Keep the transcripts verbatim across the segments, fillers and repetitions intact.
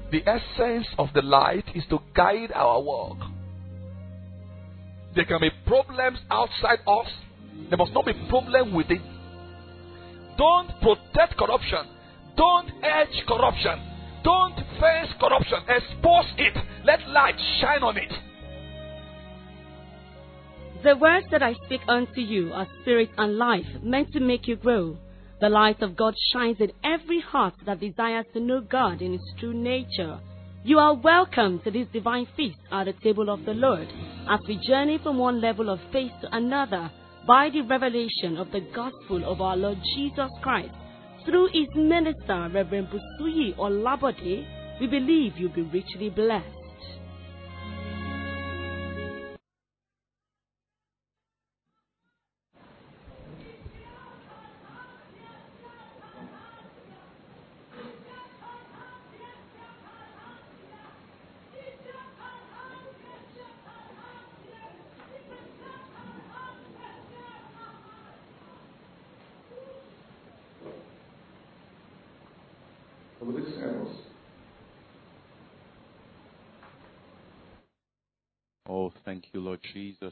The essence of the light is to guide our walk. There can be problems outside us. There must not be problem within. Don't protect corruption. Don't edge corruption. Don't face corruption. Expose it. Let light shine on it. The words that I speak unto you are spirit and life, meant to make you grow. The light of God shines in every heart that desires to know God in His true nature. You are welcome to this divine feast at the table of the Lord, as we journey from one level of faith to another by the revelation of the gospel of our Lord Jesus Christ. Through His minister, Reverend Busuyi Olabode, we believe you'll be richly blessed. Oh, thank you, Lord Jesus.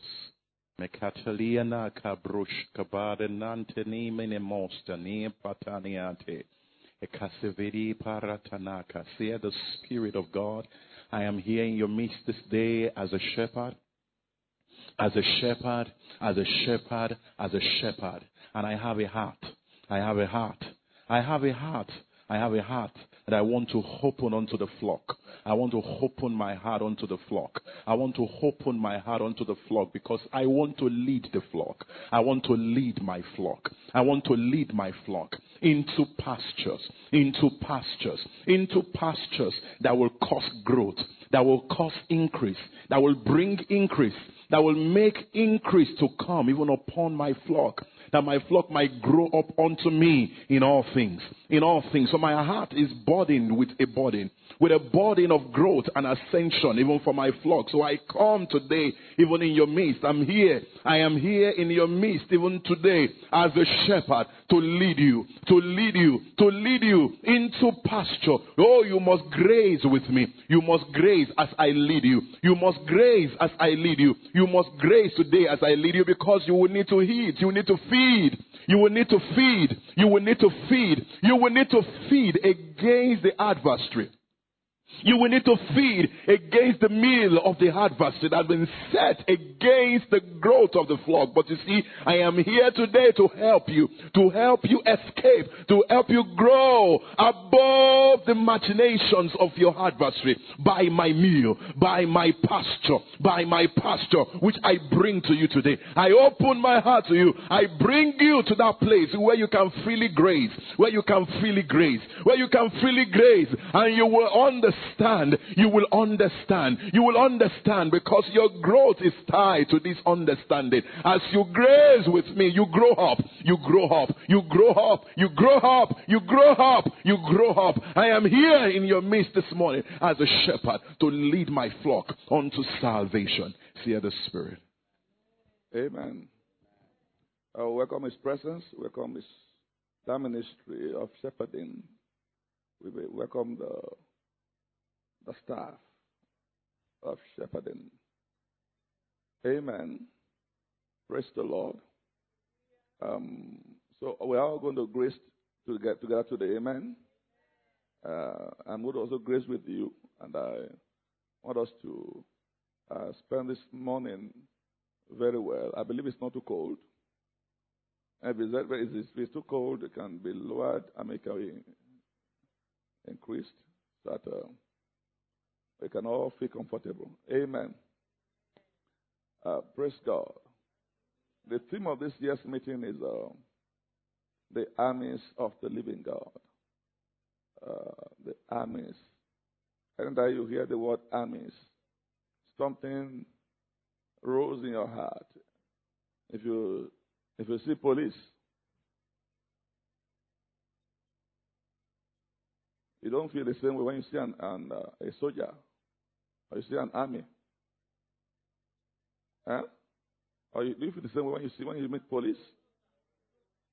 Mekataliana kabrush kabadenante ni menemosta ni pataniate. Ekaseveri paratanaka. Say the Spirit of God. I am here in your midst this day as a shepherd. As a shepherd, as a shepherd, as a shepherd. And I have a heart. I have a heart. I have a heart. I have a heart that I want to open unto the flock. I want to open my heart unto the flock. I want to open my heart unto the flock because I want to lead the flock. I want to lead my flock. I want to lead my flock into pastures, into pastures, into pastures that will cause growth, that will cause increase, that will bring increase, that will make increase to come even upon my flock, that my flock might grow up unto me in all things, in all things. So my heart is burdened with a burden, with a burden of growth and ascension even for my flock. So I come today even in your midst. I'm here. I am here in your midst even today as a shepherd to lead you, to lead you, to lead you into pasture. Oh, you must graze with me. You must graze as I lead you. You must graze as I lead you. You must graze today as I lead you because you will need to eat. You will need to feed. You will need to feed. You will need to feed. You will need to feed against the adversary. You will need to feed against the meal of the adversary that has been set against the growth of the flock. But you see, I am here today to help you, to help you escape, to help you grow above the machinations of your adversary by my meal, by my pasture, by my pasture, which I bring to you today. I open my heart to you. I bring you to that place where you can freely graze, where you can freely graze, where you can freely graze, and you will understand. You will understand. You will understand because your growth is tied to this understanding. As you graze with me, you grow up. You grow up. You grow up. You grow up. You grow up. You grow up. I am here in your midst this morning as a shepherd to lead my flock unto salvation. See the Spirit. Amen. Uh, welcome His presence. Welcome His that ministry of shepherding. We welcome the the staff of shepherding. Amen. Praise the Lord. Um, so we are all going to grace to get together today. Amen. Uh, I'm going to also grace with you, and I want us to uh, spend this morning very well. I believe it's not too cold. If it's, if it's too cold, it can be lowered and make it increased so that uh, we can all feel comfortable. Amen. Uh, praise God. The theme of this year's meeting is uh, the armies of the living God. Uh, the armies. And that you hear the word armies, something rose in your heart. If you if you see police, you don't feel the same way when you see an, an, uh, a soldier or you see an army. Huh? Or you, do you feel the same way when you see when you meet police?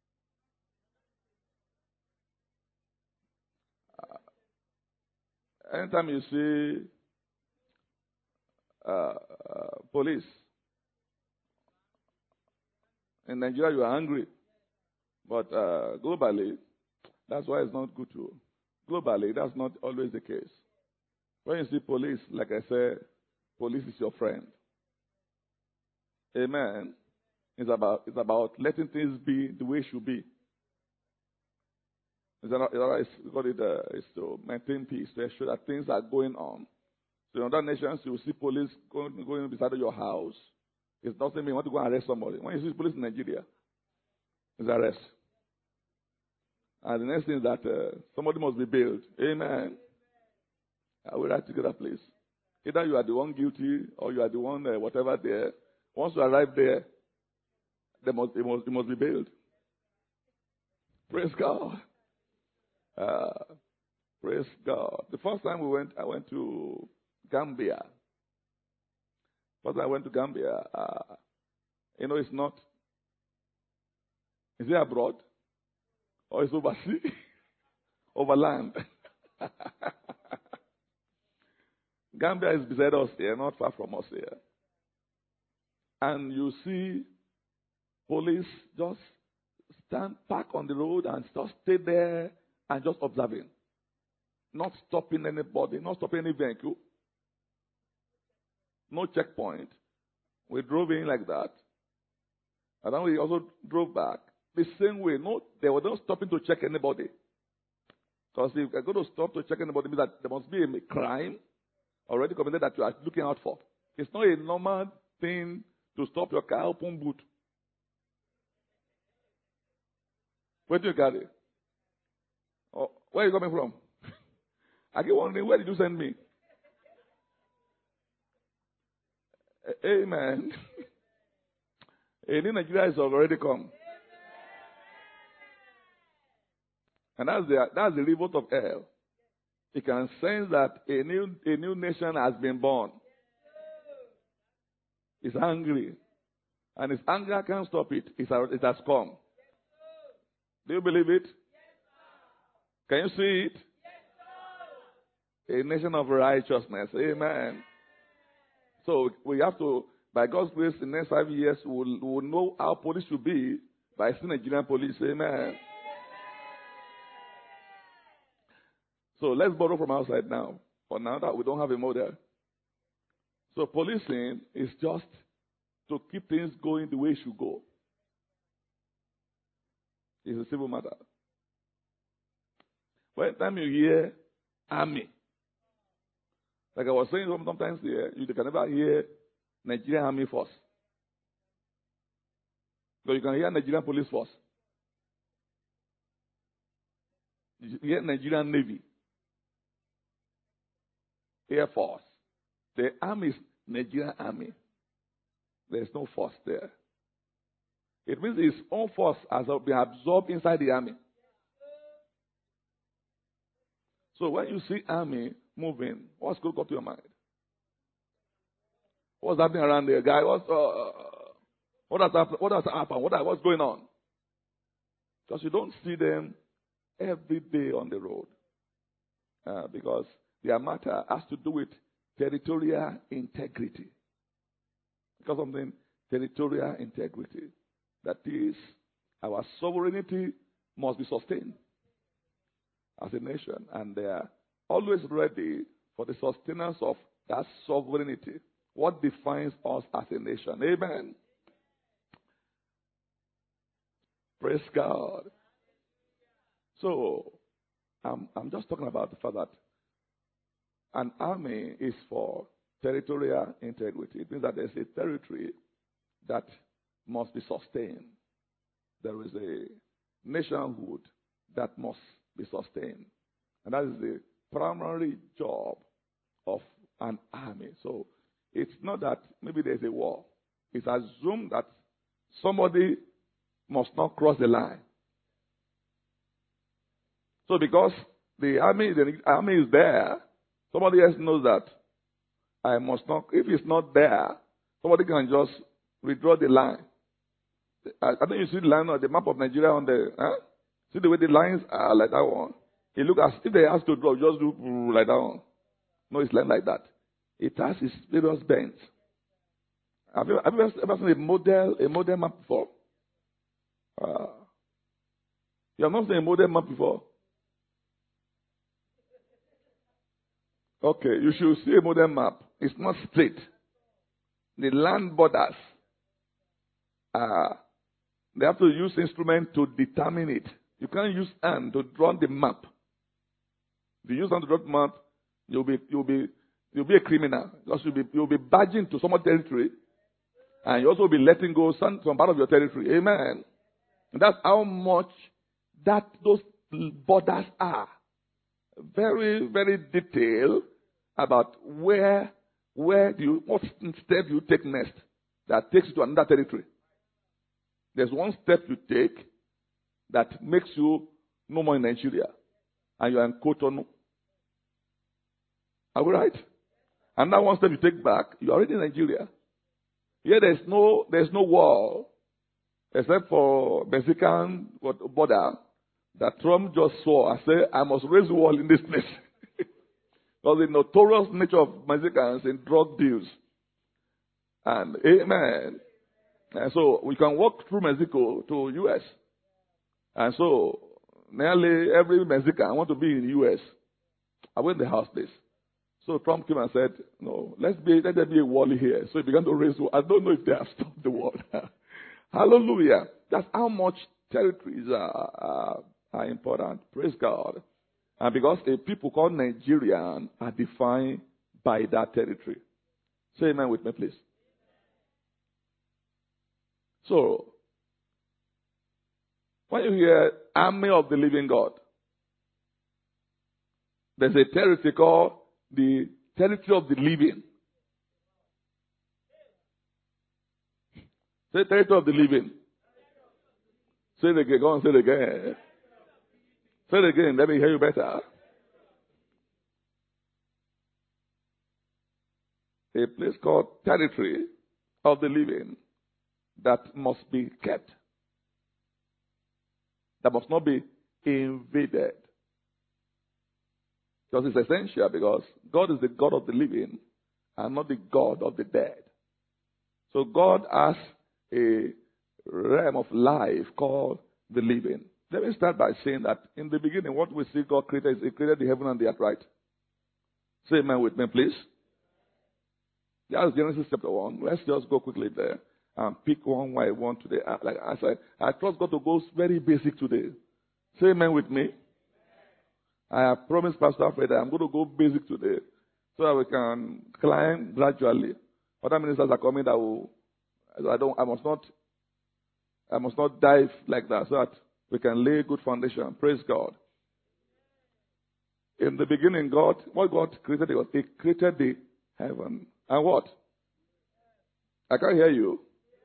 Uh, anytime you see uh, uh, police in Nigeria, you are angry. But uh, globally, that's why it's not good to. Globally, that's not always the case. When you see police, like I said, police is your friend. Amen. It's about it's about letting things be the way it should be. It's, not, it's, it's, uh, it's to maintain peace, to ensure that things are going on. So in other nations, you will see police going, going beside your house. It doesn't mean you want to go and arrest somebody. When you see police in Nigeria, it's arrest. And the next thing is that uh, somebody must be bailed. Amen. I will write together, please. Either you are the one guilty or you are the one uh, whatever there. Once you arrive there, they must, they must, they must be bailed. Praise God. Uh, praise God. The first time we went, I went to Gambia. First time I went to Gambia, uh, you know, it's not. Is it abroad? Or it's overseas? Over land? Gambia is beside us here, not far from us here. And you see police just stand, park on the road and just stay there and just observing. Not stopping anybody, not stopping any vehicle. No checkpoint. We drove in like that. And then we also drove back. The same way. No, they were not stopping to check anybody. Because if they're going to stop to check anybody, it means that there must be a crime already committed that you are looking out for. It's not a normal thing to stop your car, open boot. Where do you carry? Oh, where are you coming from? I keep wondering, where did you send me? Amen. A new Nigeria has already come. And that's the, that's the revolt of hell. You can sense that a new, a new nation has been born. It's angry. And its anger can't stop it. It's, it has come. Do you believe it? Can you see it? A nation of righteousness. Amen. So we have to, by God's grace, in the next five years, we'll, we'll know how police should be by seeing Nigerian police. Amen. So let's borrow from outside now. For now that we don't have a model. So policing is just to keep things going the way it should go. It's a civil matter. When time you hear army, like I was saying sometimes here, you can never hear Nigerian Army Force. So you can hear Nigerian Police Force. You hear Nigerian Navy. Air Force. The army is Nigerian Army. There's no force there. It means its own force has been absorbed inside the army. So when you see army moving, what's going to come to your mind? What's happening around there, guy? What's uh, what has happened? What has happened? What what's going on? Because you don't see them every day on the road, uh, because their matter has to do with territorial integrity. Because of the territorial integrity, that is, our sovereignty must be sustained as a nation, and they are always ready for the sustenance of that sovereignty. What defines us as a nation? Amen. Praise God. So, I'm, I'm just talking about the fact that an army is for territorial integrity. It means that there's a territory that must be sustained. There is a nationhood that must be sustained. And that is the primary job of an army. So it's not that maybe there's a war. It's assumed that somebody must not cross the line. So because the army, the army is there, somebody else knows that I must not, if it's not there, somebody can just withdraw the line. I, I think you see the line on the map of Nigeria on the, huh? See the way the lines are like that one? It looks as if they ask to draw, just do like that one. No, it's line like that. It has its various bends. Have you, have you ever seen a model, a model map before? Uh, you have not seen a model map before? Okay, you should see a model map. It's not straight. The land borders, uh, they have to use instrument to determine it. You can't use hand to draw the map. If you use hand to draw the map, you'll be you'll be you'll be a criminal because you'll be you'll be badging to some territory, and you also be letting go some, some part of your territory. Amen. And that's how much that those borders are. Very very detailed about where where do you what step you take next that takes you to another territory. There's one step you take that makes you no more in Nigeria, and you are in Cotonou. Are we right? And that one step you take back, you're already in Nigeria. Here there's no there's no wall except for Mexican border that Trump just saw and said, I must raise a wall in this place. Because the notorious nature of Mexicans in drug deals. And amen. And so we can walk through Mexico to U S. And so nearly every Mexican want to be in the U S. I went to the house place. So Trump came and said, no, let's be, let there be a wall here. So he began to raise, I don't know if they have stopped the wall. Hallelujah. That's how much territories are, are, are important. Praise God. And because a people called Nigerian are defined by that territory. Say amen with me, please. So, when you hear Army of the Living God, there's a territory called the territory of the living. Say territory of the living. Say it again. Go on, say it again. Say it again. Let me hear you better. A place called territory of the living that must be kept. That must not be invaded. Because it's essential, because God is the God of the living and not the God of the dead. So God has a realm of life called the living. Let me start by saying that in the beginning, what we see God created is He created the heaven and the earth, right? Say amen with me, please. That's Genesis chapter one. Let's just go quickly there and pick one by one today. Like I said, I trust God to go very basic today. Say amen with me. I have promised Pastor Fred that I'm going to go basic today so that we can climb gradually. Other ministers are coming that will, I don't, I must not, I must not dive like that so that we can lay a good foundation. Praise God. In the beginning, God, what God created was He created the heaven. And what? I can't hear you.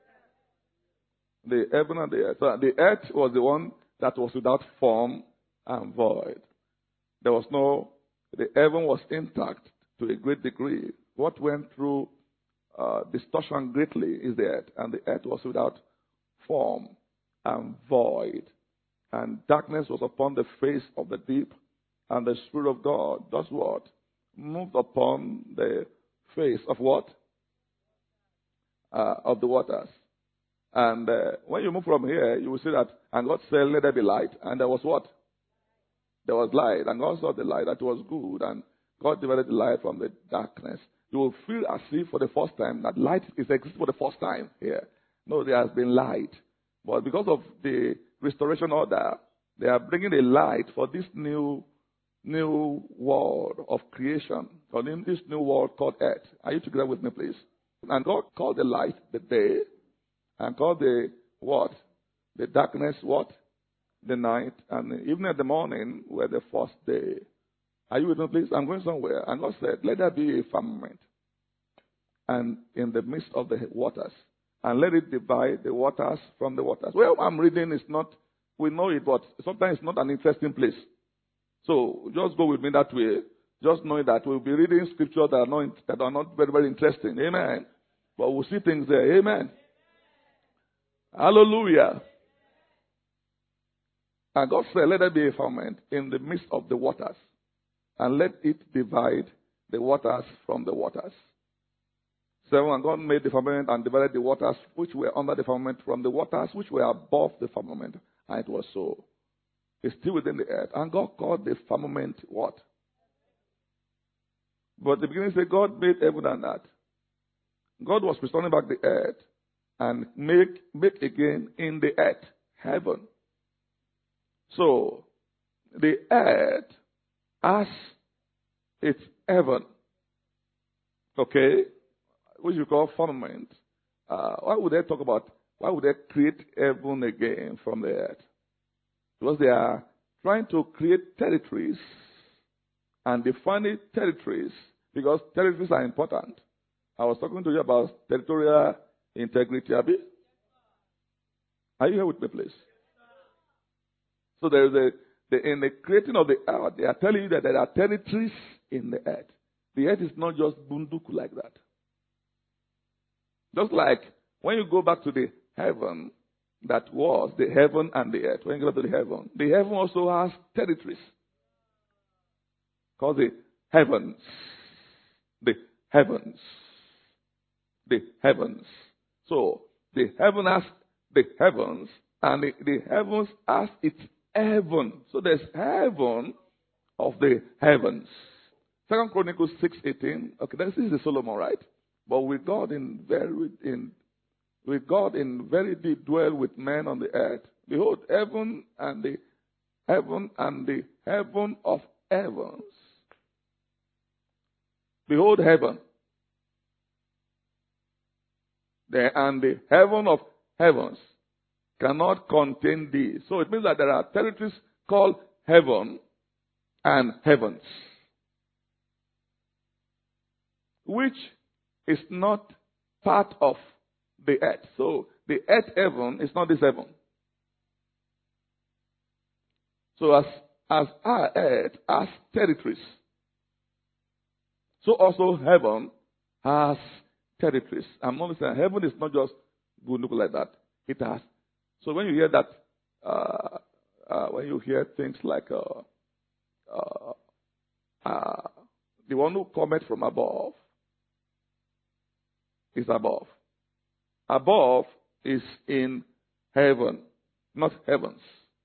The heaven and the earth. So the earth was the one that was without form and void. There was no, the heaven was intact to a great degree. What went through uh, distortion greatly is the earth, and the earth was without form and void. And darkness was upon the face of the deep, and the Spirit of God does what? Moved upon the face of what? Uh, of the waters. And uh, when you move from here, you will see that, and God said, let there be light, and there was what? There was light, and God saw the light, that was good, and God divided the light from the darkness. You will feel as if for the first time that light is exists for the first time here. No, there has been light. But because of the restoration order, they are bringing a light for this new, new world of creation, or in this new world called earth. Are you together with me, please? And God called the light the day, and called the what? The darkness what? The night, and even at the morning were the first day. Are you with me, please? I'm going somewhere. And God said, let there be a firmament, and in the midst of the waters, and let it divide the waters from the waters. Well, I'm reading is not, we know it, but sometimes it's not an interesting place. So just go with me that way. Just know that we'll be reading scriptures that are not, that are not very, very interesting. Amen. But we'll see things there. Amen. Hallelujah. And God said, let there be a firmament in the midst of the waters, and let it divide the waters from the waters. Seven, and God made the firmament and divided the waters which were under the firmament from the waters which were above the firmament. And it was so. It's still within the earth. And God called the firmament what? But the beginning said God made heaven and earth. God was restoring back the earth and make, make again in the earth heaven. So, the earth as its heaven, okay, which we call firmament. Uh, why would they talk about, why would they create heaven again from the earth? Because they are trying to create territories and defining territories, because territories are important. I was talking to you about territorial integrity, Abby. Are you here with me, please? So there is a, the, in the creating of the earth, they are telling you that there are territories in the earth. The earth is not just bunduku like that. Just like when you go back to the heaven that was the heaven and the earth, when you go to the heaven, the heaven also has territories. Called the heavens. The heavens. The heavens. So, the heaven has the heavens, and the, the heavens has its heaven. So there's heaven of the heavens. Second Chronicles six eighteen. Okay, this is the Solomon, right? But with God in very in with God in very deep dwell with men on the earth. Behold, heaven and the heaven and the heaven of heavens. Behold, heaven. The, and the heaven of heavens cannot contain thee. So it means that there are territories called heaven and heavens, which is not part of the earth. So the earth heaven is not this heaven. So as, as our earth has territories, so also heaven has territories. I'm not saying heaven is not just good look like that. It has. So when you hear that, uh, uh, when you hear things like uh, uh, uh, the one who cometh from above is above. Above is in heaven, not heavens.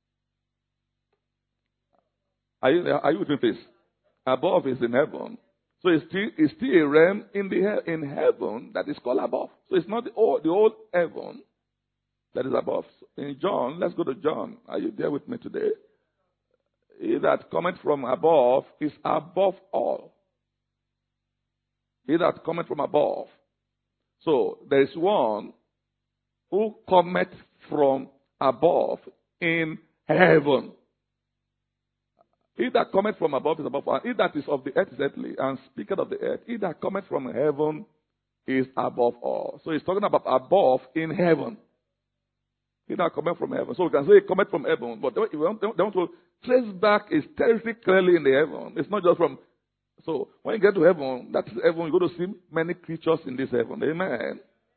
Are you are you with me, please? Above is in heaven. So it's still, it's still a realm in the in heaven that is called above. So it's not the old, the old heaven that is above. In John, let's go to John. Are you there with me today? He that cometh from above is above all. He that cometh from above. So there is one who cometh from above in heaven. He that cometh from above is above all. He that is of the earth is earthly, and speaketh of the earth. He that cometh from heaven is above all. So he's talking about above in heaven. He that cometh from heaven. So we can say he cometh from heaven, but they want, they want to trace back his territory clearly in the heaven. It's not just from. So when you get to heaven, that's heaven. You're going to see many creatures in this heaven. Amen.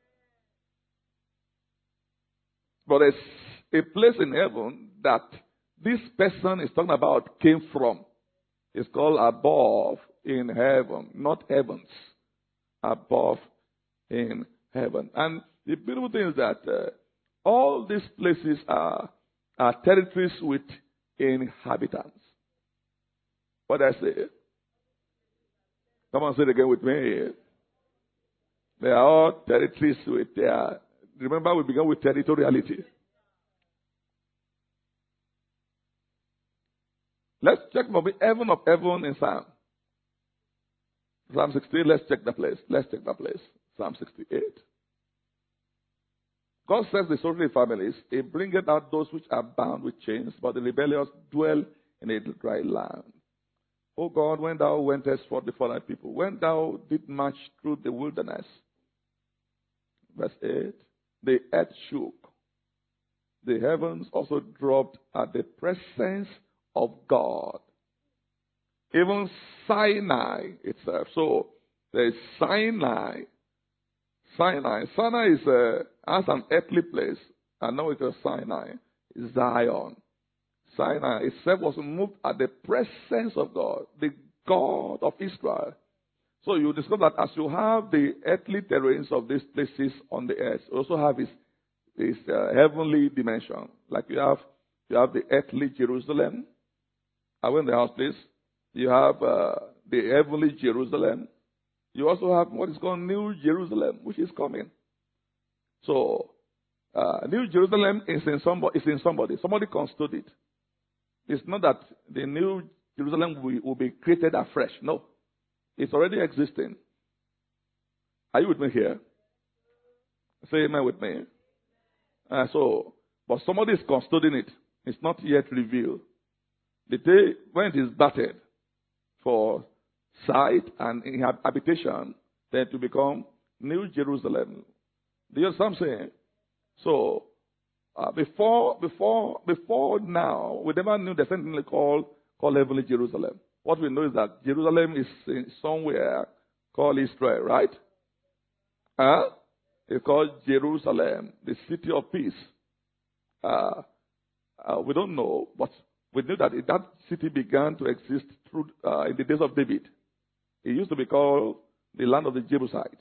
But there's a place in heaven that this person is talking about came from. It's called above in heaven, not heavens. Above in heaven. And the beautiful thing is that uh, all these places are, are territories with inhabitants. What did I say? Come on, say it again with me. They are all territories with their. Remember, we began with territoriality. Let's check maybe heaven of heaven in Psalm. Psalm sixty-eight, let's check the place. Let's check the place. Psalm sixty-eight. God says the solitary families, He bringeth out those which are bound with chains, but the rebellious dwell in a dry land. O God, when thou wentest forth before thy people, when thou did march through the wilderness. Verse eight. The earth shook. The heavens also dropped at the presence of God. Even Sinai itself. So there is Sinai. Sinai. Sinai is a, has an earthly place. And now it's a Sinai. It's Zion. Sinai itself was moved at the presence of God. The God of Israel So you discover that as you have the earthly terrains of these places on the earth, you also have this, this uh, heavenly dimension. Like you have, you have the earthly Jerusalem. I went in the house, please. You have uh, the heavenly Jerusalem. You also have what is called New Jerusalem, which is coming. So, uh, New Jerusalem is in somebody. Is in somebody. Somebody construed it. It's not that the New Jerusalem will, will be created afresh. No. It's already existing. Are you with me here? Say amen with me. Uh, so, but somebody is custodian it. It's not yet revealed. The day when it is battered for sight and habitation, then to become New Jerusalem. Do you understand what I'm saying? So, uh, before, before, before now, we never knew there's something called, called Heavenly Jerusalem. What we know is that Jerusalem is in somewhere called Israel, right? Huh? It's called Jerusalem, the city of peace. Uh, uh, we don't know, but we knew that that city began to exist through uh, in the days of David. It used to be called the land of the Jebusites.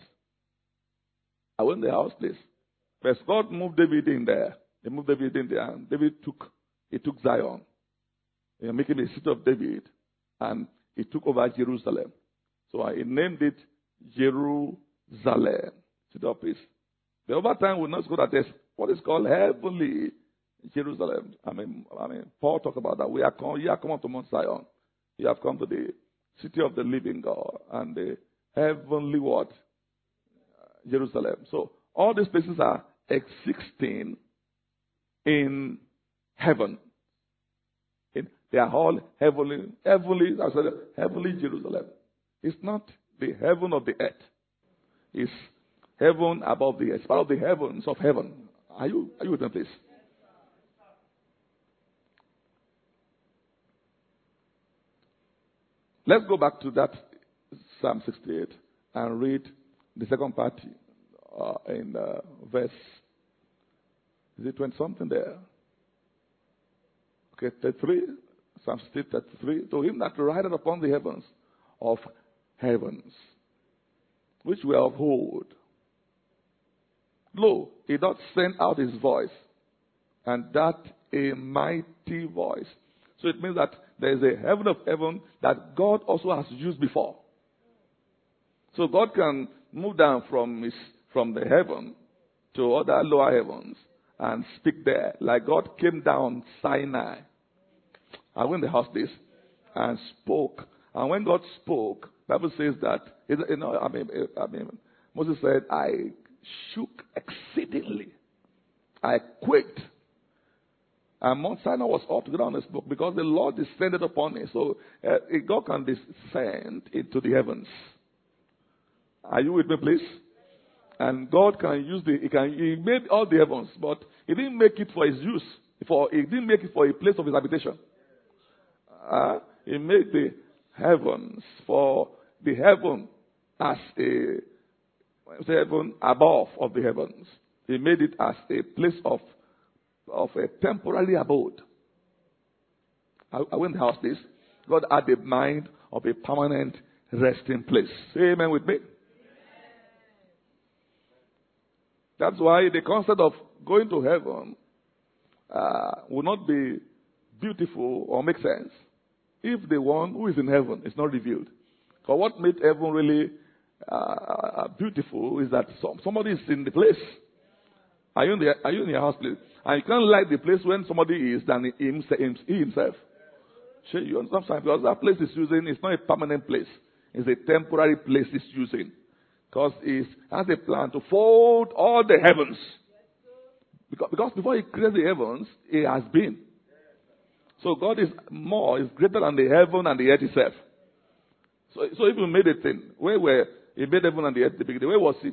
I went to the house place. But God moved David in there. They moved David in there, and David took he took Zion. They are making the city of David, and he took over Jerusalem. So he named it Jerusalem, city of peace. But over time, we know that there's what is called heavenly Jerusalem. I mean, I mean, Paul talked about that. We are come, you are come to Mount Zion. You have come to the city of the living God and the heavenly what? Uh, Jerusalem. So all these places are existing in heaven. In, they are all heavenly, heavenly, I said heavenly Jerusalem. It's not the heaven of the earth. It's heaven above the earth. It's part of the heavens of heaven. Are you, are you with me, please? Let's go back to that Psalm sixty-eight and read the second part uh, in uh, verse, is it twenty something there? Okay, thirty-three, Psalm sixty-eight, thirty-three. To him that rideth upon the heavens of heavens, which were of old, lo, he doth send out his voice, and that a mighty voice. So it means that there is a heaven of heaven that God also has used before. So God can move down from his, from the heaven to other lower heavens and speak there. Like God came down Sinai. I went in the house this and spoke. And when God spoke, the Bible says that, you know, I mean, I mean, Moses said, I shook exceedingly. I quaked. And Mount Sinai was up to the ground because the Lord descended upon it. So uh, God can descend into the heavens. Are you with me, please? And God can use the, he can, he made all the heavens, but he didn't make it for his use. For, he didn't make it for a place of his habitation. Uh, he made the heavens for the heaven as a, heaven above of the heavens. He made it as a place of of a temporary abode. I, I went to the house this. God had the mind of a permanent resting place. Say amen with me. That's why the concept of going to heaven uh, will not be beautiful or make sense if the one who is in heaven is not revealed. Because what made heaven really uh, beautiful is that some, somebody is in the place. Are you in the, are you in your house, please? And you can't like the place when somebody is than he himself. Sure, you understand? Because that place is using, it's not a permanent place. It's a temporary place it's using. Because it has a plan to fold all the heavens. Because, because before he created the heavens, he has been. So God is more, is greater than the heaven and the earth itself. So, so if you made a thing, where were he made heaven and the earth at the beginning, where was he?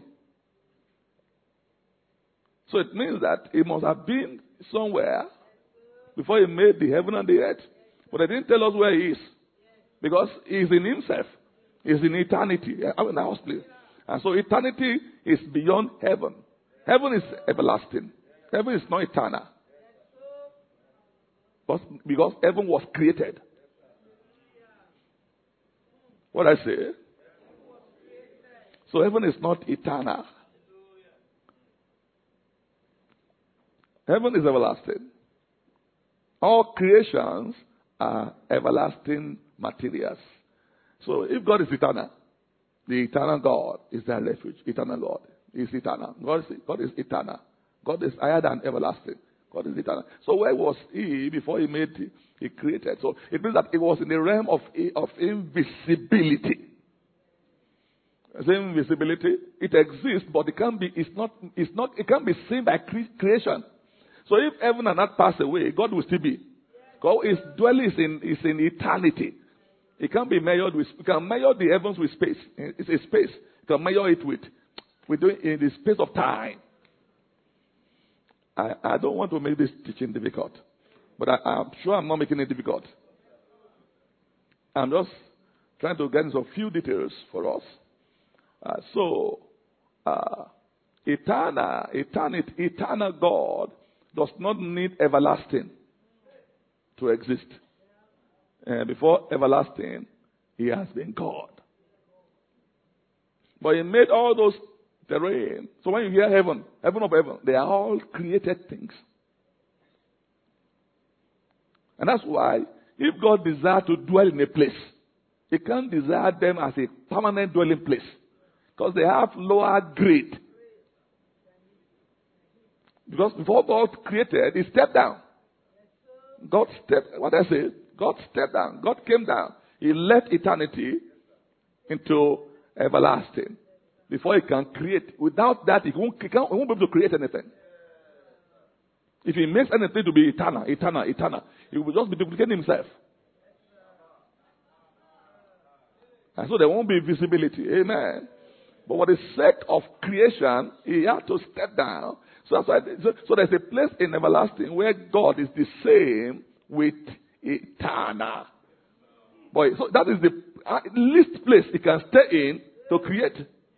So it means that he must have been somewhere before he made the heaven and the earth. But they didn't tell us where he is. Because he is in himself. He is in eternity. I mean, the house, please. And so eternity is beyond heaven. Heaven is everlasting. Heaven is not eternal. Because, because heaven was created. What I say? So heaven is not eternal. Heaven is everlasting. All creations are everlasting materials. So if God is eternal, the eternal God is their refuge. Eternal God is eternal. God is, God is eternal. God is higher than everlasting. God is eternal. So where was he before he made, he created? So it means that it was in the realm of, of invisibility. The invisibility, it exists, but it can be, it's not, it's not, it can be seen by cre- creation. So if heaven and earth pass away, God will still be. God is dwelling is in, is in eternity. It can be measured with, you can measure the heavens with space. It's a space. You can measure it with, with doing in the space of time. I, I don't want to make this teaching difficult, but I, I'm sure I'm not making it difficult. I'm just trying to get into a few details for us. Uh, so, uh, eternal, eternal, eternal God does not need everlasting to exist. Uh, before everlasting, he has been God. But he made all those terrain. So when you hear heaven, heaven of heaven, they are all created things. And that's why, if God desires to dwell in a place, he can't desire them as a permanent dwelling place. Because they have lower grade. Because before God created, he stepped down. God stepped, what I say? God stepped down. God came down. He left eternity into everlasting. Before he can create. Without that, he won't, he, can't, he won't be able to create anything. If he makes anything to be eternal, eternal, eternal, he will just be duplicating himself. And so there won't be visibility. Amen. But for the sake of creation, he had to step down. So that's why, so, so there's a place in everlasting where God is the same with eternal. Boy, so that is the uh, least place he can stay in to create.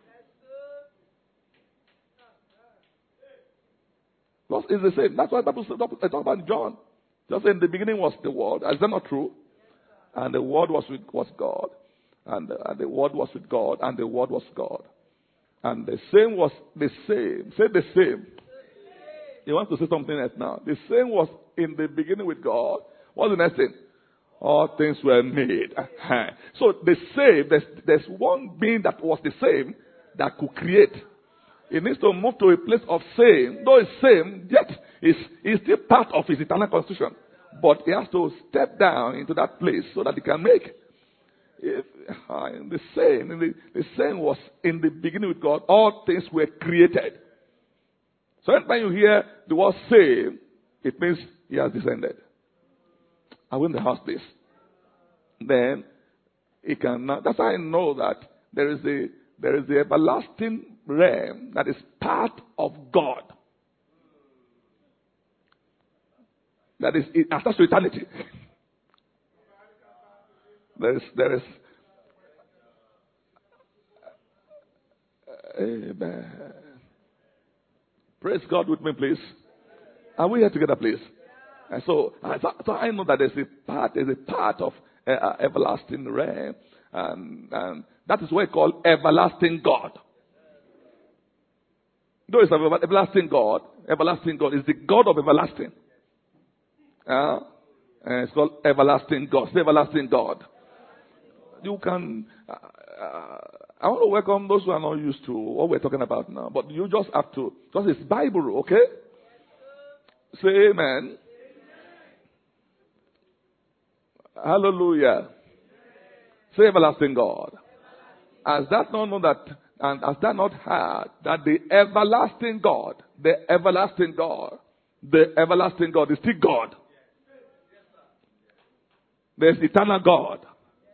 Because it's the same. That's why Bible talk about John. Just in the beginning was the Word. Is that not true? And the Word was with was God. And, uh, and the Word was with God. And the Word was God. And the same was the same. Say the same. You want to say something else now. The same was in the beginning with God. What's the next thing? All things were made. So the same, there's, there's one being that was the same that could create. It needs to move to a place of same. Though it's same, yet it's, it's still part of his eternal constitution. But he has to step down into that place so that he can make. If, uh, the same, the, the same was in the beginning with God. All things were created. So when you hear the word same, it means he has descended. I win the house, please. Then he can. That's how I know that there is a there is the everlasting realm that is part of God. That is attached to eternity. There is there is. Amen. Praise God with me, please. Are we here together, please? And so, so, so I know that there's a part, there's a part of uh, uh, everlasting realm, and, and that is what we call everlasting God. Though it's everlasting God, everlasting God is the God of everlasting. Uh, and it's called everlasting God. It's everlasting God. You can. Uh, uh, I want to welcome those who are not used to what we're talking about now, but you just have to. Because it's Bible, okay? Say amen. Hallelujah. Say everlasting God. Has that not known that, and has that not heard that the everlasting God, the everlasting God, the everlasting God is still God? There's eternal God.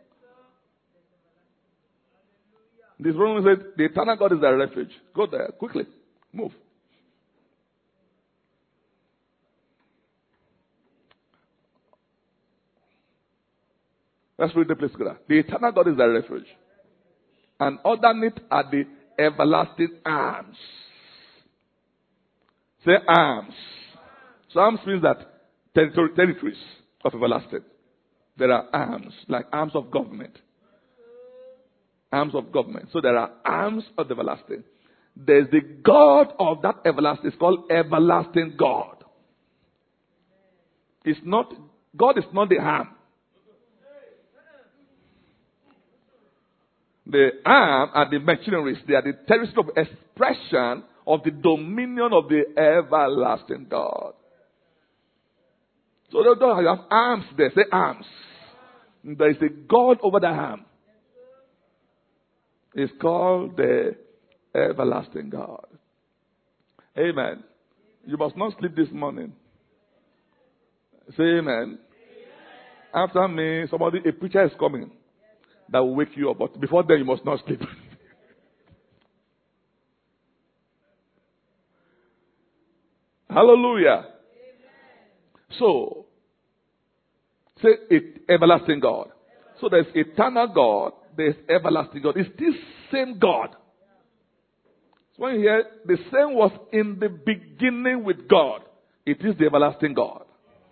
This Roman said, the eternal God is their refuge. Go there, quickly. Move. Let's read the place together. The eternal God is their refuge. And underneath are the everlasting arms. Say arms. So arms means that territory, territories of everlasting. There are arms, like arms of government. Arms of government. So there are arms of the everlasting. There's the God of that everlasting. It's called everlasting God. It's not, God is not the arm. The arm are the machineries. They are the territory of expression of the dominion of the everlasting God. So they don't have arms there. Say arms. There is a God over the arm. It's called the everlasting God. Amen. You must not sleep this morning. Say amen. Amen. After me, somebody, a preacher is coming that will wake you up. But before then, you must not sleep. Hallelujah. Amen. So, say it, everlasting God. So there's eternal God, there's everlasting God. It's this same God. So when you hear the same was in the beginning with God, it is the everlasting God.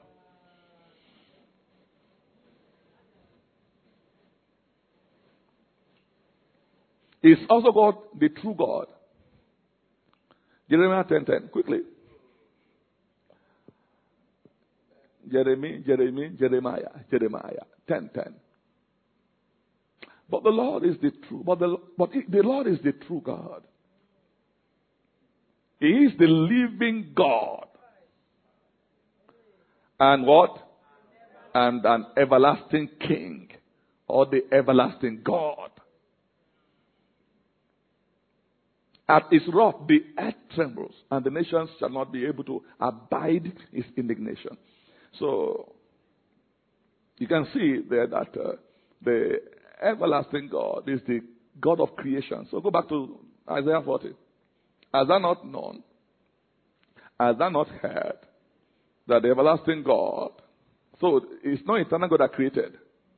It's also called the true God. Jeremiah ten ten. Quickly. Jeremy, Jeremy, Jeremiah, Jeremiah ten ten. But the Lord is the true. But the but the Lord is the true God. He is the living God. And what? And an everlasting King, or the everlasting God. At his wrath, the earth trembles, and the nations shall not be able to abide his indignation. So, you can see there that uh, the everlasting God is the God of creation. So go back to Isaiah forty. Has that not known? Has that not heard that the everlasting God, so it's not eternal God that created.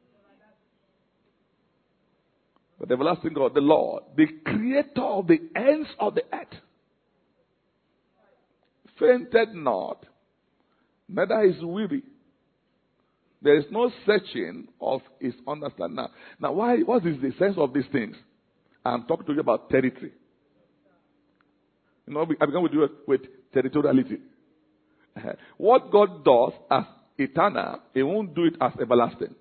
But the everlasting God, the Lord, the creator of the ends of the earth, fainted not, neither is weary. There is no searching of his understanding. Now, now why, what is the sense of these things? I'm talking to you about territory. You know, I began with you with territoriality. What God does as eternal, he won't do it as everlasting.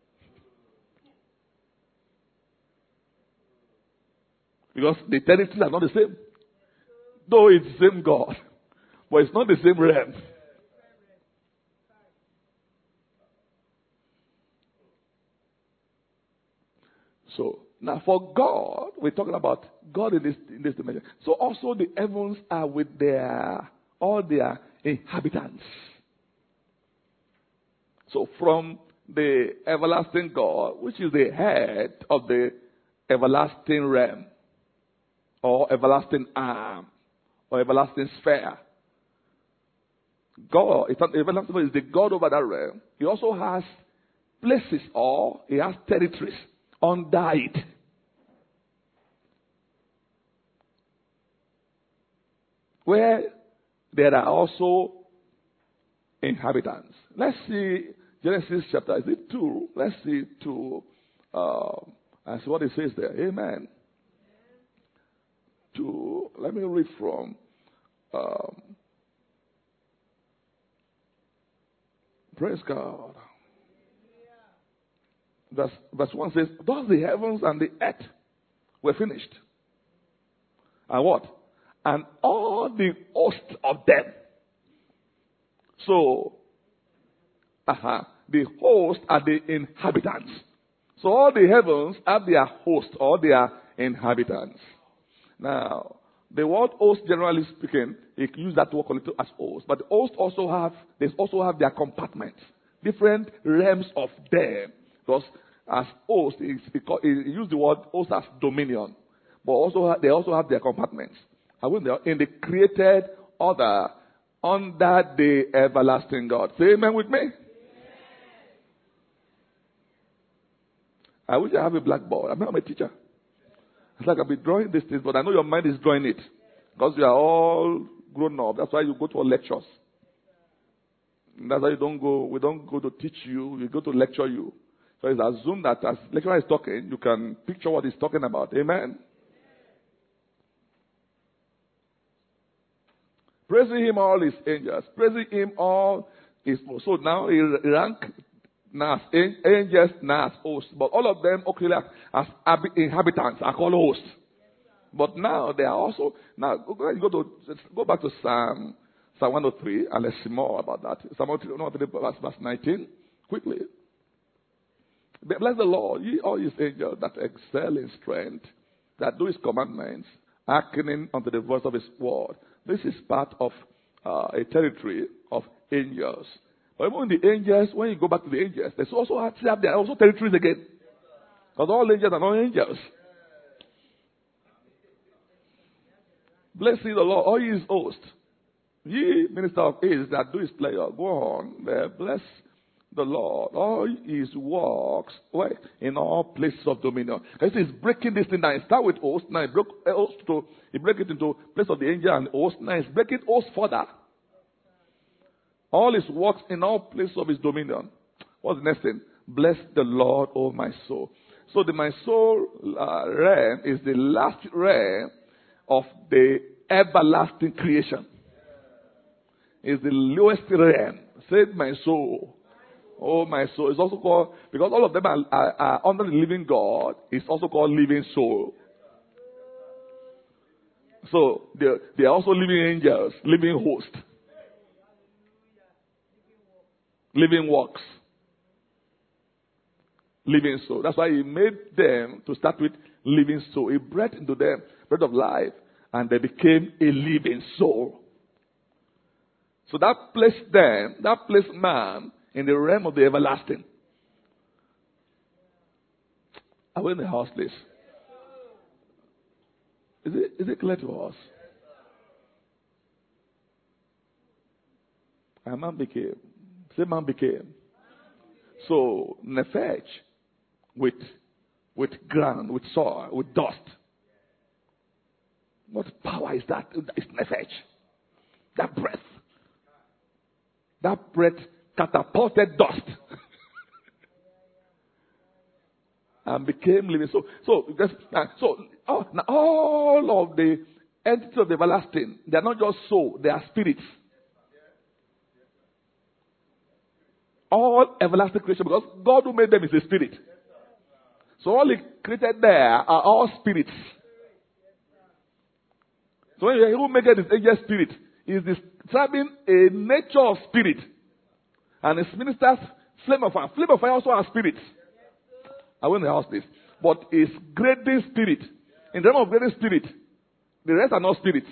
Because the territories are not the same. Though it's the same God. But it's not the same realm. So, now for God, we're talking about God in this, in this dimension. So also the heavens are with their, all their inhabitants. So from the everlasting God, which is the head of the everlasting realm, or everlasting arm, or everlasting sphere. God, everlasting is the God over that realm. He also has places, or he has territories under it. Where there are also inhabitants. Let's see Genesis chapter, is it two? Let's see two. Uh, that's what it says there. Amen. To, let me read from um, praise God. Verse, verse one says, thus the heavens and the earth were finished. And what? And all the host of them. So, uh-huh, the host are the inhabitants. So all the heavens have their host, or their inhabitants. Now, the word host, generally speaking, you can use that word as host. But the host also have, they also have their compartments, different realms of them. Because as host, you use the word host as dominion. But also they also have their compartments. And when they are in the created order under the everlasting God. Say amen with me. I wish I have a blackboard. I mean, I'm a teacher. It's like I'll be drawing these things, but I know your mind is drawing it. Because you are all grown up. That's why you go to all lectures. And that's why you don't go, we don't go to teach you, we go to lecture you. So it's assumed that as lecturer is talking, you can picture what he's talking about. Amen. Praising him all his angels. Praising him all his hosts. So now he rank now as angels, now as hosts. But all of them okay as inhabitants are called hosts. But now they are also now go to go back to Psalm Psalm one oh three and let's see more about that. Psalm one oh three verse, verse nineteen. Quickly. Bless the Lord, ye all his angels that excel in strength, that do his commandments, hearkening unto the voice of his word. This is part of uh, a territory of angels. But even the angels, when you go back to the angels, there's also there are also territories again. Because all angels are not angels. Bless ye the Lord, all his hosts. Ye minister of his that do his pleasure. Go on there. Bless the Lord, all his works, where? In all places of dominion. Because he's breaking this thing down. He start with host, now he broke host to, he break it into place of the angel and host. Now he's breaking host further. All his works in all places of his dominion. What's the next thing? Bless the Lord, O my soul. So the my soul uh, realm is the last realm of the everlasting creation. Is the lowest realm. Say my soul. Oh, my soul. It's also called, because all of them are, are, are under the living God, it's also called living soul. So, they they are also living angels, living host, living works, living soul. That's why he made them to start with living soul. He breathed into them breath of life, and they became a living soul. So that placed them, that placed man, in the realm of the everlasting. Are we in the house, please? Is it, is it clear to us? A man became. Say man became. So, nefesh, with, with ground, with soil, with dust. What power is that? It's nefesh. That breath. That breath catapulted dust and became living. So, so, just, uh, so oh, now all of the entities of the everlasting, they are not just soul, they are spirits. All everlasting creation, because God who made them is a spirit. So all he created there are all spirits. So when you who made this angel spirit, is describing a nature of spirit. And his ministers, flame of fire. Flame of fire also are spirits. I went in the house, please. But it's grading spirit. In the realm of grading spirit, the rest are not spirits.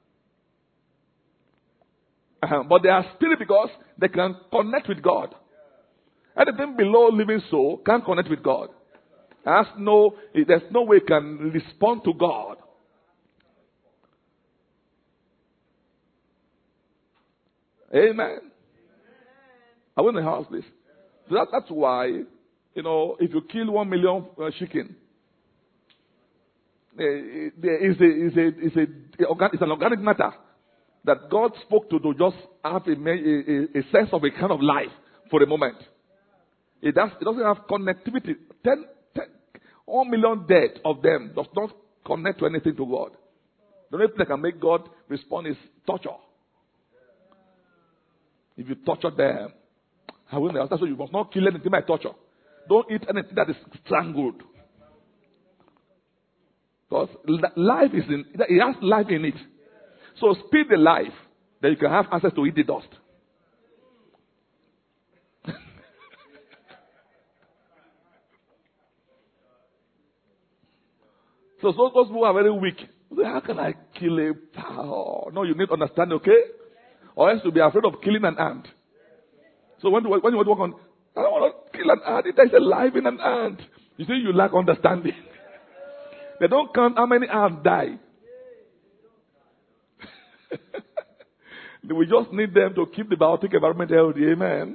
Uh-huh. But they are spirit because they can connect with God. Anything below living soul can't connect with God. There's no, there's no way it can respond to God. Amen. I went in the house, please. So that, that's why, you know, if you kill one million uh, chicken, uh, there is a, is a, is a, it's an organic matter that God spoke to to just have a, a, a sense of a kind of life for a moment. It, does, it doesn't have connectivity. Ten, ten, one million dead of them does not connect to anything to God. The only thing that can make God respond is torture. If you torture them, I will not. That's why you must not kill anything by torture. Don't eat anything that is strangled. Because life is in, it has life in it. So speed the life, then you can have access to eat the dust. So those who are very weak, say, how can I kill a cow? No, you need to understand, okay? Or else you'll be afraid of killing an ant. So when, when you want to work on, I don't want to kill an ant. There's a life in an ant. You see, you lack understanding. They don't count how many ants die. We just need them to keep the biotic environment healthy. Amen.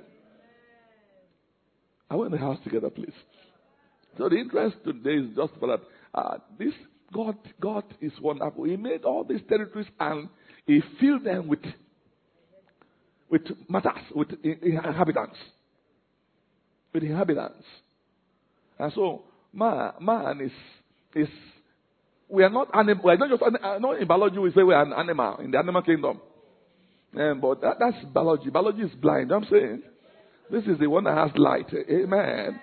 I want in the house together, please. So the interest today is just for that. Uh, this God, God is wonderful. He made all these territories and He filled them with, with matters, with inhabitants, with inhabitants. And so, man, man is, is we are not animal. We are not just uh, not in biology. We say we are an animal in the animal kingdom. Um, but that, that's biology. Biology is blind. I'm saying this is the one that has light. Amen.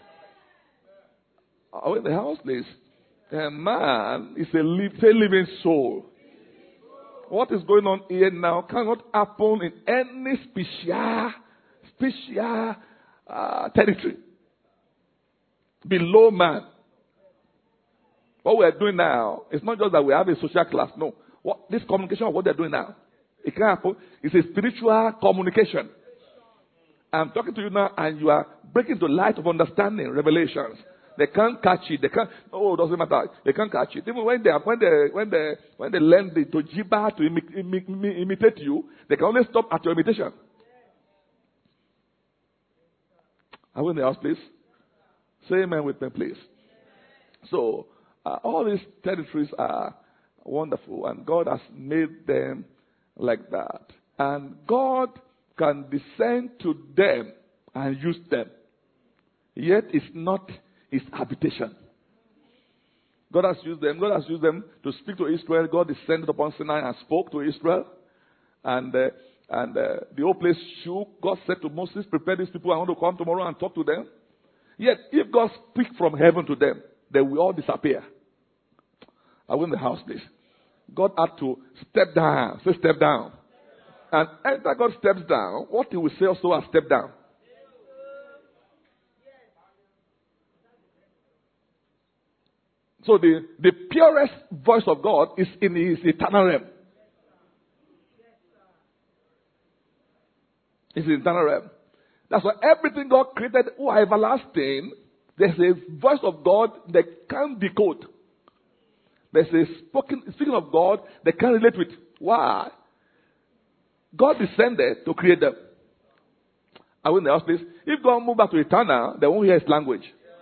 Oh, in the house, please. A man is a, live, a living soul. What is going on here now cannot happen in any special, special uh, territory below man. What we are doing now is not just that we have a social class. No, what this communication of what they're doing now, it can happen. It's a spiritual communication. I'm talking to you now, and you are breaking the light of understanding, revelations. They can't catch it. They can't. Oh, it doesn't matter. They can't catch it. Even when they when they when they when they learn the tojiba to imi, imi, imi, imitate you, they can only stop at your imitation. Are we in the house, please? Say amen with me, please. So uh, all these territories are wonderful, and God has made them like that. And God can descend to them and use them. Yet it's not his habitation. God has used them. God has used them to speak to Israel. God descended upon Sinai and spoke to Israel. And uh, and uh, the whole place shook. God said to Moses, prepare these people. I want to come tomorrow and talk to them. Yet if God speaks from heaven to them, they will all disappear. I win the house, please. God had to step down. Say step down. And after God steps down, what he will say also has stepped down. So the, the purest voice of God is in his eternal realm. It's in the eternal realm. That's why everything God created who are everlasting, there's a voice of God they can't decode. There's a spoken, speaking of God they can't relate with. Why? God descended to create them. I will in the house, please. If God moved back to eternal, they won't hear his language.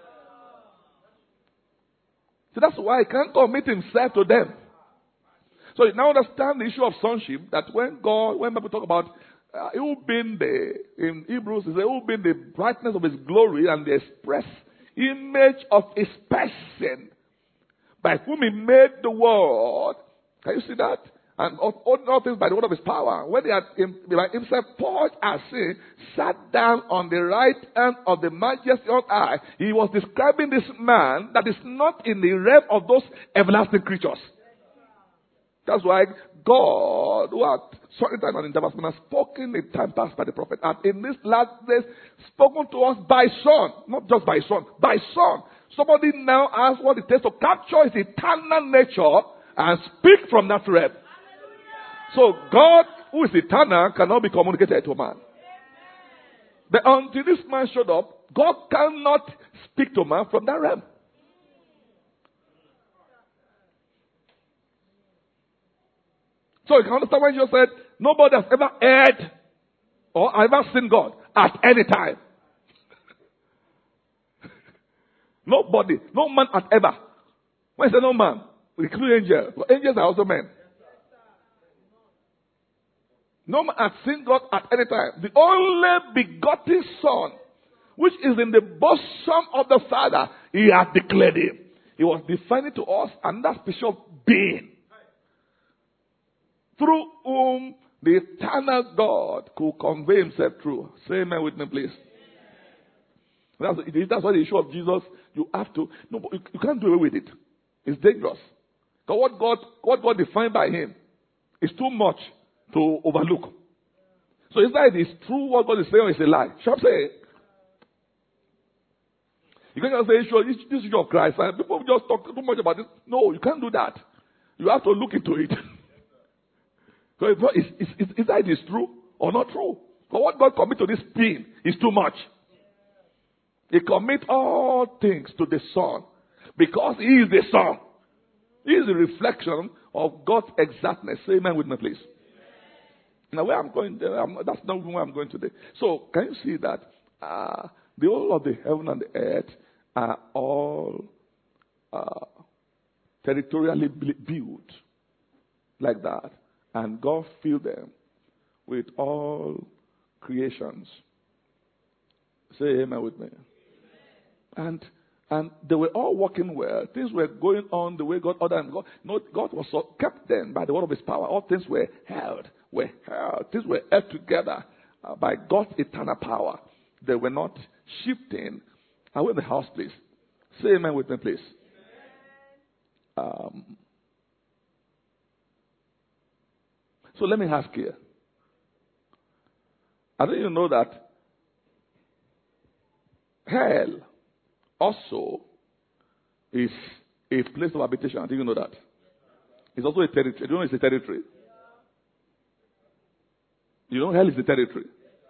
So that's why he can't commit himself to them. So you now understand the issue of sonship, that when God, when people talk about uh, he will be in the, in Hebrews, he says, he will be in the brightness of his glory and the express image of his person, by whom he made the world. Can you see that? And all, all things by the word of his power. When he had him, by himself purged our sin, sat down on the right hand of the majesty on high. He was describing this man that is not in the realm of those everlasting creatures. That's why God, who had certain time and intervals, has spoken in time past by the prophet, and in this last days spoken to us by son, not just by son, by son. Somebody now asks what it takes to capture his eternal nature and speak from that realm. So God, who is eternal, cannot be communicated to man. But until this man showed up, God cannot speak to man from that realm. So you can understand when Jesus said, nobody has ever heard or ever seen God at any time. Nobody, no man has ever. When I say no man, we include angels. But angels are also men. No man has seen God at any time. The only begotten Son, which is in the bosom of the Father, he has declared him. He was defining to us another special being, through whom the eternal God could convey himself through. Say amen with me, please. That's, that's why the issue of Jesus, you have to, no, you, you can't do away with it. It's dangerous. Because what God, what God defined by him is too much to overlook. So it's like it's true what God is saying or it's a lie. Shall I say? You can't just say, sure, this, this issue of Christ, and people just talk too much about this. No, you can't do that. You have to look into it. So it's, it's, it's, it's, it's either it's true or not true. But what God commit to this being is too much. He commit all things to the Son because he is the Son. He is the reflection of God's exactness. Say amen with me, please. Now, where I'm going, I'm, that's not where I'm going today. So, can you see that uh, the whole of the heaven and the earth are all uh, territorially built like that, and God filled them with all creations. Say amen with me. And And they were all working well. Things were going on the way God ordered. And God, no, God was so kept them by the word of His power. All things were held, were held. Things were held together uh, by God's eternal power. They were not shifting. I will in the house, please. Say amen with me, please. Um, so let me ask you. I don't even know that hell also is a place of habitation. I didn't know that. It's also a territory. You know it's a territory. You know hell is a territory.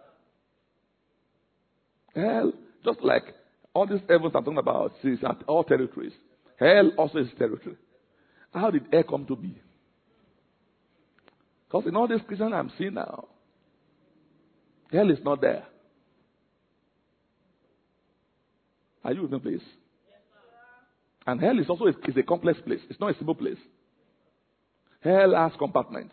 Hell, just like all these heavens I'm talking about, is at all territories. Hell also is territory. How did hell come to be? Because in all these Christians I'm seeing now, hell is not there. Are you with me, please? Yes, and hell is also a, is a complex place. It's not a simple place. Hell has compartments.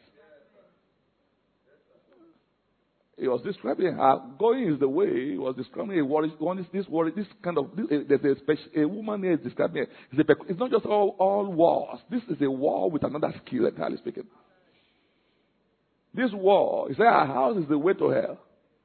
He was describing how going is the way. He was describing a worry, one this worry, this kind of. This, there's a, special, a woman here is describing. It's, a, it's not just all, all wars. This is a war with another skill, entirely speaking. This war, he said, our house is the way to hell.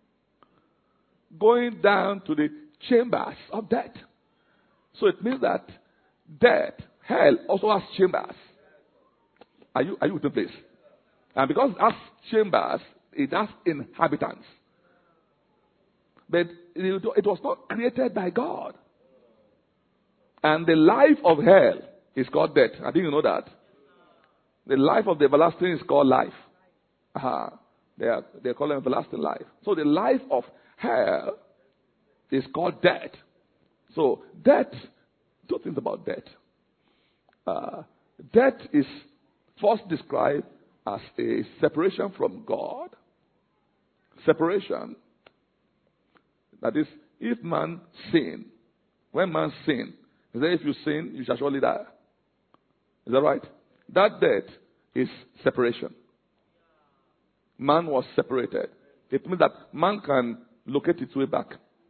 Going down to the chambers of death. So it means that death, hell, also has chambers. Are you, are you with me, please? And because it has chambers, it has inhabitants. But it, it was not created by God. And the life of hell is called death. I didn't know that. The life of the everlasting is called life. Uh-huh. They are, they call it everlasting life. So the life of hell is called death. So death, two things about death. Uh, death is first described as a separation from God. Separation. That is, if man sin, when man sin, is that if you sin, you shall surely die. Is that right? That death is separation. Man was separated. It means that man can locate its way back.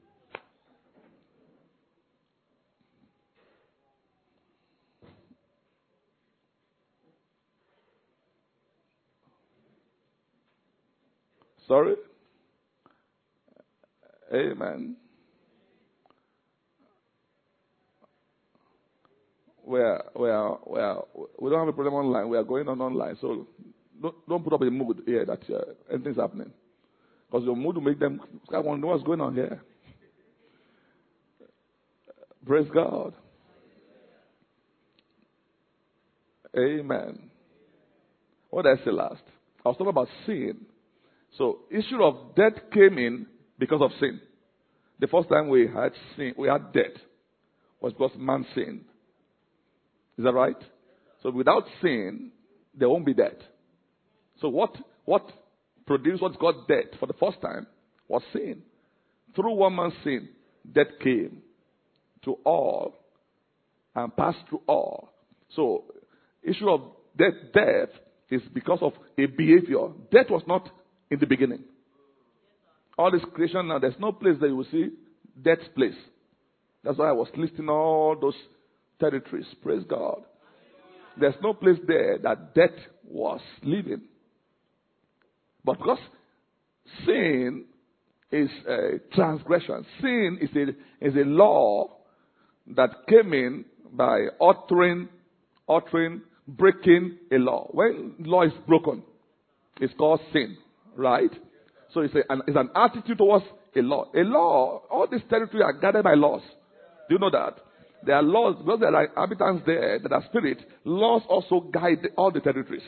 Sorry? Amen. We are, we are, we are, we don't have a problem online. We are going on online. So don't, don't put up a mood here that uh, anything's happening. Because your mood will make them, I want to know what's going on here. Praise God. Amen. What did I say last? I was talking about sin. So, issue of death came in because of sin. The first time we had sin, we had death, was because man sinned. Is that right? So, without sin, there won't be death. So, what what produced what's called death for the first time was sin. Through one man's sin, death came to all and passed through all. So, issue of death, death is because of a behavior. Death was not in the beginning. All this creation now, there's no place that you will see death's place. That's why I was listing all those territories. Praise God. There's no place there that death was living. But because sin is a transgression, sin is a, is a law that came in by uttering, uttering, breaking a law. When law is broken, it's called sin. Right? So it's, a, an, it's an attitude towards a law. A law, all these territories are guarded by laws. Do you know that? There are laws, because there are inhabitants there that are spirit, laws also guide all the territories.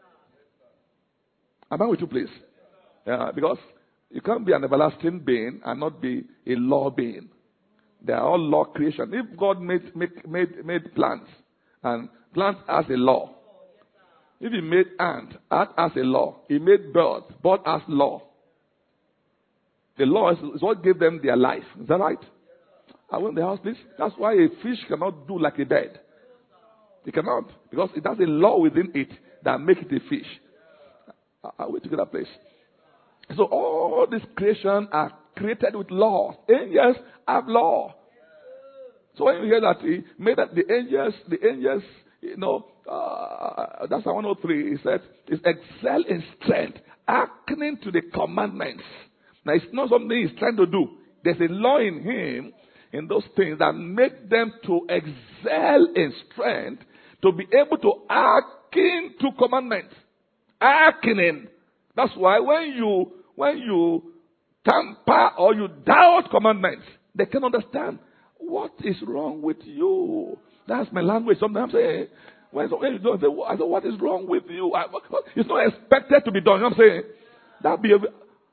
Am I with you, please? Yeah, because you can't be an everlasting being and not be a law being. They are all law creation. If God made, made, made, made plants, and plants has a law, if he made ant, ant has a law. He made bird, bird has law. The law is, is what gave them their life. Is that right? I want the house, please. That's why a fish cannot do like a bird. It cannot. Because it has a law within it that makes it a fish. Are we together, please? So all this creation are created with law. Angels have law. So when you hear that he made that the angels, the angels, you know, uh, that's one oh three, he said, is excel in strength, hearkening to the commandments. Now it's not something he's trying to do. There's a law in him, in those things that make them to excel in strength, to be able to hearken to commandments. Hearkening. That's why when you, when you tamper or you doubt commandments, they can understand. What is wrong with you? That's my language. Sometimes I say, when you don't say, I say, what is wrong with you? I, it's not expected to be done. You know what I'm saying? That behavior.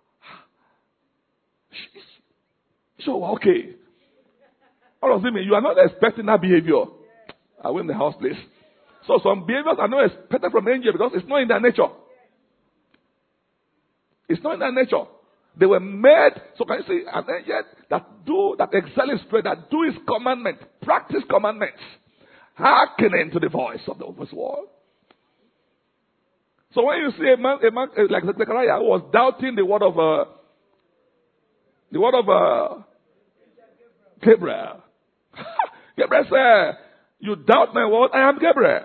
So, okay. What does it mean? You are not expecting that behavior. I win the house, please. So some behaviors are not expected from angels because it's not in their nature. It's not in their nature. They were made, so can you see, an angel that do, that excel in strength, that do his commandment, practice commandments, hearkening to the voice of the voice world. So when you see a man, a man like Zechariah who was doubting the word of, uh, the word of uh, Gabriel, Gabriel said, you doubt my word, I am Gabriel.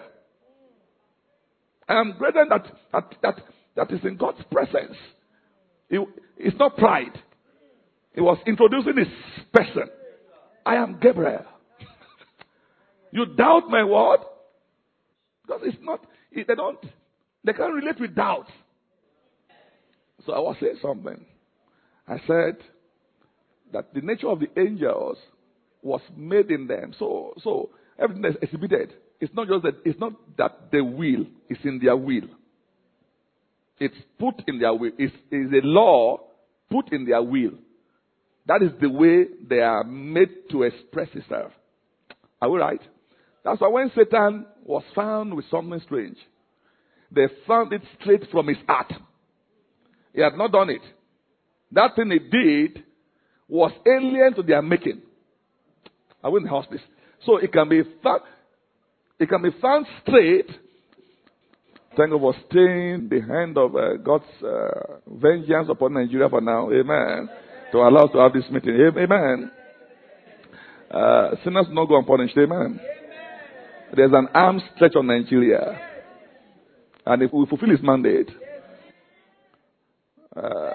I am greater that, that, that, that is in God's presence. It, it's not pride. It was introducing his person. I am Gabriel. You doubt my word? Because it's not, they don't, they can't relate with doubt. So I was saying something. I said that the nature of the angels was made in them. So, so everything is exhibited. It's not just that, it's not that they will, it's in their will. It's put in their will. It's, it's a law put in their will. That is the way they are made to express itself. Are we right? That's why when Satan was found with something strange, they found it straight from his heart. He had not done it. That thing he did was alien to their making. I win the house, please. So it can be found, it can be found straight. Thank God for staying the hand of uh, God's uh, vengeance upon Nigeria for now. Amen. To allow us to have this meeting. Amen. Uh, sinners not go unpunished. Amen. There's an arm stretched on Nigeria. And if we fulfill his mandate, uh,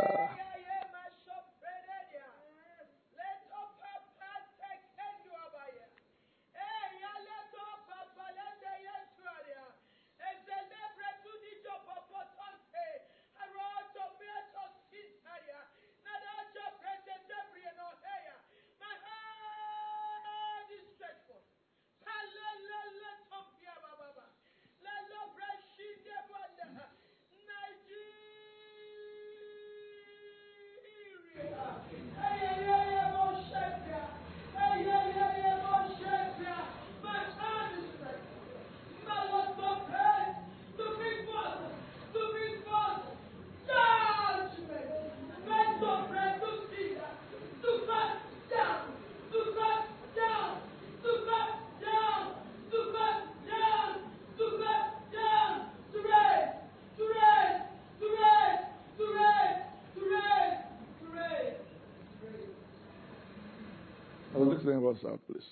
what's up, please?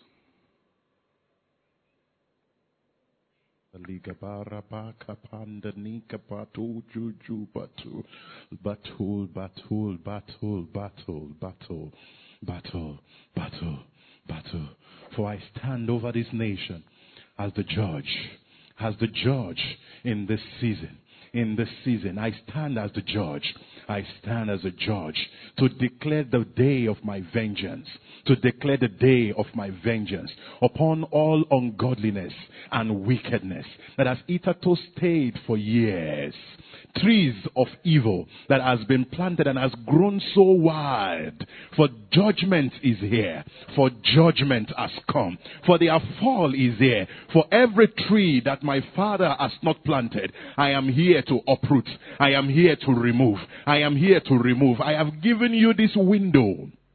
Ligabara baka panda nika batu juju batu batul batul batul batul batul battle battle battle. For I stand over this nation as the judge, as the judge in this season. In this season, I stand as the judge. I stand as a judge to declare the day of my vengeance, to declare the day of my vengeance upon all ungodliness and wickedness that has hitherto stayed for years. Trees of evil that has been planted and has grown so wide. For judgment is here. For judgment has come. For their fall is here. For every tree that my father has not planted, I am here to uproot. I am here to remove. I am here to remove. I have given you this window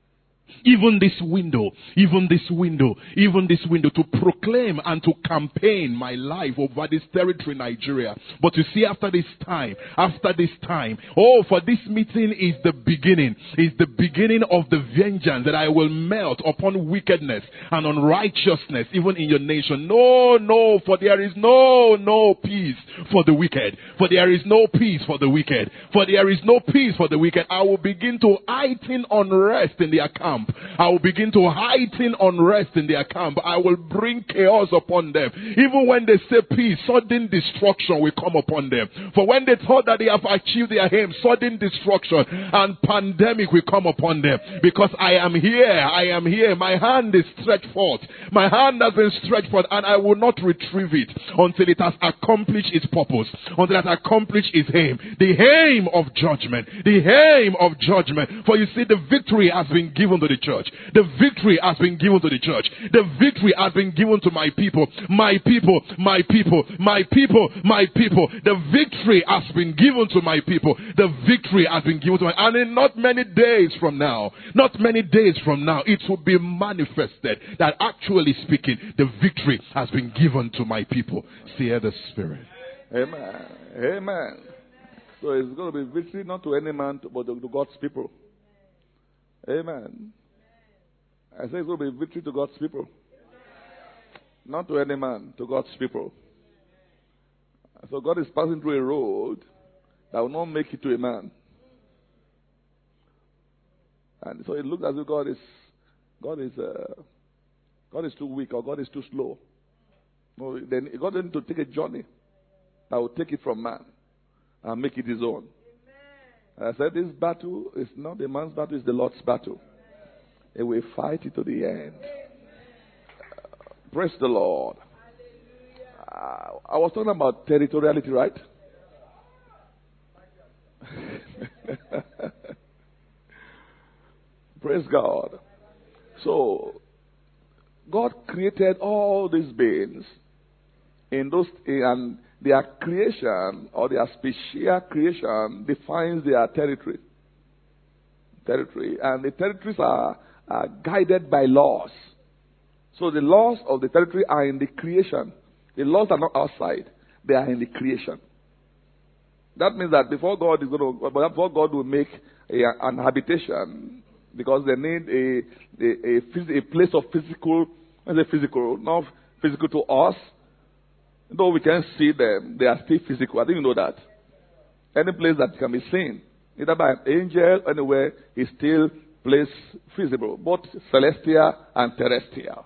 Even this window, even this window, even this window to proclaim and to campaign my life over this territory, Nigeria. But you see, after this time, after this time, oh, for this meeting is the beginning, is the beginning of the vengeance that I will melt upon wickedness and unrighteousness, even in your nation. No, no, for there is no, no peace for the wicked. For there is no peace for the wicked. For there is no peace for the wicked. I will begin to heighten unrest in their camp. I will begin to heighten unrest in their camp. I will bring chaos upon them. Even when they say peace, sudden destruction will come upon them. For when they thought that they have achieved their aim, sudden destruction and pandemic will come upon them. Because I am here, I am here. My hand is stretched forth. My hand has been stretched forth, and I will not retrieve it until it has accomplished its purpose, until it has accomplished its aim. The aim of judgment. The aim of judgment. For you see, the victory has been given to the church. The victory has been given to the church. The victory has been given to my people. My people, my people, my people, my people. The victory has been given to my people. The victory has been given to my, and in not many days from now, not many days from now, it will be manifested that actually speaking, the victory has been given to my people. Fear the Spirit. Amen. Amen. So it's going to be victory not to any man, but to God's people. Amen. I say it's going to be victory to God's people. Not to any man, to God's people. So God is passing through a road that will not make it to a man. And so it looks as if God is, God is, uh, God is too weak, or God is too slow. No, then God needs to take a journey that will take it from man and make it his own. And I said, this battle is not a man's battle, it's the Lord's battle. He will fight it to the end. Uh, praise the Lord. Uh, I was talking about territoriality, right? Praise God. So, God created all these beings in those, and their creation or their special creation defines their territory. Territory, and the territories are, are guided by laws. So the laws of the territory are in the creation. The laws are not outside; they are in the creation. That means that before God is going to, before God will make a, an habitation, because they need a a, a, a place of physical, what is it physical, not physical to us. Though we can see them, they are still physical. I think you know that. Any place that can be seen, either by an angel, anywhere, is still place visible, both celestial and terrestrial.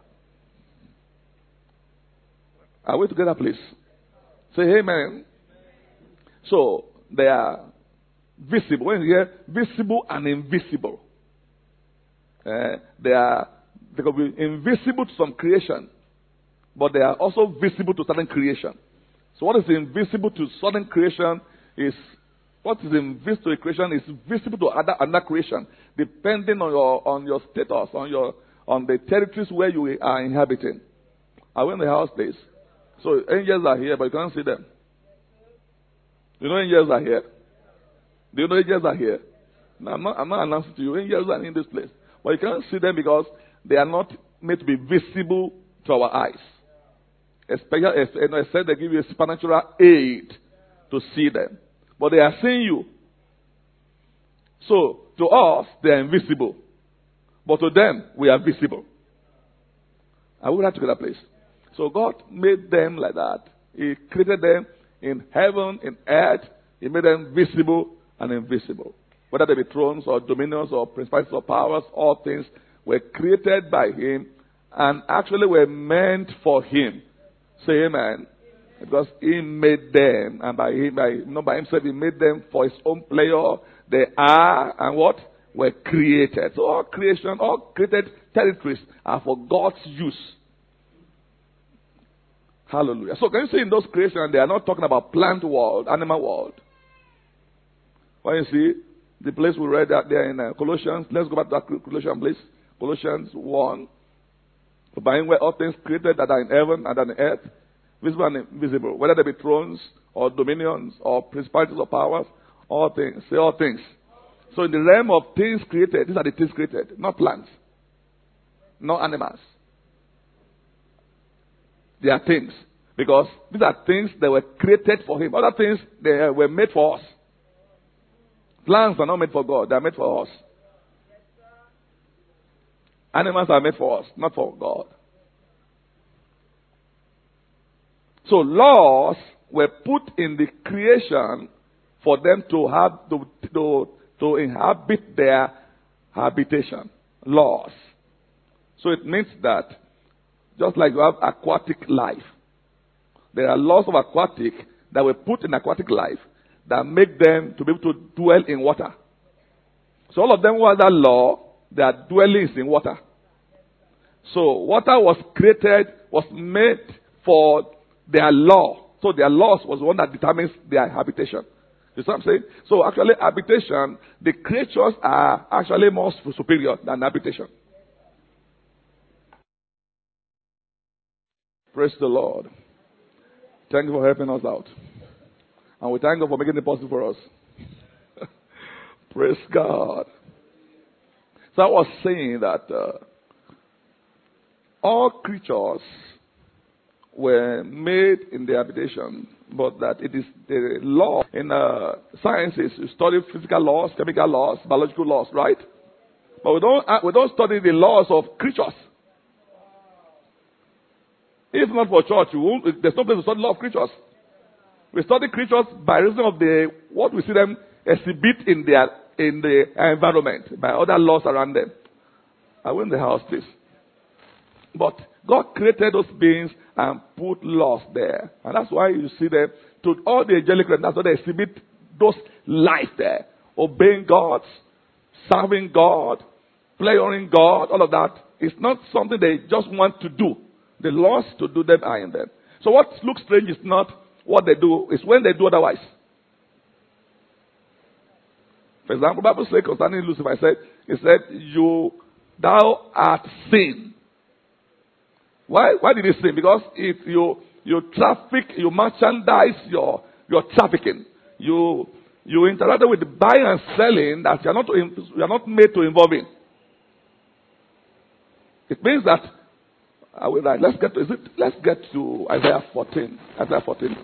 Are we together, please? Say amen. So, they are visible. When you hear visible and invisible, uh, they are they can be invisible to some creation, but they are also visible to certain creation. So what is invisible to certain creation is, what is invisible to creation is visible to other, other creation, depending on your on your status, on your on the territories where you are inhabiting. Are we in the house, please? So angels are here, but you can't see them. You know angels are here. Do you know angels are here? No, I'm not, I'm not announcing to you. Angels are in this place. But you can't see them because they are not made to be visible to our eyes. Especially, I said they give you a supernatural aid to see them. But they are seeing you. So, to us, they are invisible. But to them, we are visible. I would like to get that place. So God made them like that. He created them in heaven, in earth. He made them visible and invisible. Whether they be thrones or dominions or principalities or powers, all things were created by Him and actually were meant for Him. Say amen. Because He made them, and by Him, by, not by Himself, He made them for His own pleasure. They are, and what? Were created. So all creation, all created territories are for God's use. Hallelujah. So can you see in those creations, they are not talking about plant world, animal world. When you see the place we read out there in uh, Colossians, let's go back to that Colossians, please. Colossians one. By Him were all things created that are in heaven and on the earth, visible and invisible, whether they be thrones or dominions or principalities or powers, all things. Say all things. So in the realm of things created, these are the things created, not plants. not animals. They are things. Because these are things that were created for him. Other things, they were made for us. Plants are not made for God. They are made for us. Animals are made for us, not for God. So laws were put in the creation for them to have to, to, to inhabit their habitation. Laws. So it means that just like you have aquatic life, there are laws of aquatic that were put in aquatic life that make them to be able to dwell in water. So all of them were that law, they are dwellings in water. So water was created, was made for their law. So their laws was the one that determines their habitation. You see what I'm saying? So actually habitation, the creatures are actually more superior than habitation. Praise the Lord. Thank you for helping us out. And we thank God for making it possible for us. Praise God. So I was saying that uh, all creatures were made in their habitation, but that it is the law in uh, sciences. You study physical laws, chemical laws, biological laws, right? But we don't uh, we don't study the laws of creatures. If not for church, you won't, there's no place to study the law of creatures. We study creatures by reason of the what we see them exhibit in their in the environment, by other laws around them. I went in the house, please. But God created those beings and put laws there. And that's why you see them, to all the angelic realm, that's why they exhibit those life there. Obeying God, serving God, pleasuring God, all of that. It's not something they just want to do. The laws to do them are in them. So what looks strange is not what they do, it's when they do otherwise. For example, the Bible says concerning Lucifer, it said, it said, you, thou art sin. Why, why did he sin? Because if you, you traffic, you merchandise your, your trafficking, you, you interact with the buying and selling that you are not, you are not made to involve in. It means that, I will write, let's get to, is it, let's get to Isaiah fourteen. Isaiah fourteen.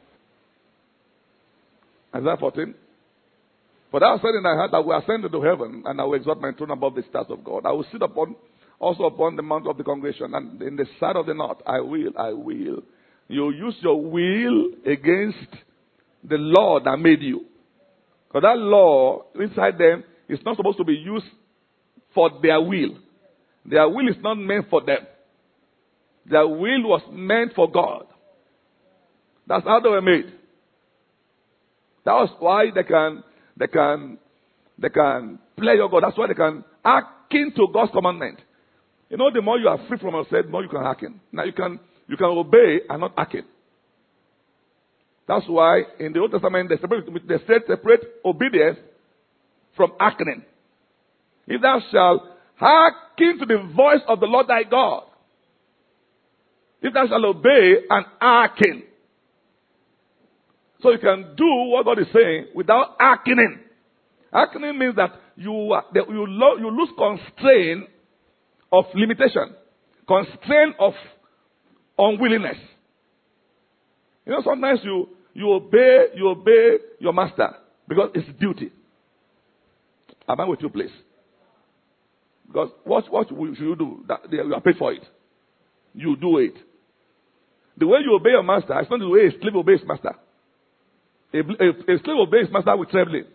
Isaiah fourteen. For thou said in thy heart, I will ascend into heaven, and I will exalt my throne above the stars of God. I will sit upon, also upon the mount of the congregation, and in the side of the north, I will, I will. You use your will against the law that made you. Because that law inside them is not supposed to be used for their will. Their will is not meant for them. Their will was meant for God. That's how they were made. That was why they can, they can, they can play your God. That's why they can hearken to God's commandment. You know, the more you are free from yourself, the more you can hearken. Now you can, you can obey and not hearken. That's why in the Old Testament they separate, they separate obedience from hearkening. If thou shalt hearken to the voice of the Lord thy God, if thou shalt obey and hearken. So you can do what God is saying without hearkening. Hearkening means that you, uh, that you, lo- you lose constraint of limitation. Constraint of unwillingness. You know, sometimes you, you obey, you obey your master because it's duty. Am I with you, please? Because what, what should you do? That, you are paid for it. You do it. The way you obey your master is not the way a slave obeys his master. A, a, a slave obeys his master with trembling.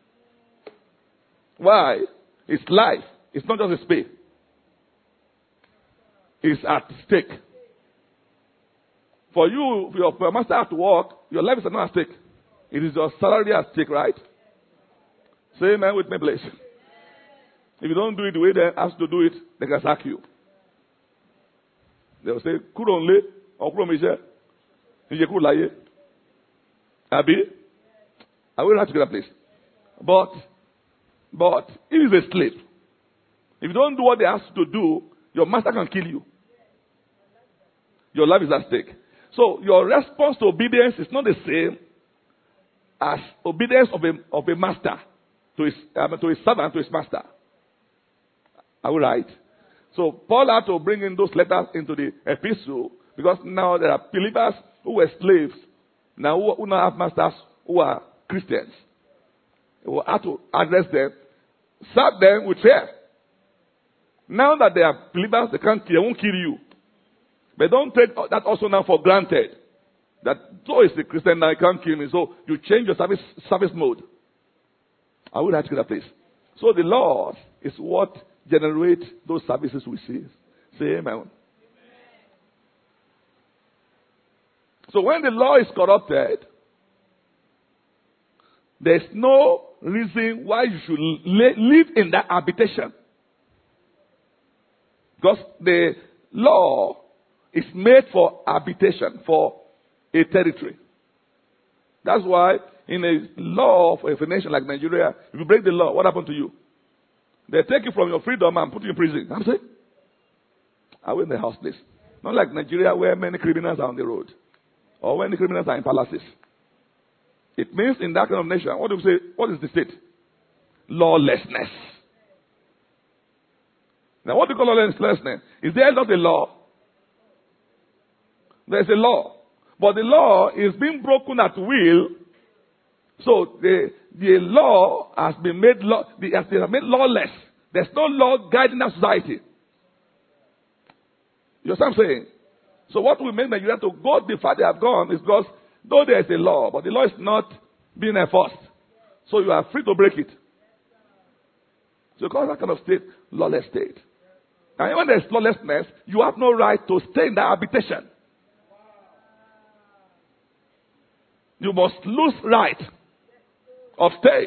Why? It's life. It's not just a spade. It's at stake. For you, for your, for your master to work, your life is not at stake. It is your salary at stake, right? Say amen with me, please. If you don't do it the way they ask you to do it, they can sack you. They will say, Kuronle, or Kuromisha, Yekulaye. Abi? I will not together, please. But, but, if he's a slave, if you don't do what they ask you to do, your master can kill you. Your life is at stake. So, your response to obedience is not the same as obedience of a, of a master to his, um, to his servant, to his master. Are we right? So Paul had to bring in those letters into the epistle because now there are believers who were slaves, now who, who now have masters who are Christians. He will have to address them, serve them with fear. Now that they are believers, they can't kill, they won't kill you. But don't take that also now for granted. That so is the Christian now, he can't kill me. So you change your service service mode. I would ask you that, please. So the law is what generates those services we see. Say amen. So when the law is corrupted, there's no reason why you should live in that habitation. Because the law is made for habitation, for a territory. That's why in a law of a nation like Nigeria, if you break the law, what happened to you? They take you from your freedom and put you in prison. I'm saying, I went in the house place. Not like Nigeria where many criminals are on the road. Or when the criminals are in palaces. It means in that kind of nation, what do we say? What is the state? Lawlessness. Now what do you call lawlessness? Is there not a law? There's a law. But the law is being broken at will. So the, the law has been made law, the, has been made lawless. There's no law guiding that society. You know what I'm saying? So what will make Nigeria to go the far they have gone is because though there is a law, but the law is not being enforced. So you are free to break it. So because that kind of state, lawless state. And when there is lawlessness, you have no right to stay in that habitation. You must lose right of stay.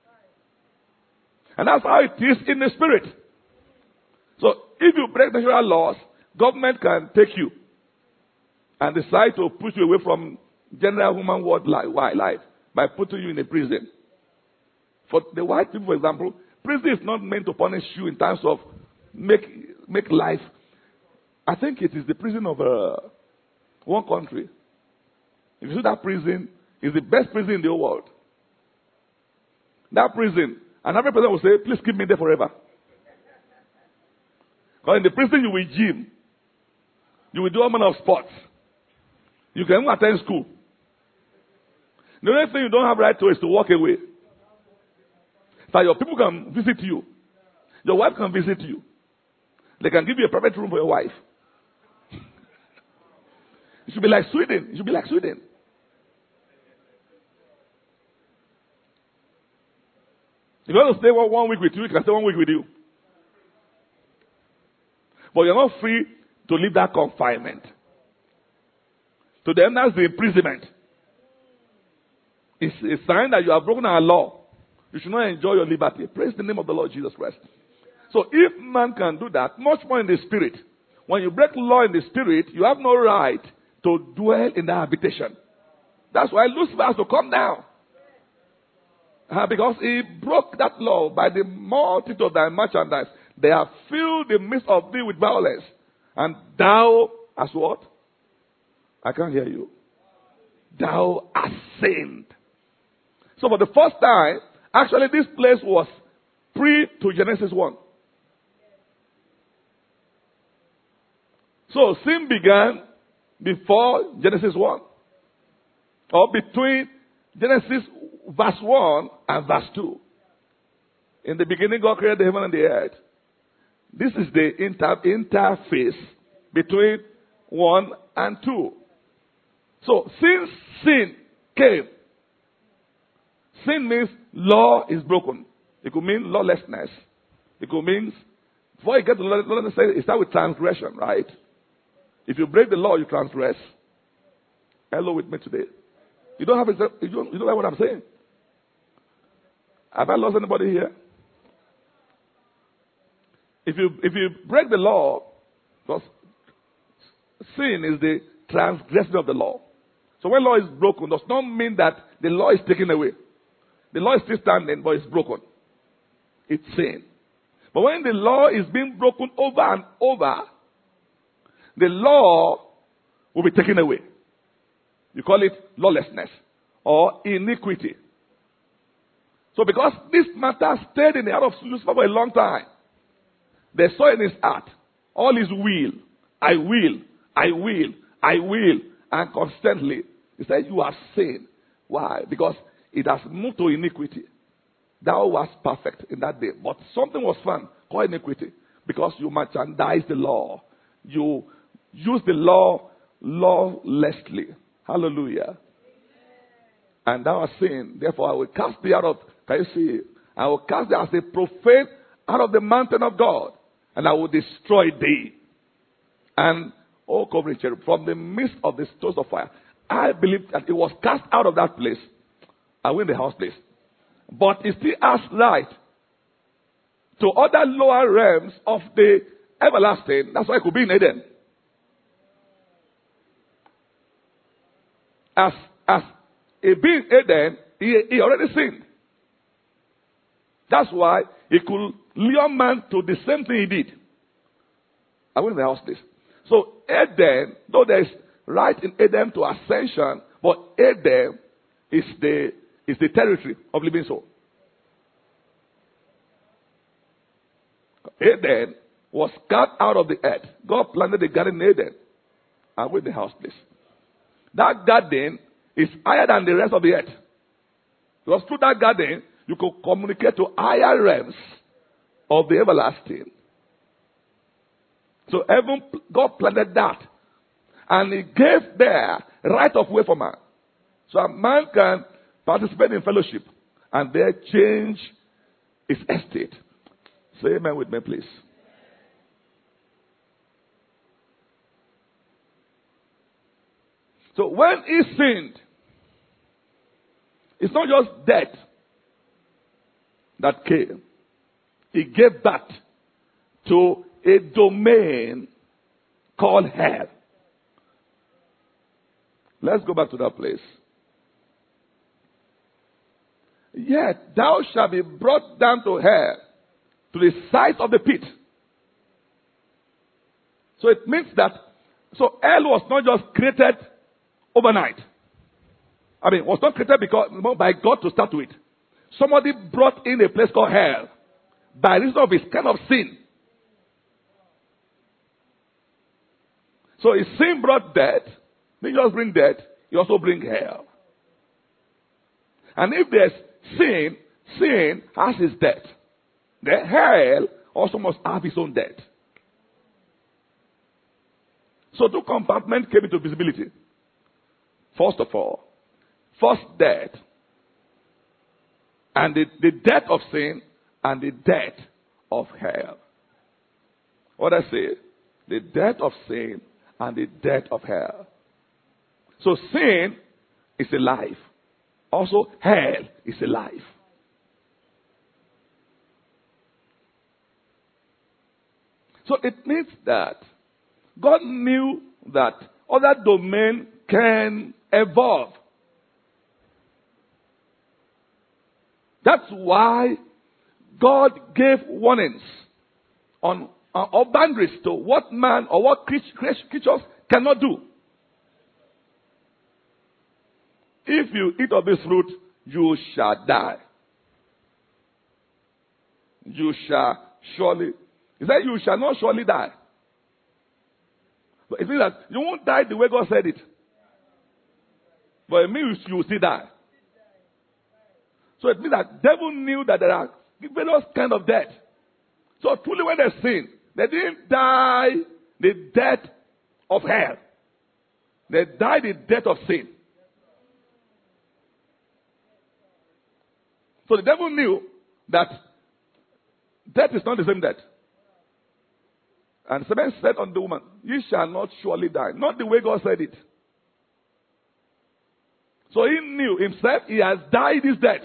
And that's how it is in the spirit. So if you break natural laws, government can take you and decide to push you away from general human world life by putting you in a prison. For the white people, for example, prison is not meant to punish you in terms of make make life. I think it is the prison of uh, one country. If you see that prison, it's the best prison in the whole world. That prison, and every person will say, please keep me there forever. Because in the prison you will gym. You will do all manner of sports. You can even attend school. The only thing you don't have right to is to walk away. So your people can visit you. Your wife can visit you. They can give you a private room for your wife. It should be like Sweden. It should be like Sweden. If you want to stay one, one week with you, you can stay one week with you. But you're not free to leave that confinement. To them, that's the imprisonment. It's a sign that you have broken our law. You should not enjoy your liberty. Praise the name of the Lord Jesus Christ. So if man can do that, much more in the spirit. When you break law in the spirit, you have no right to dwell in that habitation. That's why Lucifer has to come down. Uh, because he broke that law by the multitude of thy merchandise. They have filled the midst of thee with violence. And thou hast what? I can't hear you. Thou hast sinned. So for the first time, actually this place was pre to Genesis one. So sin began before Genesis one. Or between Genesis verse one and verse two. In the beginning God created the heaven and the earth. This is the inter- interface between one and two. So since sin came, sin means law is broken. It could mean lawlessness. It could mean, before you get to lawlessness, it starts with transgression, right? If you break the law, you transgress. Hello with me today. You don't have, you don't, you don't like what I'm saying? Have I lost anybody here? If you, if you break the law, because sin is the transgression of the law. So when law is broken, does not mean that the law is taken away. The law is still standing, but it's broken. It's sin. But when the law is being broken over and over, the law will be taken away. You call it lawlessness or iniquity. So because this matter stayed in the heart of Lucifer for a long time, they saw in his heart all his will. I will, I will, I will. And constantly, he said, you are sin. Why? Because it has moved to iniquity. Thou wast perfect in that day. But something was found called iniquity. Because you merchandise the law. You use the law lawlessly. Hallelujah. And thou art sin. Therefore I will cast thee out of, can you see it? I will cast thee as a profane out of the mountain of God. And I will destroy thee. And, oh, covering cherub, from the midst of the stones of fire. I believe that it was cast out of that place. I win the house place. But it still has right to other lower realms of the everlasting. That's why it could be in Eden. As, as it being Eden, he, he already sinned. That's why he could lure man to the same thing he did. I went in the house place. So Eden, though there is right in Eden to ascension, but Eden is the is the territory of living soul. Eden was cut out of the earth. God planted the garden in Eden. I went in the house place. That garden is higher than the rest of the earth. Because through that garden, you could communicate to higher realms of the everlasting. So heaven, God planted that. And he gave there right of way for man. So a man can participate in fellowship and there change his estate. Say amen with me, please. So when he sinned, it's not just death that came. He gave birth to a domain called hell. Let's go back to that place. Yet thou shalt be brought down to hell, to the sides of the pit. So it means that, so hell was not just created overnight. I mean, it was not created because by God to start with. Somebody brought in a place called hell by reason of his kind of sin. So his sin brought death. He just bring death. He also bring hell. And if there's sin, sin has its death. The hell also must have its own death. So two compartments came into visibility. First of all, first death. And the, the death of sin and the death of hell. What I say? The death of sin and the death of hell. So sin is a life. Also hell is a life. So it means that God knew that other domain can evolve. That's why God gave warnings on uh, or boundaries to what man or what creatures cannot do. If you eat of this fruit, you shall die. You shall surely. He said, you shall not surely die. But it means that you won't die the way God said it. But it means you will still die. So it means that devil knew that there are various kind of death. So truly when they sin, they didn't die the death of hell. They died the death of sin. So the devil knew that death is not the same death. And Satan said unto the woman, ye shall not surely die. Not the way God said it. So he knew himself, he has died his death.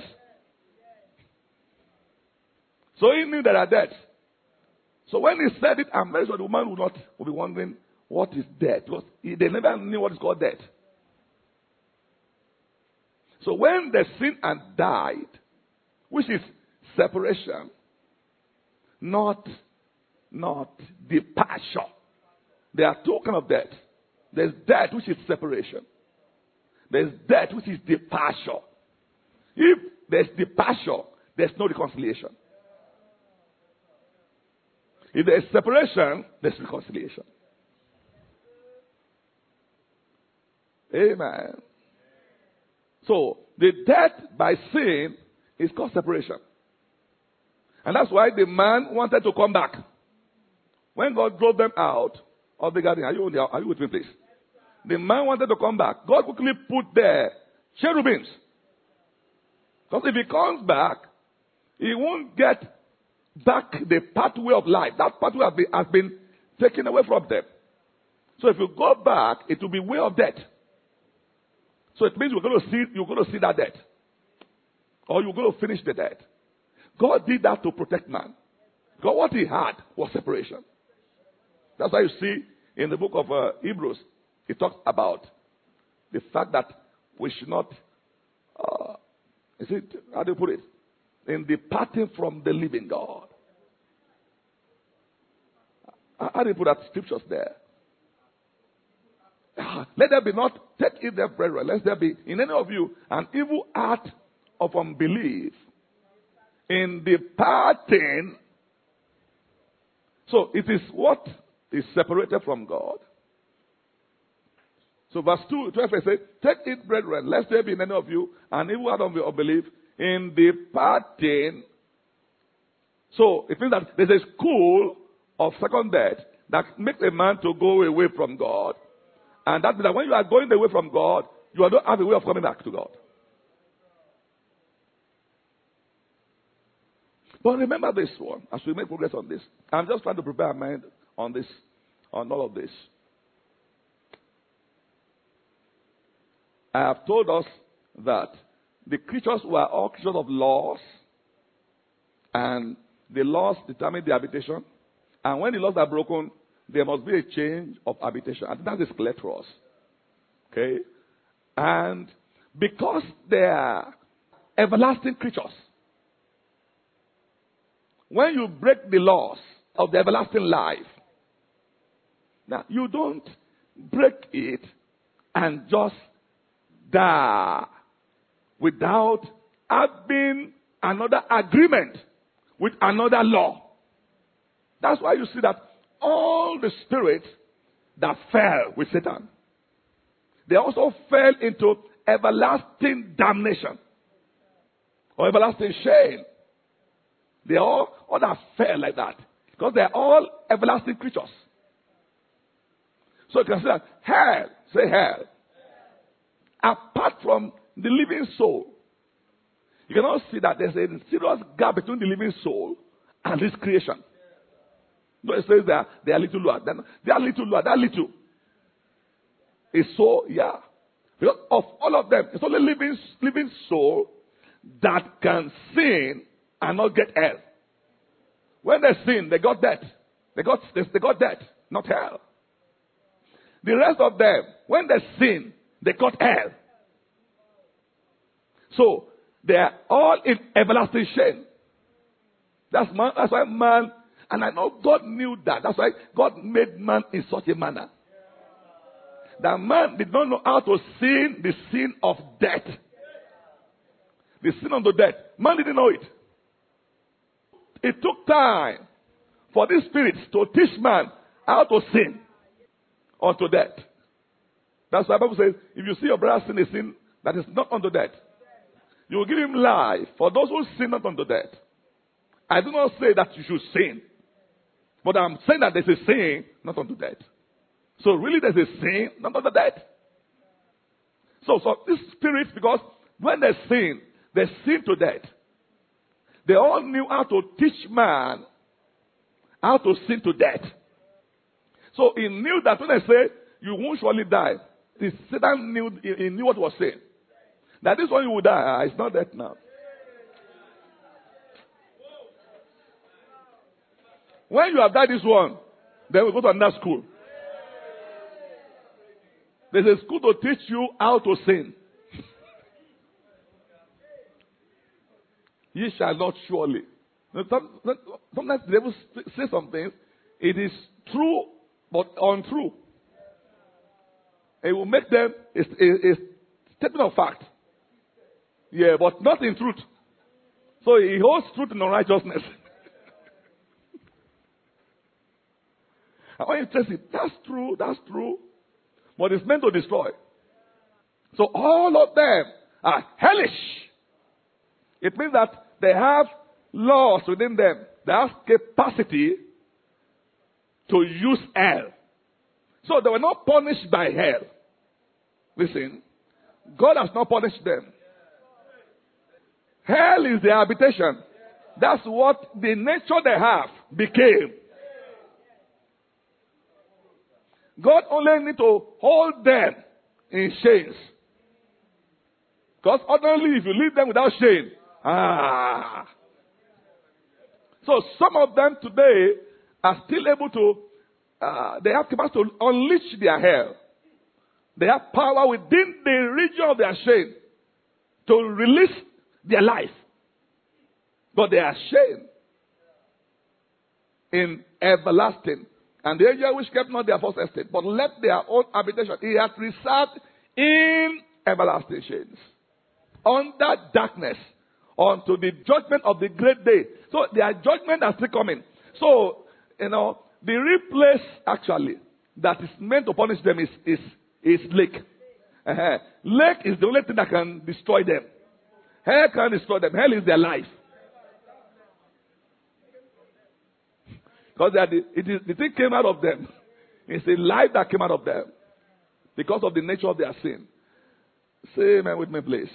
So he knew there are deaths. So when he said it, I'm very sure the woman would not will be wondering, what is death? Because they never knew what is called death. So when they sinned and died, which is separation, not, not departure. There are two kinds of death. There's death which is separation. There's death which is departure. If there's departure, there's no reconciliation. If there is separation, there's reconciliation. Amen. So, the death by sin is called separation. And that's why the man wanted to come back. When God drove them out of the garden, are you, the, are you with me, please? The man wanted to come back. God quickly put there cherubims. Because if he comes back, he won't get back the pathway of life. That pathway has been, has been taken away from them. So if you go back, it will be way of death. So it means you're going to see, you're going to see that death. Or you're going to finish the death. God did that to protect man. Because what he had was separation. That's why you see in the book of uh, Hebrews, it talks about the fact that we should not, uh, is it, how do you put it? In departing from the living God. How do you put that scriptures there? Let there be not, take it there, brethren, lest there be in any of you an evil heart of unbelief in departing. So it is what is separated from God. So verse two, twelve says, take it, brethren, lest there be in any of you an evil heart of unbelief in departing. So it means that there's a school of second death that makes a man to go away from God. And that means that when you are going away from God, you don't have a way of coming back to God. But remember this one, as we make progress on this. I'm just trying to prepare our mind on this, on all of this. I have told us that the creatures were all creatures of laws, and the laws determine the habitation. And when the laws are broken, there must be a change of habitation. And that is clear to us. Okay? And because they are everlasting creatures, when you break the laws of the everlasting life, now you don't break it and just die without having another agreement with another law. That's why you see that all the spirits that fell with Satan, they also fell into everlasting damnation or everlasting shame. They all, all that fell like that because they're all everlasting creatures. So you can say that hell, say hell, apart from the living soul, you cannot see that there's a serious gap between the living soul and this creation. No, it says that they are little lower. They are little lower. That little is so, yeah. Because of all of them, it's only living, living soul that can sin and not get hell. When they sin, they got death. They got, they, they got death, not hell. The rest of them, when they sin, they got hell. So, they are all in everlasting shame. That's, man, that's why man, and I know God knew that. That's why God made man in such a manner. That man did not know how to sin the sin of death. The sin unto death. Man didn't know it. It took time for these spirits to teach man how to sin unto death. That's why the Bible says, if you see your brother sin a sin that is not unto death, you will give him life for those who sin not unto death. I do not say that you should sin, but I'm saying that there's a sin not unto death. So really there's a sin not unto death. So, so these spirits, because when they sin, they sin to death. They all knew how to teach man how to sin to death. So he knew that when they say, you won't surely die, the Satan knew, he knew what he was saying. That this one you will die. It's not death now. When you have died this one, then we go to another school. There's a school to teach you how to sin. Ye shall not surely. Sometimes the devil say some things. It is true, but untrue. It will make them a, a, a statement of fact. Yeah, but not in truth. So he holds truth in unrighteousness. And when you trace it, that's true, that's true. But it's meant to destroy. So all of them are hellish. It means that they have laws within them. They have capacity to use hell. So they were not punished by hell. Listen, God has not punished them. Hell is their habitation. That's what the nature they have became. God only need to hold them in chains. Because ordinarily, if you leave them without shame, ah. So some of them today are still able to, uh, they have capacity to unleash their hell. They have power within the region of their shame to release their life. But they are shamed in everlasting. And the angel which kept not their first estate, but left their own habitation, he hath reserved in everlasting chains, under darkness, unto the judgment of the great day. So their judgment are still coming. So, you know, the real place actually that is meant to punish them is is is lake. Uh-huh. Lake is the only thing that can destroy them. Hell can destroy them. Hell is their life. Because they are the, it is, the thing came out of them. It's a life that came out of them. Because of the nature of their sin. Say amen with me, please.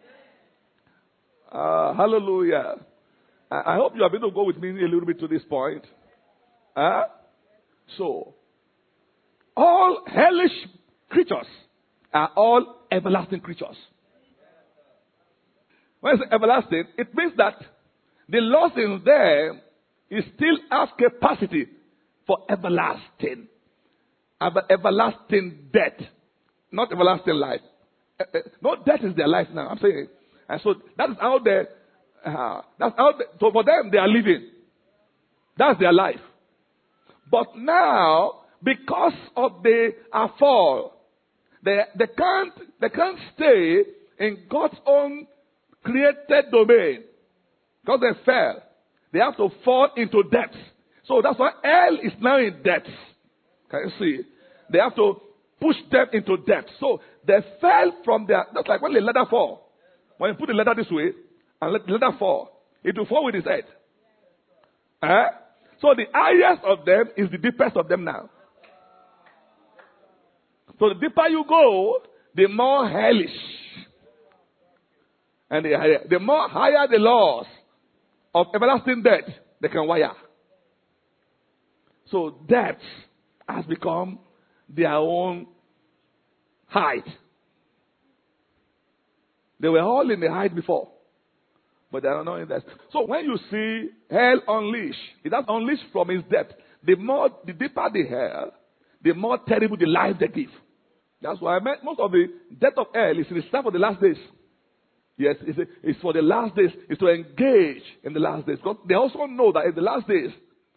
Uh, hallelujah. I, I hope you are able to go with me a little bit to this point. Uh, so, all hellish creatures are all everlasting creatures. When I say everlasting, it means that the loss in them is still have capacity for everlasting. Ever, everlasting death. Not everlasting life. Uh, uh, no, death is their life now. I'm saying it. And so that is how they, uh, that's how they, so for them they are living. That's their life. But now, because of the fall, they, they can't, they can't stay in God's own created domain. Because they fell. They have to fall into depths. So that's why hell is now in depths. Can you see? They have to push them into depths. So they fell from their, that's like when the ladder fall. When you put the ladder this way and let the ladder fall, it will fall with its head. Eh? So the highest of them is the deepest of them now. So the deeper you go, the more hellish. And the, higher, the more higher the laws of everlasting death they can wire. So death has become their own height. They were all in the height before, but they are not in that. So when you see hell unleashed, it has unleashed from its depth. The more, the deeper the hell, the more terrible the life they give. That's why I meant most of the death of hell is reserved for the last days. Yes, it's, a, it's for the last days. It's to engage in the last days. Because they also know that in the last days,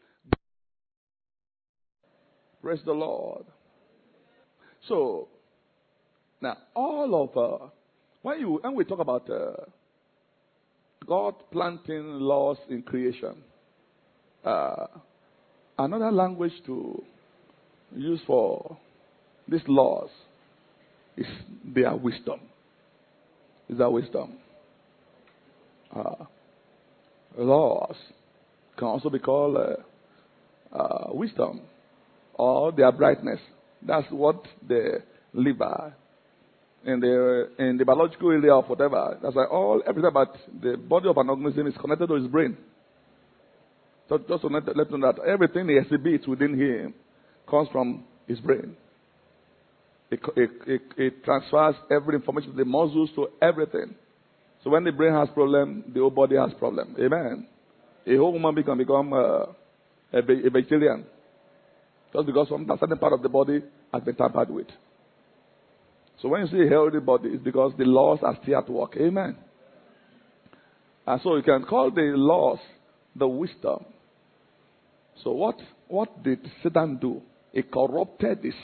praise the Lord. So, now all of, uh, when, you, when we talk about uh, God planting laws in creation, uh, another language to use for these laws is their wisdom. Is that wisdom? Uh, laws can also be called uh, uh, wisdom or their brightness. That's what they live by. In the, in the biological area of whatever, that's why all, everything about the body of an organism is connected to his brain. So just to let, let them know that everything he exhibits within him comes from his brain. It, it, it, it transfers every information to the muscles, to everything. So when the brain has problem, the whole body has problem. Amen. A whole woman can become uh, a, a vegetarian. Just because some certain part of the body has been tampered with. So when you see a healthy body, it's because the laws are still at work. Amen. And so you can call the laws the wisdom. So what, what did Satan do? He corrupted this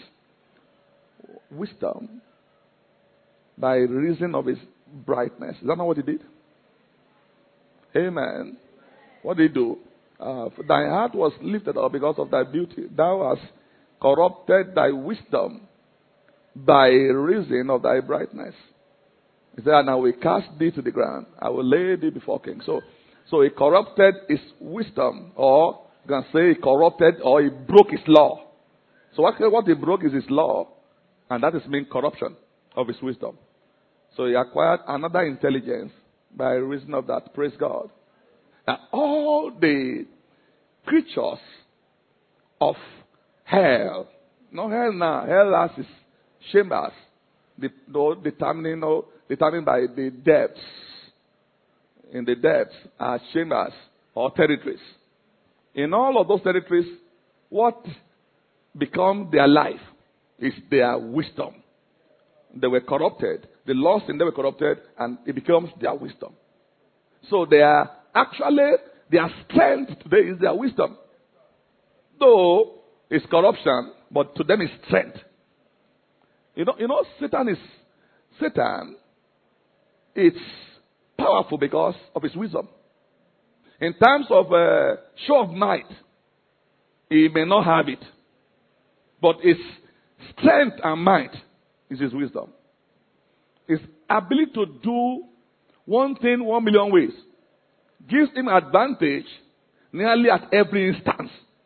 wisdom by reason of his brightness. Is that not what he did? Amen. What did he do? Uh, thy heart was lifted up because of thy beauty. Thou hast corrupted thy wisdom by reason of thy brightness. He said, and I will cast thee to the ground. I will lay thee before kings. So, so he corrupted his wisdom, or you can say he corrupted or he broke his law. So actually what he broke is his law, and that is mean corruption of his wisdom. So he acquired another intelligence by reason of that. Praise God. And all the creatures of hell, no hell now, hell has its chambers, the, no, determining, no, determined by the depths. In the depths are chambers or territories. In all of those territories, what become their life is their wisdom. They were corrupted. The laws in them were corrupted, and it becomes their wisdom. So they are actually, their strength today is their wisdom. Though it's corruption, but to them it's strength. You know, you know, Satan is, Satan, it's powerful because of his wisdom. In terms of uh, show of might, he may not have it. But his strength and might is his wisdom. His ability to do one thing one million ways gives him advantage nearly at every instance.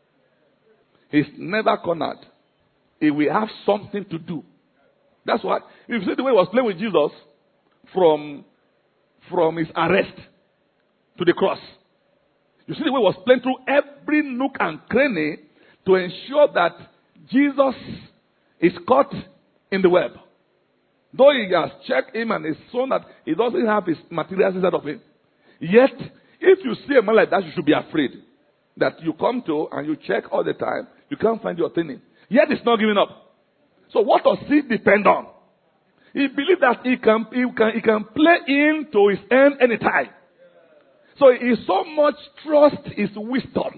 He's never cornered. He will have something to do. That's why, if you see the way he was playing with Jesus from, from his arrest to the cross, you see the way he was playing through every nook and cranny to ensure that Jesus is caught in the web. Though he has checked him and his son that he doesn't have his materials inside of him. Yet, if you see a man like that, you should be afraid. That you come to and you check all the time, you can't find your thing. Yet he's not giving up. So what does he depend on? He believes that he can, he can, he can play into his end anytime. So he so much trusts his wisdom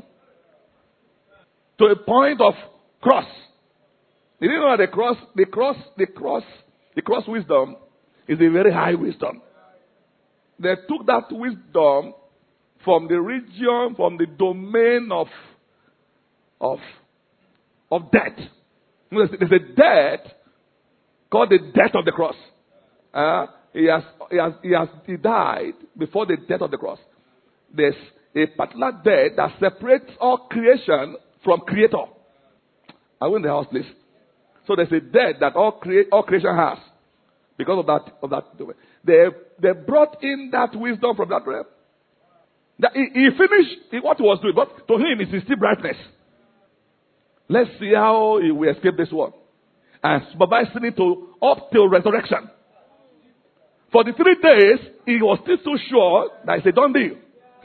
to a point of cross. You didn't know that the cross, the cross, the cross, the cross wisdom is a very high wisdom. They took that wisdom from the region, from the domain of, of, of death. There's a death called the death of the cross. Uh, he has, he has, he has, he died before the death of the cross. There's a particular death that separates all creation from creator. Are we in the house, please? So there's a death that all, crea- all creation has because of that. Of that, they they brought in that wisdom from that realm. That he, he finished what he was doing, but to him it is still brightness. Let's see how he will escape this one, and supervising it to up till resurrection. For the three days, he was still so sure that it's a done deal.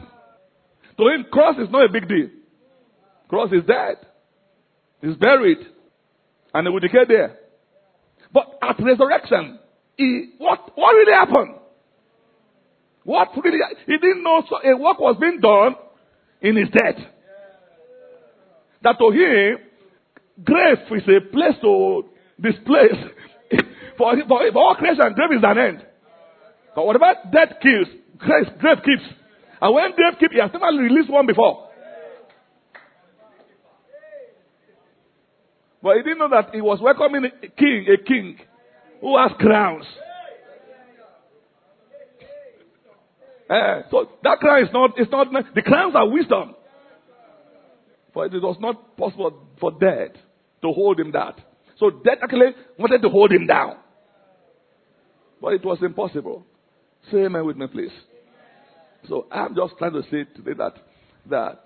To him, cross is not a big deal. Cross is dead. He's buried. And it will decay there. But at resurrection, he, what, what really happened? What really, he didn't know so, a work was being done in his death. That to him, grave is a place to displace. for, for, for all creation, grave is an end. But whatever death kills, grave, grave keeps. And when grave keeps, he has never released one before. But he didn't know that he was welcoming a king, a king who has crowns. Uh, so that crown is not, it's not, the crowns are wisdom. For it was not possible for death to hold him that. So death actually wanted to hold him down. But it was impossible. Say amen with me, please. So I'm just trying to say today that, that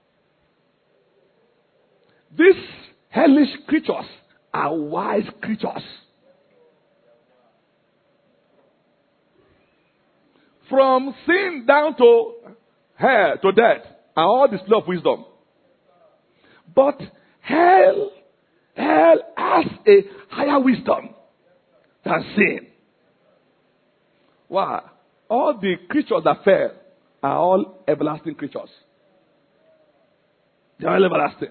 these hellish creatures are wise creatures. From sin down to hell, to death, are all display of wisdom. But hell, hell has a higher wisdom than sin. Why? All the creatures that fell are all everlasting creatures. They are all everlasting.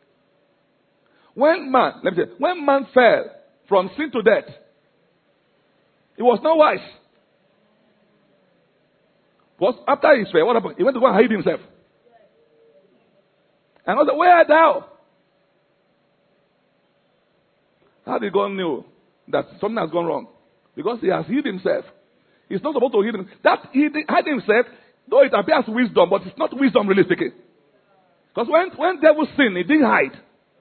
When man, let me say, when man fell from sin to death, he was not wise. Was after he fell, what happened? He went to go and hide himself. And I said, where art thou? How did God know that something has gone wrong? Because he has hid himself. He's not supposed to hide himself. That hiding himself, though it appears wisdom, but it's not wisdom really speaking. Because when, when devil sinned, he didn't hide.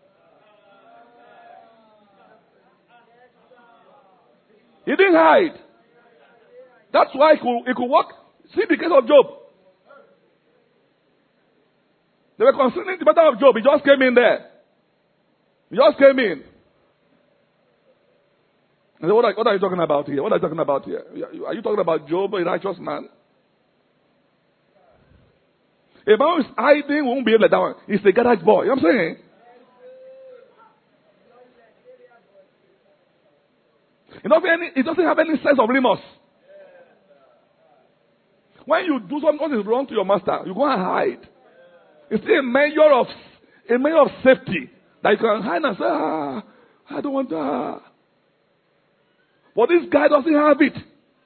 He didn't hide. That's why he could, he could walk. See the case of Job. They were considering the matter of Job. He just came in there. He just came in. And what are, what are you talking about here? What are you talking about here? Are you talking about Job, a righteous man? A man who is hiding won't behave like that one. He's a garage boy. You know what I'm saying? He doesn't, any, he doesn't have any sense of remorse. When you do something that is wrong to your master, you go and hide. It's a measure of a measure of safety that you can hide and say, ah, I don't want that. But this guy doesn't have it.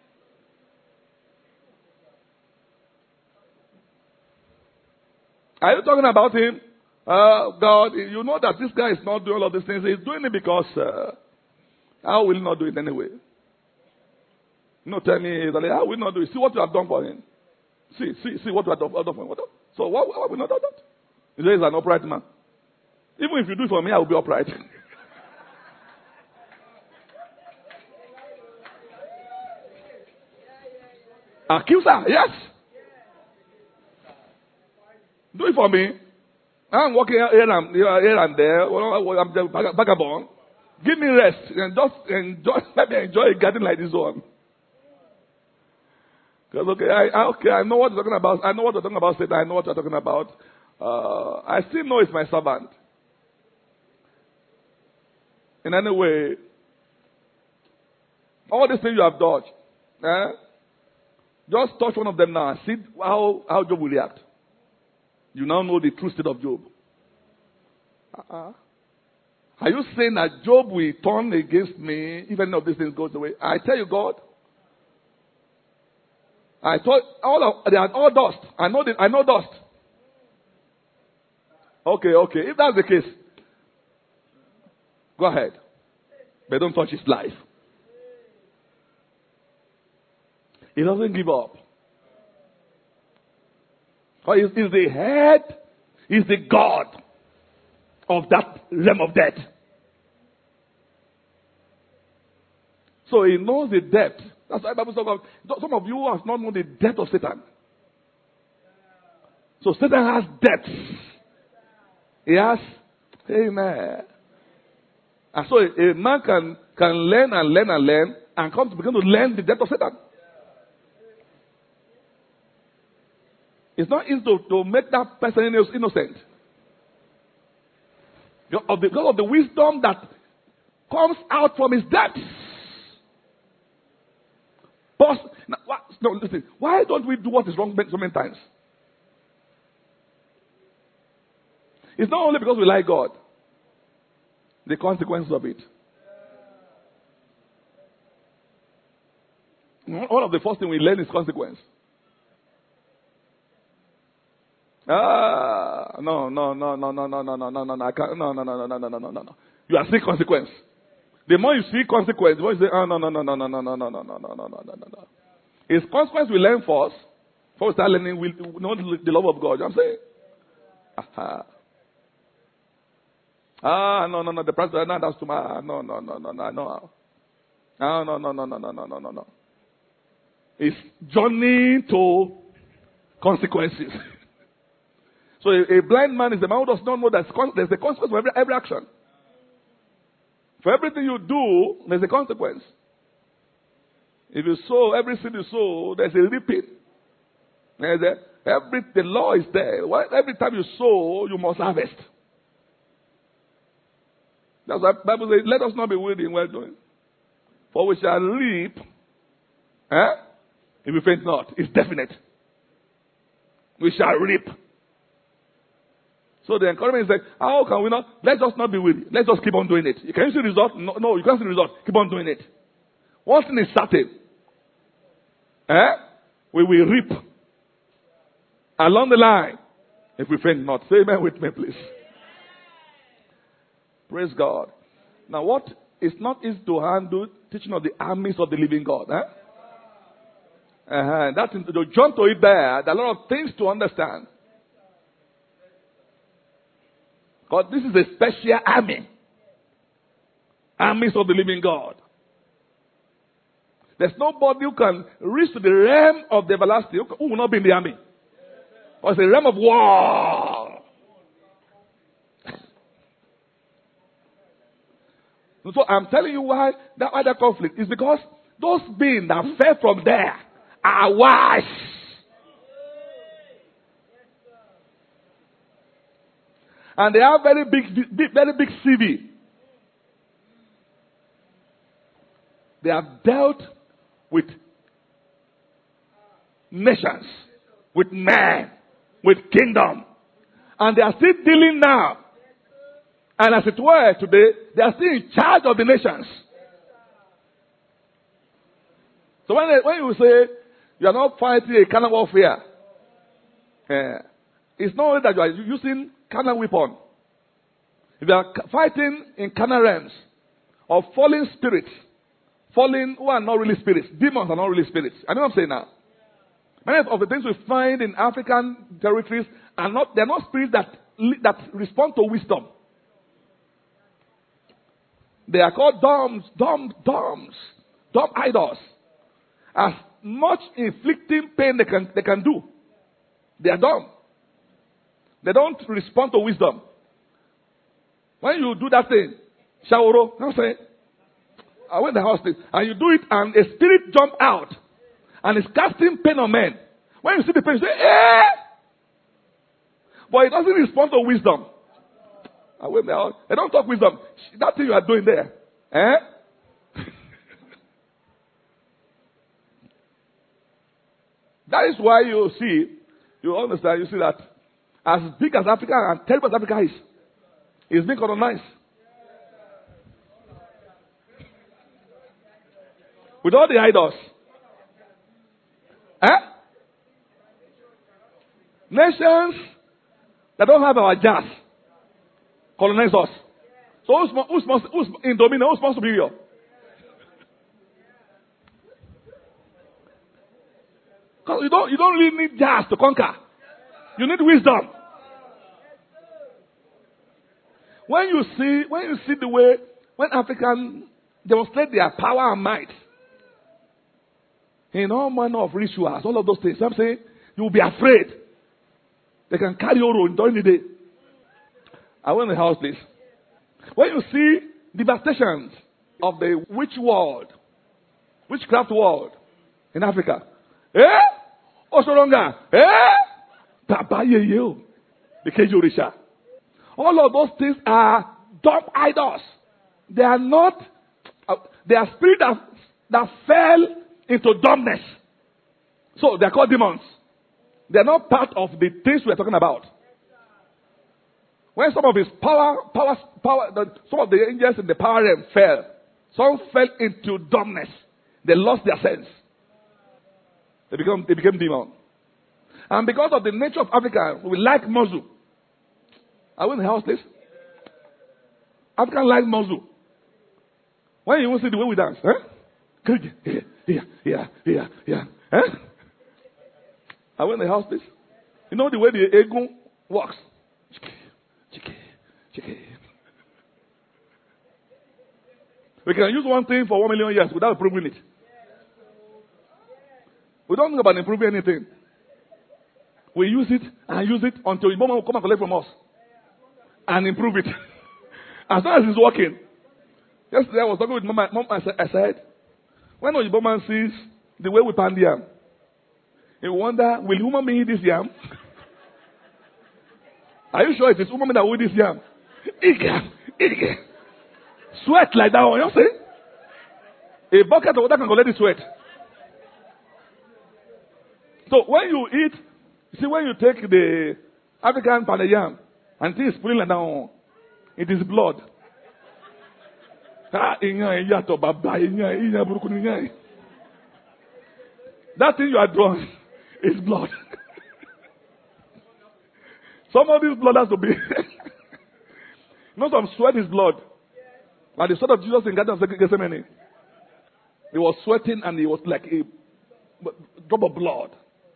Are you talking about him? Uh, God, you know that this guy is not doing all of these things. He's doing it because uh, how will he not do it anyway? No, tell me, how will he not do it? See what you have done for him. See, see, see what you have done for him. So why, why will not do that? He says he's an upright man. Even if you do it for me, I will be upright. Accuser, yes. Do it for me. I'm walking here and, here and there. I'm the vagabond. Give me rest and just enjoy. Let me enjoy a garden like this one. Because okay, I, okay, I know what you're talking about. I know what you're talking about. Satan. I know what you're talking about. Uh, I still know it's my servant. In any way, all these things you have dodged, eh? Just touch one of them now and see how, how Job will react. You now know the true state of Job. Uh-uh. Are you saying that Job will turn against me if any of these things goes away? I tell you, God. I thought all of they are all dust. I know the, I know dust. Okay, okay. If that's the case, go ahead. But don't touch his life. He doesn't give up. For he's, he's the head, he's the God of that realm of death. So he knows the depth. That's why the Bible talks about some of you have not known the depth of Satan. So Satan has depth. He has, amen. And so a, a man can, can learn and learn and learn and come to begin to learn the depth of Satan. It's not easy to, to make that person innocent. Because of, the, because of the wisdom that comes out from his depths. But, no, listen, why don't we do what is wrong so many times? It's not only because we like God. The consequences of it. One of the first things we learn is consequence. Ah, no, no, no, no, no, no, no, no, no, no, no, I can't, no, no, no, no, no, no, no, no, no. You are seeing consequence. The more you see consequence, the more you say, oh, no, no, no, no, no, no, no, no, no, no, no, no, no, no, no. It's consequence we learn first. Before we start learning, we know the love of God. You know what I'm saying? Aha. Ah, no, no, no, the president, no, that's too much. No, no, no, no, no, no. No, no, no, no, no, no, no, no, no, no. It's journey to consequences. So a, a blind man is a man who does not know that there's a consequence for every, every action. For everything you do, there's a consequence. If you sow, every seed you sow, there's a reaping. There's a, every, the law is there. Every time you sow, you must harvest. That's why the Bible says, let us not be weary in well doing. For we shall reap, eh? If we faint not. It's definite. We shall reap. So the encouragement is like, how can we not? Let's just not be weary. Let's just keep on doing it. Can you see the result? No, no, you can't see the result. Keep on doing it. One thing is certain. Eh? We will reap. Along the line. If we faint not. Say amen with me, please. Praise God. Now what it's not easy to handle teaching of the armies of the living God. Eh? Uh-huh. That's to jump to it there. There are a lot of things to understand. God, this is a special army. Armies of the living God. There's nobody who can reach to the realm of the everlasting who will not be in the army. Or it's a realm of war. So I'm telling you why that other conflict is because those beings that fell from there are wise. And they have very big, big, very big C V. They have dealt with nations, with men, with kingdom. And they are still dealing now. And as it were today, they are still in charge of the nations. So when, when you say you are not fighting a carnal warfare, uh, it's not only that you are using carnal weapon. If you are fighting in carnal realms of fallen spirits, fallen who are not really spirits, demons are not really spirits. I know what I'm saying now. Many of the things we find in African territories are not, they're not spirits that, that respond to wisdom. They are called doms, dumb, doms, dumb idols. As much inflicting pain they can, they can do. They are dumb. They don't respond to wisdom. When you do that thing, shaworo, I'm saying, I went to the hospital, and you do it, and a spirit jump out, and it's casting pain on men. When you see the pain, you say, eh! But it doesn't respond to wisdom. I went there, they don't talk wisdom. That thing you are doing there, eh? That is why you see, you understand, you see that as big as Africa and terrible as Africa is, it's being colonized. With all the idols. Eh? Nations that don't have our jazz colonize us. So who's, who's, who's in dominion? Who's more superior? Because you don't, you don't really need jazz to conquer. You need wisdom. When you see, when you see the way, when Africans demonstrate their power and might, in all manner of rituals, all of those things, I'm saying, you will be afraid. They can carry your own during the day. I went in the house, please. When you see devastations of the witch world, witchcraft world in Africa, eh? Osoronga, eh? Tabaye you, the Kejorisha. All of those things are dumb idols. They are not, uh, they are spirits that, that fell into dumbness. So they are called demons. They are not part of the things we are talking about. When some of his power, power, power, the, some of the angels in the power realm fell, some fell into dumbness. They lost their sense. They become, they became demons. And because of the nature of Africa, we like muzzle. Are we in the house, please? African like muzzle. When you want to see the way we dance, eh? Yeah, yeah, yeah, yeah, yeah. Eh? Are we in the house, please? You know the way the egun walks? Chicky, chicky. We can use one thing for one million years without improving it. We don't think about improving anything. We use it and use it until the moment will come and collect from us and improve it. As long as it's working. Yesterday I was talking with mom. Mom, I said, when the woman sees the way we pound yam, you wonder, will human being eat this yam? Are you sure it is woman that will eat this yam? Eat yam, eat yam. Sweat like that one, you see? A bucket of water can collect the sweat. So when you eat, see when you take the African pounded yam and it is pulling like that, it is blood. That thing you are drawing is blood. Some of this blood has to be. You know, some sweat is blood. Like the son of Jesus in Garden of Gethsemane. He was sweating and he was like a drop of blood.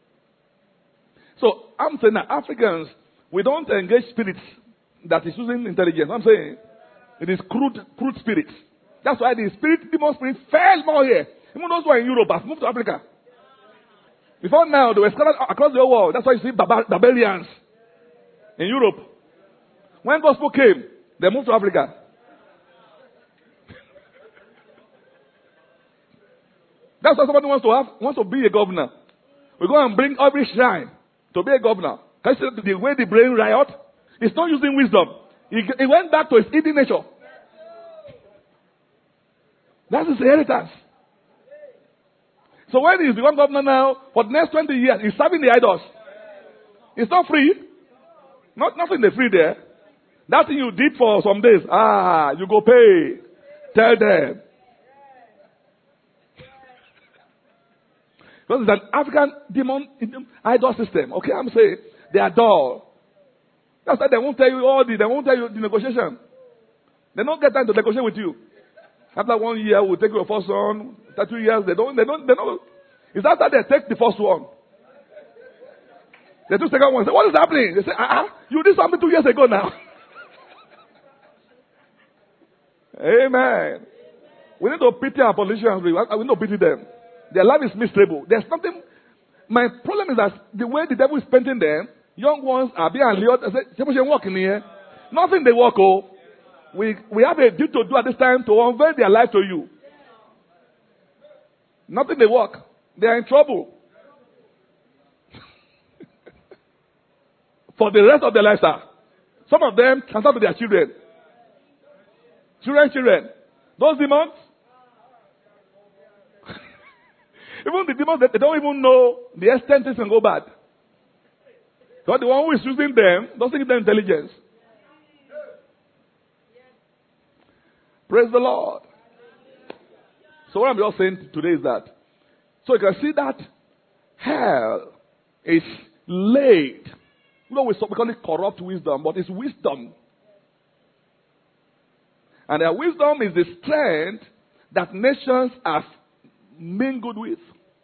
So I'm saying that Africans, we don't engage spirits that is using intelligence. I'm saying it is crude, crude spirits. That's why the spirit, demon spirit fell more here. Even those who are in Europe have moved to Africa. Before now, they were scattered across the whole world. That's why you see barbar- barbarians in Europe. When gospel came, they moved to Africa. That's why somebody wants to have wants to be a governor. We go and bring every shrine to be a governor. Can you see the way the brain riot? It's not using wisdom. He, he went back to his eating nature. That's his inheritance. So when he's become governor now, for the next twenty years, he's serving the idols. It's not free. Not nothing they free there. That thing you did for some days, ah, you go pay. Tell them. Because it's an African demon idol system. Okay, I'm saying they are dull. That's why they won't tell you all the, they won't tell you the negotiation. They don't get time to negotiate with you. After one year, we'll take your first one. After two years, they don't, they don't, they don't. It's after they take the first one. They took the second one and say, what is happening? They say, ah, uh-uh, you did something two years ago now. Amen. We need to pity our politicians. We need to pity them. Their life is miserable. There's nothing. My problem is that the way the devil is painting them, young ones are being lured. I say, walk in here. Nothing they walk. Oh, we we have a duty to do at this time to unveil their life to you. Nothing they walk. They are in trouble. For the rest of their lifestyle. Some of them transfer to their children. Children, children. Those demons. Even the demons, they don't even know the extent things can go bad. So the one who is using them doesn't give them intelligence. Praise the Lord. So what I'm just saying today is that, so you can see that hell is laid. You know, we call it corrupt wisdom, but it's wisdom. And their wisdom is the strength that nations have mingled with.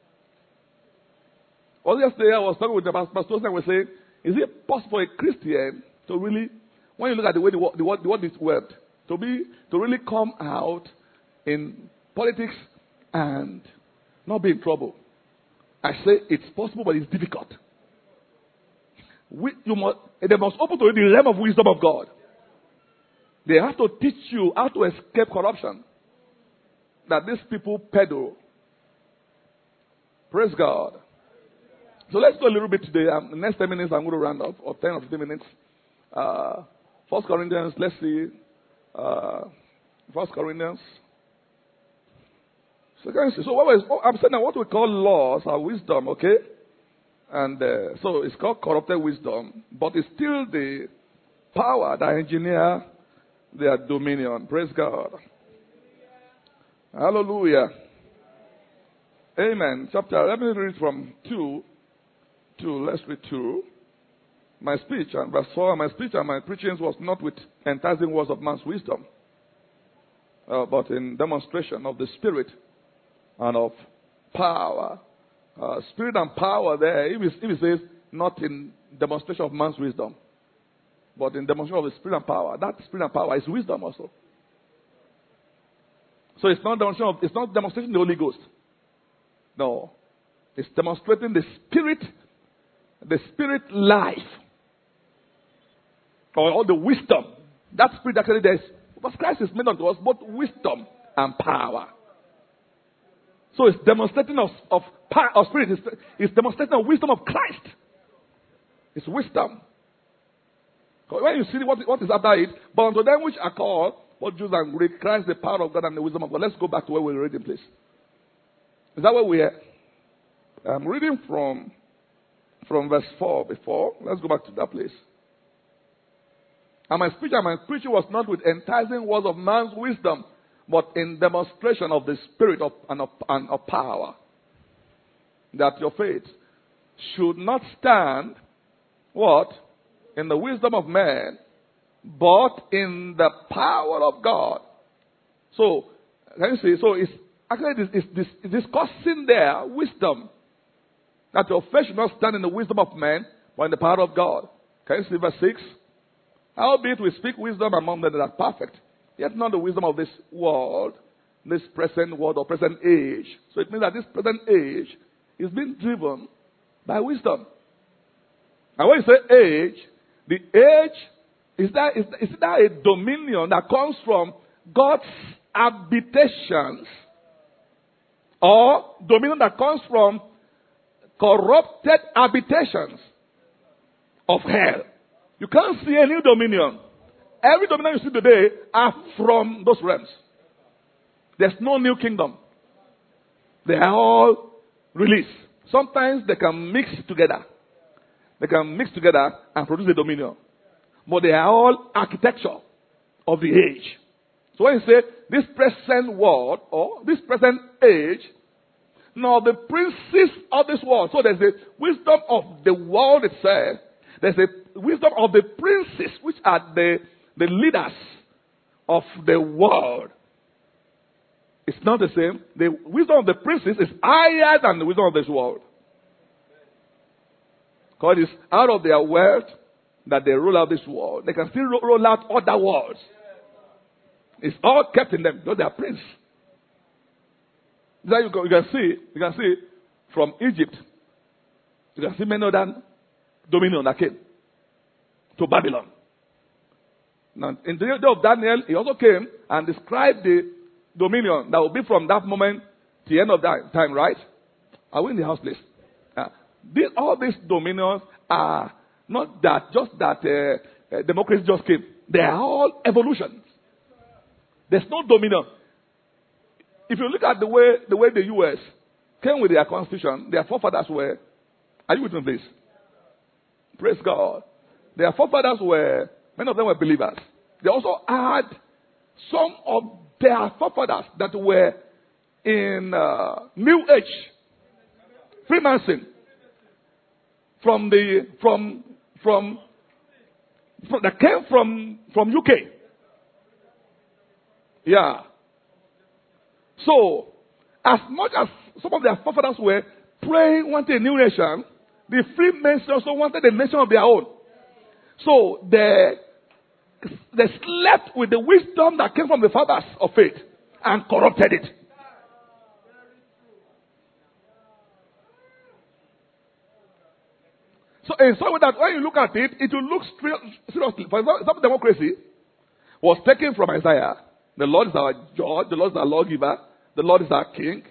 Well, yesterday I was talking with the pastor and we were saying, is it possible for a Christian to really, when you look at the way the word, the word, the word is worded, to be, to really come out in politics and not be in trouble? I say it's possible, but it's difficult. We, you must, they must open to you the realm of wisdom of God. They have to teach you how to escape corruption that these people peddle. Praise God. So let's go a little bit today. Um, the next ten minutes I'm going to round up, or ten or fifteen minutes. Uh, First Corinthians, let's see. Uh, First Corinthians. So, so what was, oh, I'm saying that what we call laws are wisdom, okay? And uh, so it's called corrupted wisdom, but it's still the power that engineer their dominion. Praise God. Hallelujah. Amen. Chapter, let me read from two to, let's read two. My speech, and verse four, my speech and my preaching was not with enticing words of man's wisdom, uh, but in demonstration of the Spirit and of power. Uh, spirit and power there, if it, if it says not in demonstration of man's wisdom, but in demonstration of the Spirit and power. That Spirit and power is wisdom also. So it's not demonstration of, it's not demonstrating the Holy Ghost. No. It's demonstrating the Spirit, the Spirit life. Or all the wisdom. That Spirit actually there is, because Christ is made unto us both wisdom and power. So it's demonstrating of, of power of Spirit. It's, it's demonstrating of wisdom of Christ. It's wisdom. When you see what, what is after it, but unto them which are called, both Jews and Greek, Christ the power of God and the wisdom of God. Let's go back to where we were reading, please. Is that where we are? I'm reading from, from verse four before. Let's go back to that place. And my speech and my preaching was not with enticing words of man's wisdom, but in demonstration of the Spirit of, and, of, and of power. That your faith should not stand, what? In the wisdom of man, but in the power of God. So, can you see? So it's actually it's, it's, it's, it's discussing there wisdom. That your faith should not stand in the wisdom of men, but in the power of God. Can you see verse six? Howbeit we speak wisdom among them that are perfect, yet not the wisdom of this world, this present world or present age. So it means that this present age is being driven by wisdom. And when you say age, the age is that is, is that a dominion that comes from God's habitations, or dominion that comes from corrupted habitations of hell. You can't see a new dominion. Every dominion you see today are from those realms. There's no new kingdom. They are all released. Sometimes they can mix together. They can mix together and produce a dominion. But they are all architecture of the age. So when you say this present world or this present age, now the princes of this world. So there's the wisdom of the world itself. There's the wisdom of the princes, which are the, the leaders of the world. It's not the same. The wisdom of the princes is higher than the wisdom of this world. Because it's out of their wealth that they roll out this world. They can still roll out other worlds. It's all kept in them because they are princes. That you, you can see, you can see from Egypt, you can see many other dominion that came to Babylon. Now, in the day of Daniel, he also came and described the dominion that will be from that moment to the end of that time, right? Are we in the house, please? Uh, these, all these dominions are not that, just that uh, uh, democracy just came. They are all evolutions. There's no dominion. If you look at the way the way the U S came with their constitution, their forefathers were, are you with me, please? Praise God. Their forefathers were, many of them were believers. They also had some of their forefathers that were in uh, New Age, Freemason, from the from from, from that came from from U K. Yeah. So, as much as some of their forefathers were praying, wanted a new nation, the Freemasons also wanted a nation of their own. So, they, they slept with the wisdom that came from the fathers of faith and corrupted it. So, in some way that when you look at it, it will look seriously. For example, some democracy was taken from Isaiah. The Lord is our judge, the Lord is our lawgiver, the Lord is our king.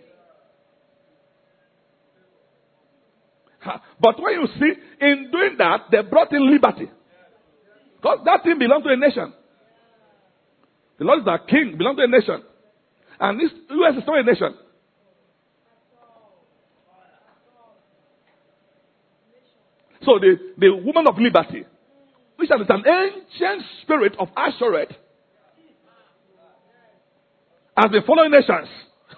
But when you see, in doing that, they brought in liberty. Because that thing belongs to a nation. The Lord is our king, belongs to a nation. And this U S is not a nation. So the, the woman of liberty, which is an ancient spirit of Ashereth, has been following nations.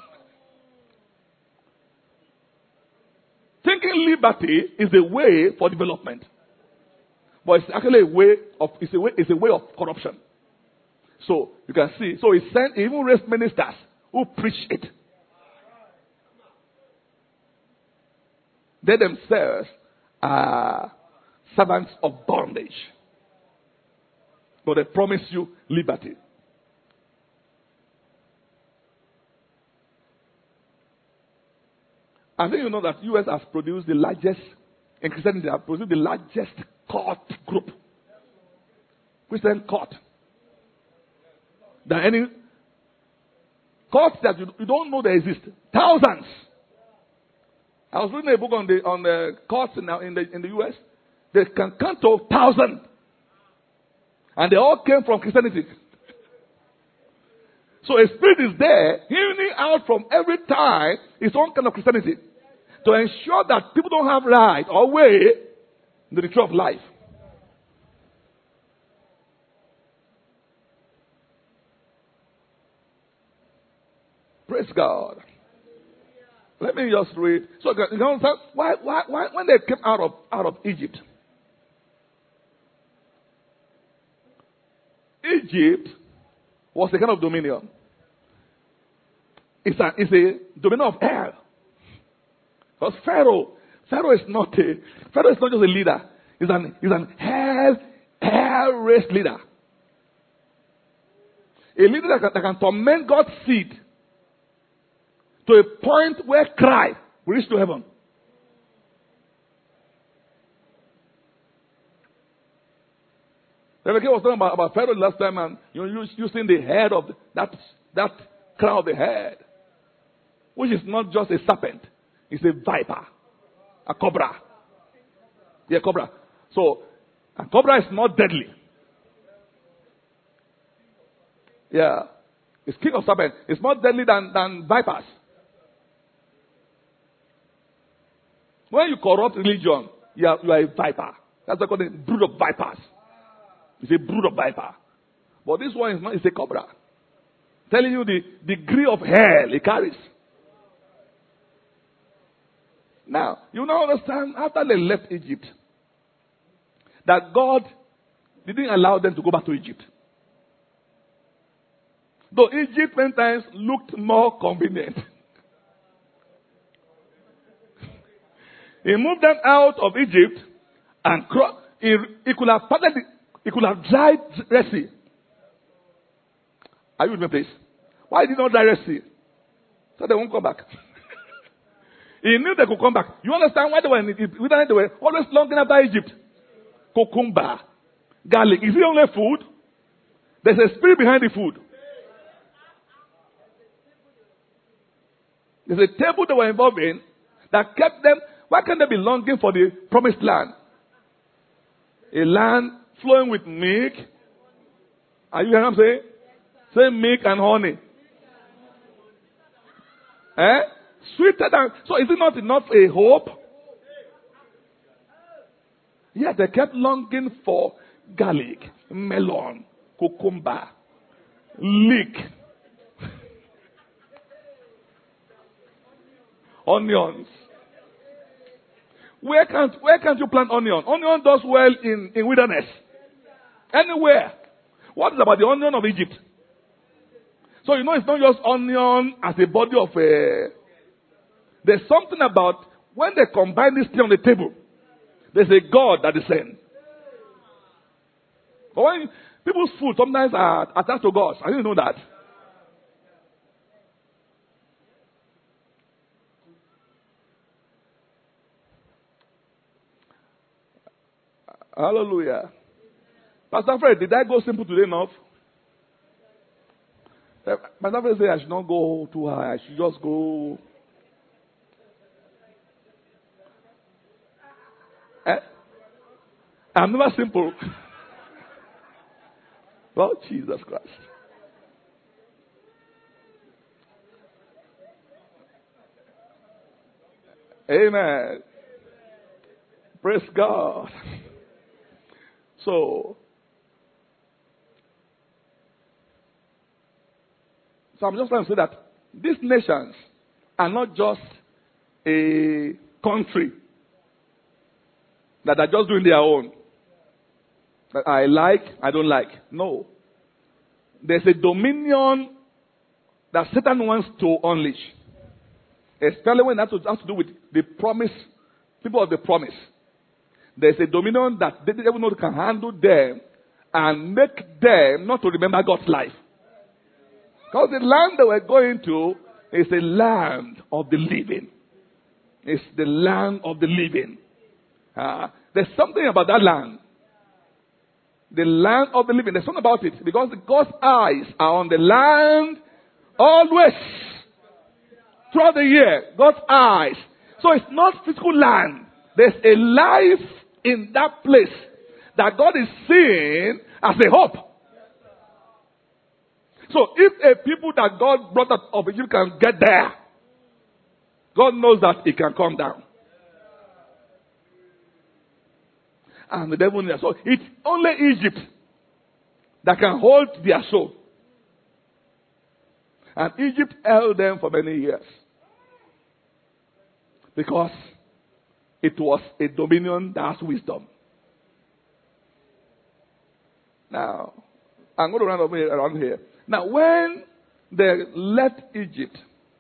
Thinking liberty is a way for development. But it's actually a way of it's a way it's a way of corruption. So you can see, so he sent he even raised ministers who preach it. They themselves are servants of bondage. But they promise you liberty. I think you know that U S has produced the largest, in Christianity, has produced the largest court group. Christian court. Than any courts that you, you don't know they exist. Thousands. I was reading a book on the on the courts in the, in the in the U S. They can count to thousand. And they all came from Christianity. So a spirit is there, healing out from every time its own kind of Christianity, to ensure that people don't have right or way in the tree of life. Praise God. Let me just read. So you know why, why, why, when they came out of out of Egypt, Egypt was a kind of dominion. is a, is a dominion of hell. Because Pharaoh, Pharaoh is not a, Pharaoh is not just a leader. He's an, he's an hell, hell-raised leader. A leader that can, that can torment God's seed to a point where cry will reach to heaven. Rebecca was talking about, about Pharaoh last time, and you know, using the head of the, that, that crown of the head, which is not just a serpent, it's a viper, a cobra. Yeah, cobra. So, a cobra is not deadly. Yeah. It's king of serpents. It's more deadly than, than vipers. When you corrupt religion, you are, you are a viper. That's called a brood of vipers. It's a brood of viper. But this one is not, it's a cobra. Telling you the degree of hell it carries. Now, you now understand, after they left Egypt, that God didn't allow them to go back to Egypt. Though Egypt many times looked more convenient. He moved them out of Egypt and cro- he, he could have parted the, he could have dried Red Sea. Are you with me, please? Why did he not dry Red Sea? So they won't come back. He knew they could come back. You understand why they were in Egypt? They were always longing after Egypt. Cucumber, garlic. Is it only food? There's a spirit behind the food. There's a table they were involved in that kept them. Why can't they be longing for the promised land? A land flowing with milk. Are you hearing what I'm saying? Say milk and honey. Eh? Sweeter than. So is it not enough a hope? Yeah, they kept longing for garlic, melon, cucumber, leek, onions. Where can't where can't you plant onion? Onion does well in, in wilderness. Anywhere. What is about the onion of Egypt? So you know it's not just onion as a body of a. There's something about when they combine this thing on the table. There's a God that descends. But when people's food sometimes are attached to gods, I didn't know that. Hallelujah. Pastor Fred, did I go simple today enough? Pastor Fred said I should not go too high. I should just go. Eh? I'm never simple. Lord Jesus Christ. Amen. Praise God. So, so I'm just trying to say that these nations are not just a country that are just doing their own. That I like, I don't like. No. There's a dominion that Satan wants to unleash. Especially when it has to, has to do with the promise, people of the promise. There's a dominion that the devil knows can handle them and make them not to remember God's life. Because the land that we're going to is a land of the living. It's the land of the living. Uh, there's something about that land. The land of the living. There's something about it. Because God's eyes are on the land always. Throughout the year. God's eyes. So it's not physical land. There's a life in that place that God is seeing as a hope. So if a people that God brought out of Egypt can get there, God knows that it can come down. And the devil knows. So it's only Egypt that can hold their soul. And Egypt held them for many years. Because it was a dominion that has wisdom. Now, I'm going to run over around here. Now, when they left Egypt,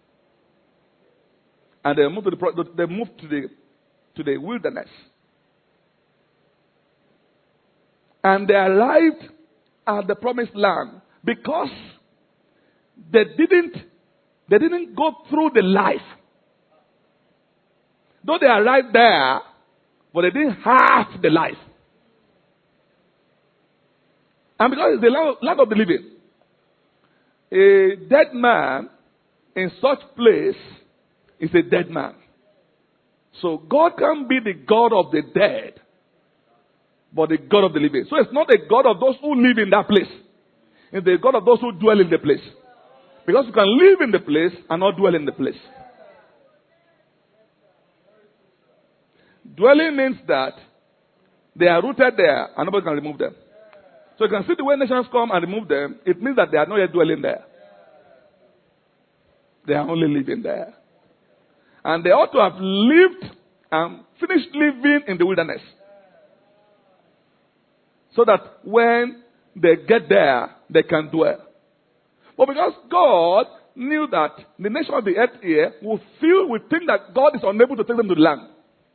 And they moved to the pro- they moved to the to the wilderness. And they arrived at the promised land because they didn't they didn't go through the life. Though they arrived there, but they didn't have the life. And because it's the land, land of the living, a dead man in such place is a dead man. So God can be the God of the dead, but the God of the living. So it's not the God of those who live in that place. It's the God of those who dwell in the place. Because you can live in the place and not dwell in the place. Dwelling means that they are rooted there and nobody can remove them. So you can see the way nations come and remove them, it means that they are not yet dwelling there. They are only living there. And they ought to have lived and finished living in the wilderness. So that when they get there, they can dwell. But because God knew that the nation of the earth here will feel, will think that God is unable to take them to the land.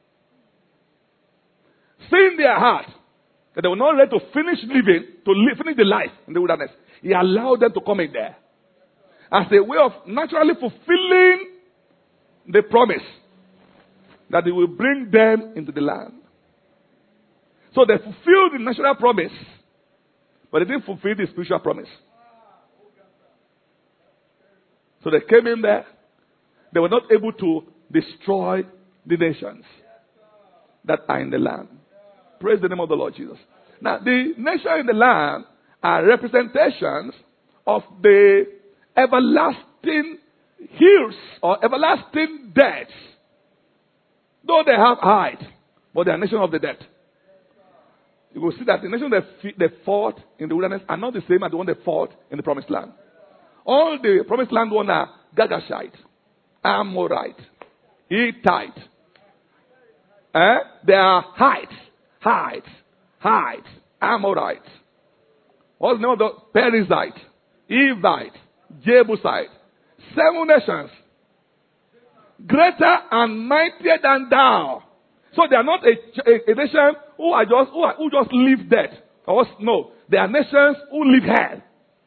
See in their heart that they were not ready to finish living, to live, finish the life in the wilderness. He allowed them to come in there as a way of naturally fulfilling the promise that He will bring them into the land. So they fulfilled the natural promise, but they didn't fulfill the spiritual promise. So they came in there. They were not able to destroy the nations that are in the land. Praise the name of the Lord Jesus. Now, the nation in the land are representations of the everlasting hills or everlasting deaths. Though they have height, but they are nation of the dead. You will see that the nation that they fought in the wilderness are not the same as the one they fought in the promised land. All the promised land ones are Gagashite, Amorite, Hittite. Eh? They are height, height, height, Amorite. What's the name of the Perizzite, Evite, Jebusite. Seven nations. Greater and mightier than thou. So they are not a, a, a nation who are just who, are, who just live dead. Or, no, they are nations who live hell.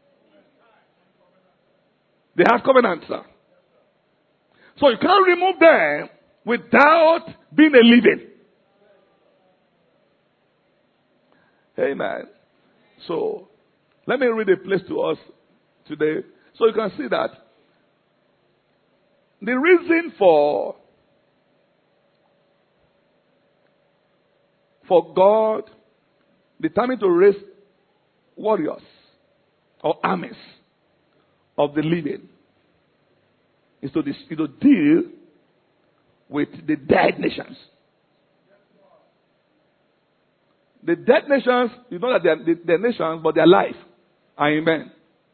They have covenants. Sir. So you can't remove them without being a living. Amen. So let me read a place to us today. So you can see that the reason for for God determined to raise warriors or armies of the living is to, is to deal with the dead nations. The dead nations, you know that they are, they are nations, but they are alive. Amen.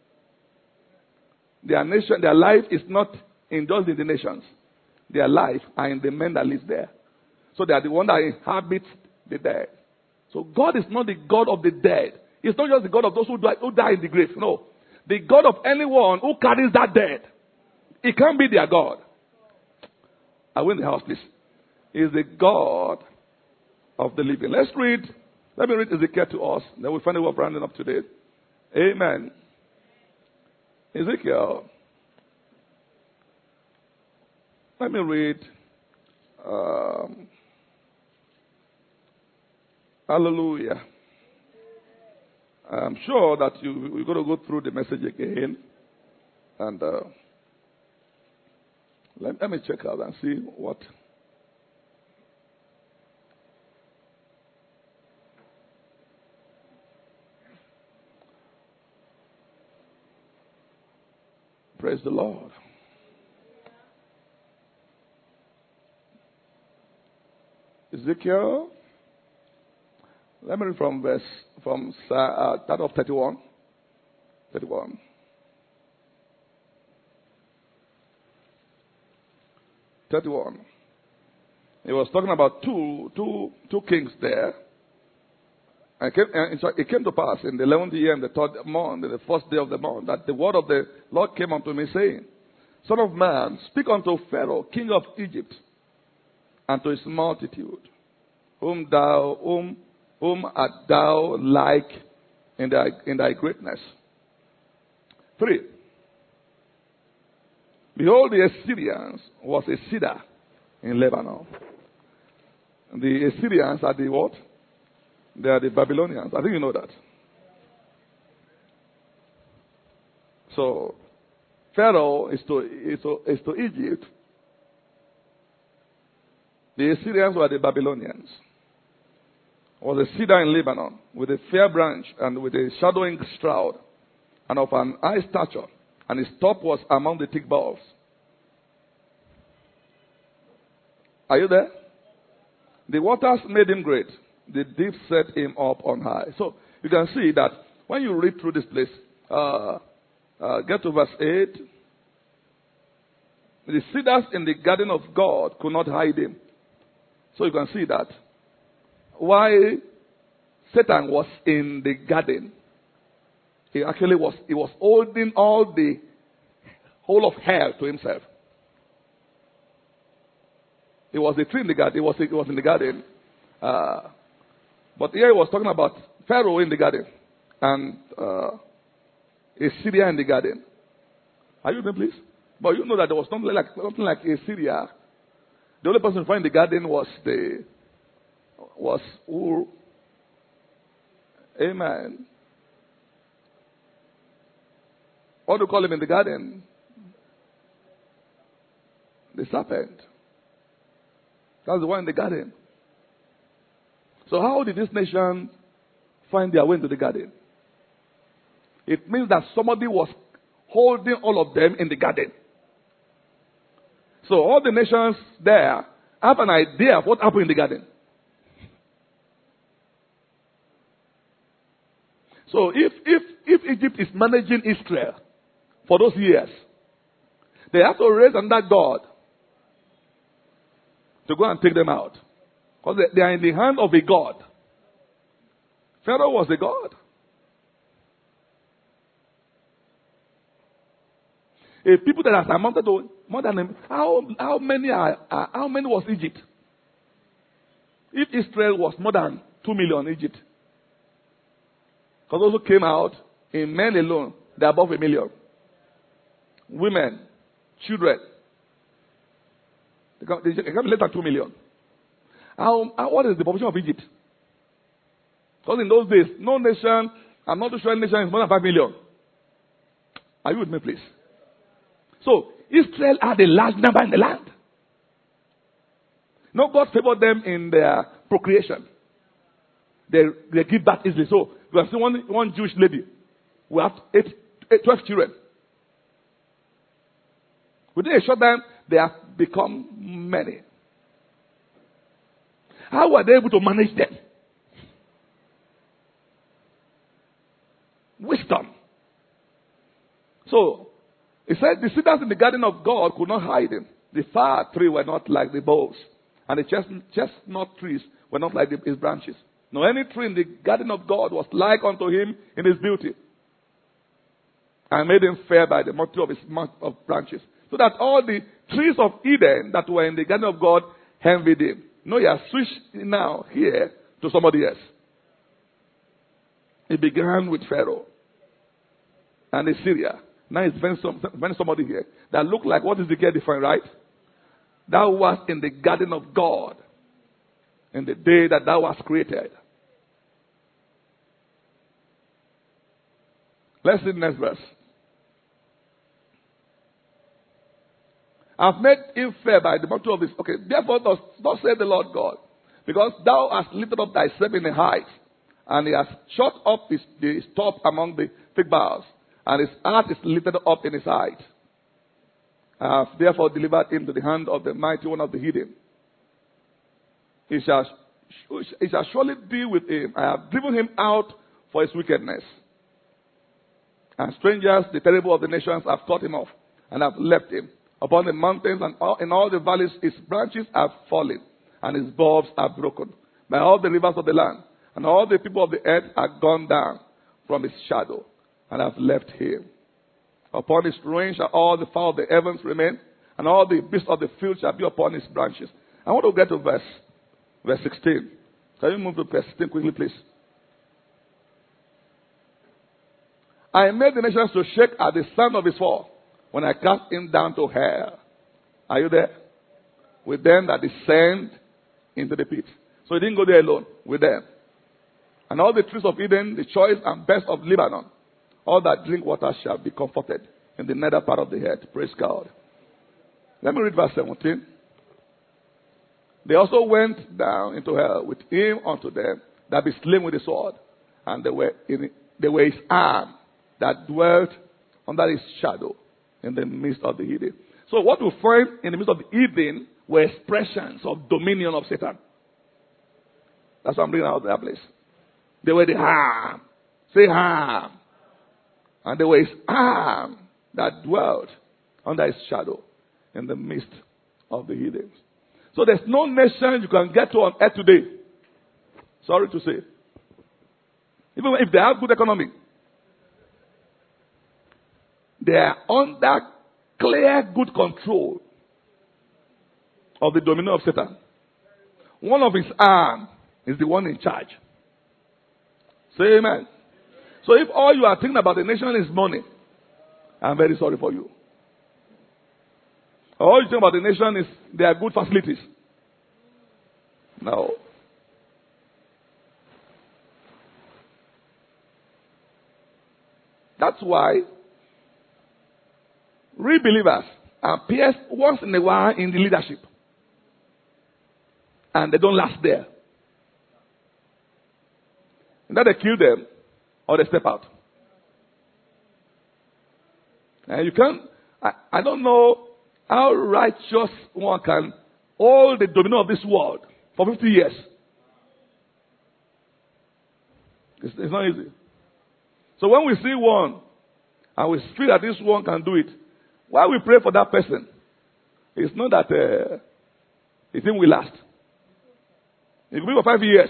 Their nation, their life is not in just in the nations. Their life are in the men that live there. So they are the one that inhabits the dead. So God is not the God of the dead. He's not just the God of those who die, who die in the grave. No. The God of anyone who carries that dead. He can't be their God. I win the house, please. He is the God of the living. Let's read. Let me read Ezekiel to us. Then we'll find out what we're rounding up today. Amen. Ezekiel. Let me read. Um, hallelujah. I'm sure that you, you're going to go through the message again. And uh, let, let me check out and see what. Praise the Lord. Ezekiel. Let me read from verse, from uh, that of thirty-one. thirty-one. thirty-one. He was talking about two, two, two kings there. And it, came, and it came to pass in the eleventh year and the third month, the first day of the month, that the word of the Lord came unto me, saying, Son of man, speak unto Pharaoh, king of Egypt, and to his multitude, whom thou, whom, whom art thou like in thy, in thy greatness. Three. Behold, the Assyrians was a cedar in Lebanon. The Assyrians are the what? They are the Babylonians. I think you know that. So, Pharaoh is to, is to, is to Egypt. The Assyrians were the Babylonians. It was a cedar in Lebanon with a fair branch and with a shadowing shroud and of an high stature, and his top was among the thick boughs. Are you there? The waters made him great. The deep set him up on high. So you can see that when you read through this place, uh, uh, get to verse eight. The cedars in the garden of God could not hide him. So you can see that why Satan was in the garden. He actually was, he was holding all the whole of hell to himself. It was a tree in the garden. It was, it was in the garden. Uh, but here he was talking about Pharaoh in the garden and uh, Assyria in the garden. Are you with me, please? But you know that there was something like, something like Assyria. The only person found in the garden was the was Ur. Amen. What do you call him in the garden? The serpent. That's the one in the garden. So how did this nation find their way into the garden? It means that somebody was holding all of them in the garden. So all the nations there have an idea of what happened in the garden. So if, if, if Egypt is managing Israel for those years, they have to raise another God to go and take them out. Because they, they are in the hand of a God. Pharaoh was a God. A people that has amounted to more than a, how how many are, are how many was Egypt? If Israel was more than two million, Egypt, because those who came out in men alone, they're above a million. Women, children, they come, they come less than two million. How, how what is the population of Egypt? Because in those days, no nation, I'm not too sure any nation is more than five million. Are you with me, please? So, Israel had a large number in the land. No, God favored them in their procreation. They, they give birth easily. So, you have seen one, one Jewish lady. We have eight, eight, twelve children. Within a short time, they have become many. How were they able to manage them? Wisdom. So, he said, the cedars in the garden of God could not hide him. The fir tree were not like the boughs, and the chestnut, chestnut trees were not like the, his branches. No, any tree in the garden of God was like unto him in his beauty. And made him fair by the multitude of his of branches. So that all the trees of Eden that were in the garden of God envied him. No, he has switched now here to somebody else. It began with Pharaoh and Assyria. Now it's when, some, when somebody here that look like what is the get different, right? Thou was in the garden of God in the day that thou was created. Let's read the next verse. I've made him fair by the multitude of this. Okay, therefore thus, thus saith the Lord God, because thou hast lifted up thyself in the heights, and he has shut up his, his top among the thick boughs, and his heart is lifted up in his height. I have therefore delivered him to the hand of the mighty one of the hidden. He shall, he shall surely deal with him. I have driven him out for his wickedness. And strangers, the terrible of the nations, have cut him off, and have left him. Upon the mountains and all, in all the valleys, his branches have fallen, and his bulbs are broken. By all the rivers of the land, and all the people of the earth are gone down from his shadow, and have left him. Upon his ruin shall all the fowl of the heavens remain, and all the beasts of the field shall be upon his branches. I want to get to verse, verse sixteen. Can you move to verse sixteen quickly, please? I made the nations to shake at the sound of his fall, when I cast him down to hell. Are you there? With them that descend into the pit. So he didn't go there alone, with them. And all the trees of Eden, the choice and best of Lebanon, all that drink water shall be comforted in the nether part of the head. Praise God. Let me read verse seventeen. They also went down into hell with him unto them that be slain with the sword. And they were, in, they were his arm that dwelt under his shadow in the midst of the Eden. So what we find in the midst of the Eden were expressions of dominion of Satan. That's what I'm bringing out of that place. They were the arm. Say arm. And they were his arm that dwelt under his shadow in the midst of the Eden. So there's no nation you can get to on earth today. Sorry to say. Even if they have good economy, they are under clear good control of the dominion of Satan. One of his arms is the one in charge. Say amen. So if all you are thinking about the nation is money, I'm very sorry for you. All you think about the nation is their good facilities. No. That's why real believers appear once in a while in the leadership. And they don't last there. Either they kill them or they step out. And you can't, I, I don't know how righteous one can hold the dominion of this world for fifty years. It's, it's not easy. So when we see one and we feel that this one can do it, why we pray for that person? It's not that uh, the thing will last. It will be for five years.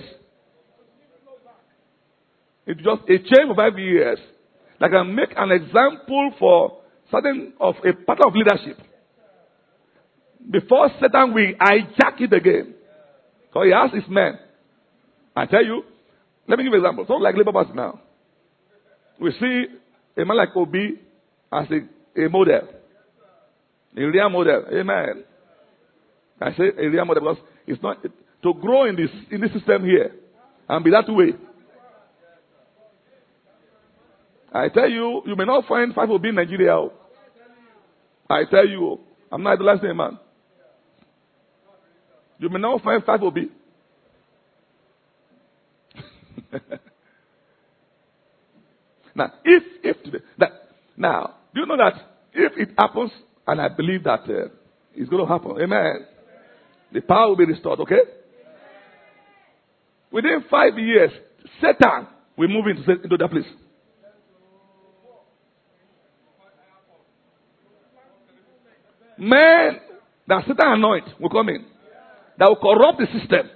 It's just a change for five years. That can make an example for certain of a pattern of leadership. Before Satan will hijack it again. So he has his men. I tell you, let me give you an example. Something like Labour Party now. We see a man like Obi as a, a model. A real model. Amen. I say a real model because it's not it, to grow in this in this system here and be that way. I tell you, you may not find five Obi in Nigeria. I tell you, I'm not the last name man. You may not find five Obi. Now, if if today, that now, do you know that if it happens, and I believe that uh, it's going to happen, amen. The power will be restored, okay? Within five years, Satan will move into into that place. Men that Satan anoint will come in. That will corrupt the system.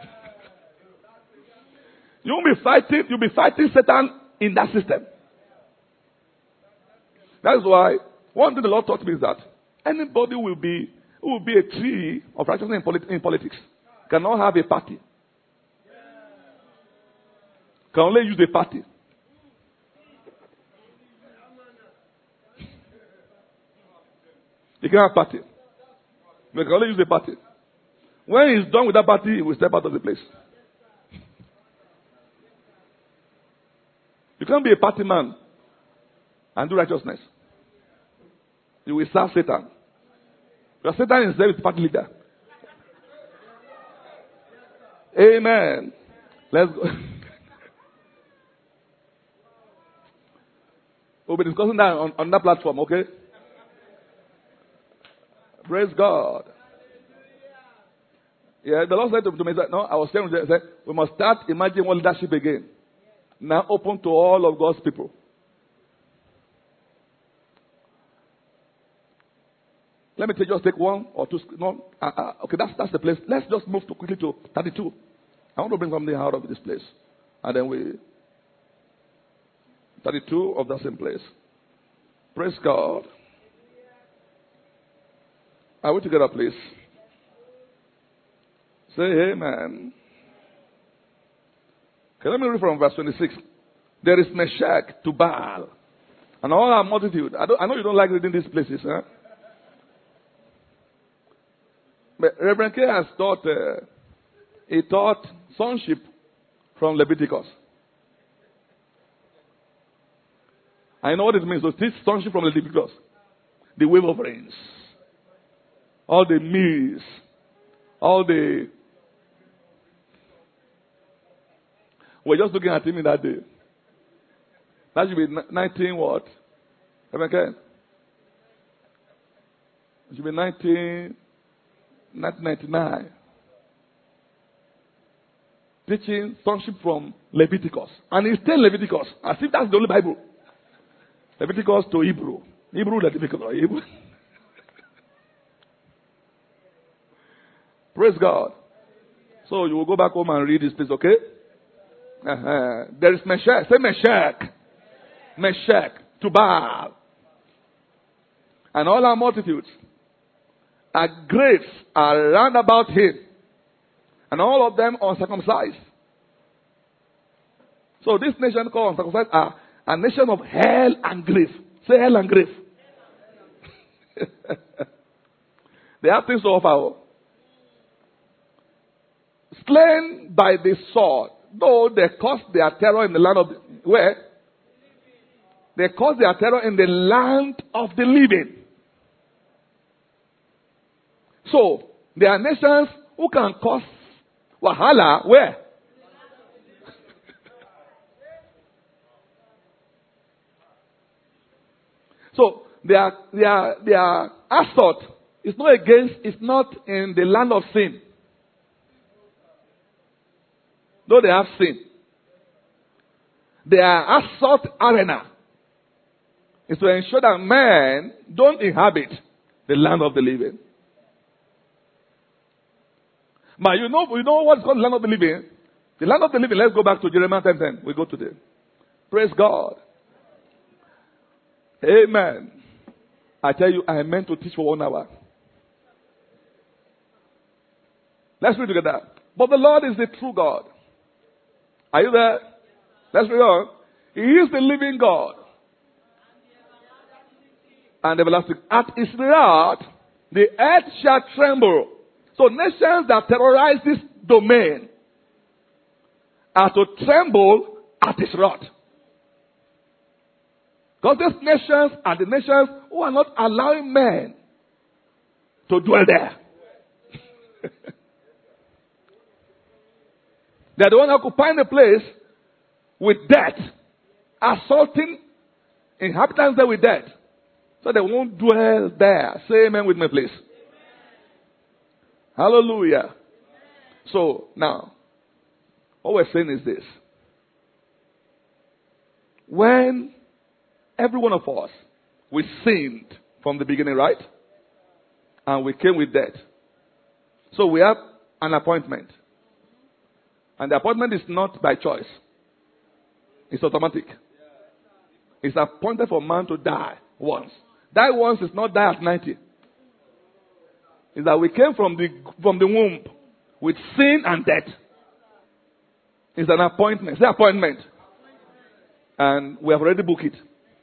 You'll be fighting, you'll be fighting Satan in that system. That's why one thing the Lord taught me is that anybody will be who will be a tree of righteousness in, polit- in politics cannot have a party. Can only use a party. You can have a party. But can only use a party. When he's done with that party, he will step out of the place. You can't be a party man and do righteousness. You will serve Satan. Because Satan is there with the party leader. Amen. Let's go. We'll be discussing that on, on that platform, okay? Praise God. Yeah, the Lord said to, to me, no, I was saying, said, we must start imagining what leadership again. Now open to all of God's people. Let me take, just take one or two. No, uh, uh, okay, that's that's the place. Let's just move to quickly to thirty-two. I want to bring something out of this place, and then we thirty-two of the same place. Praise God. Are we together, please? Say amen. Okay, let me read from verse twenty-six. There is Meshach to Baal, and all our multitude. I, don't, I know you don't like reading these places, huh? But Reverend K has taught, uh, he taught sonship from Leviticus. I know what it means to teach sonship from Leviticus. The wave of rains, all the meals, all the. We're just looking at him in that day. That should be nineteen what? Reverend K? It should be nineteen. nineteen ninety-nine. Teaching sonship from Leviticus. And it's still Leviticus. As if that's the only Bible. Leviticus to Hebrew. Hebrew, Leviticus, or Hebrew. Praise God. So you will go back home and read this, please, okay? Uh-huh. There is Meshach. Say Meshach. Meshach to Baal. And all our multitudes. Our graves are round about him, and all of them uncircumcised. So this nation called uncircumcised are a nation of hell and grief. Say hell and grief. They have things to offer. Slain by the sword, though they caused their terror in the land of the, where? They caused their terror in the land of the living. So, there are nations who can cause wahala where? So, their, their, their assault is not against, it's not in the land of sin. Though they have sin. Their assault arena is to ensure that men don't inhabit the land of the living. But you know, you know what's called the land of the living? The land of the living, let's go back to Jeremiah ten ten. We go to there. Praise God. Amen. I tell you, I meant to teach for one hour. Let's read together. But the Lord is the true God. Are you there? Let's read on. He is the living God. And everlasting. At his wrath, the earth shall tremble. So nations that terrorize this domain are to tremble at his wrath. Because these nations are the nations who are not allowing men to dwell there. They are the ones occupying the place with death, assaulting inhabitants there with death. So they won't dwell there. Say amen with me, please. Hallelujah. So, now, what we're saying is this. When every one of us, we sinned from the beginning, right? And we came with death. So we have an appointment. And the appointment is not by choice. It's automatic. It's appointed for man to die once. Die once is not die at ninety. Is that we came from the from the womb with sin and death. It's an appointment. It's an appointment. And we have already booked it.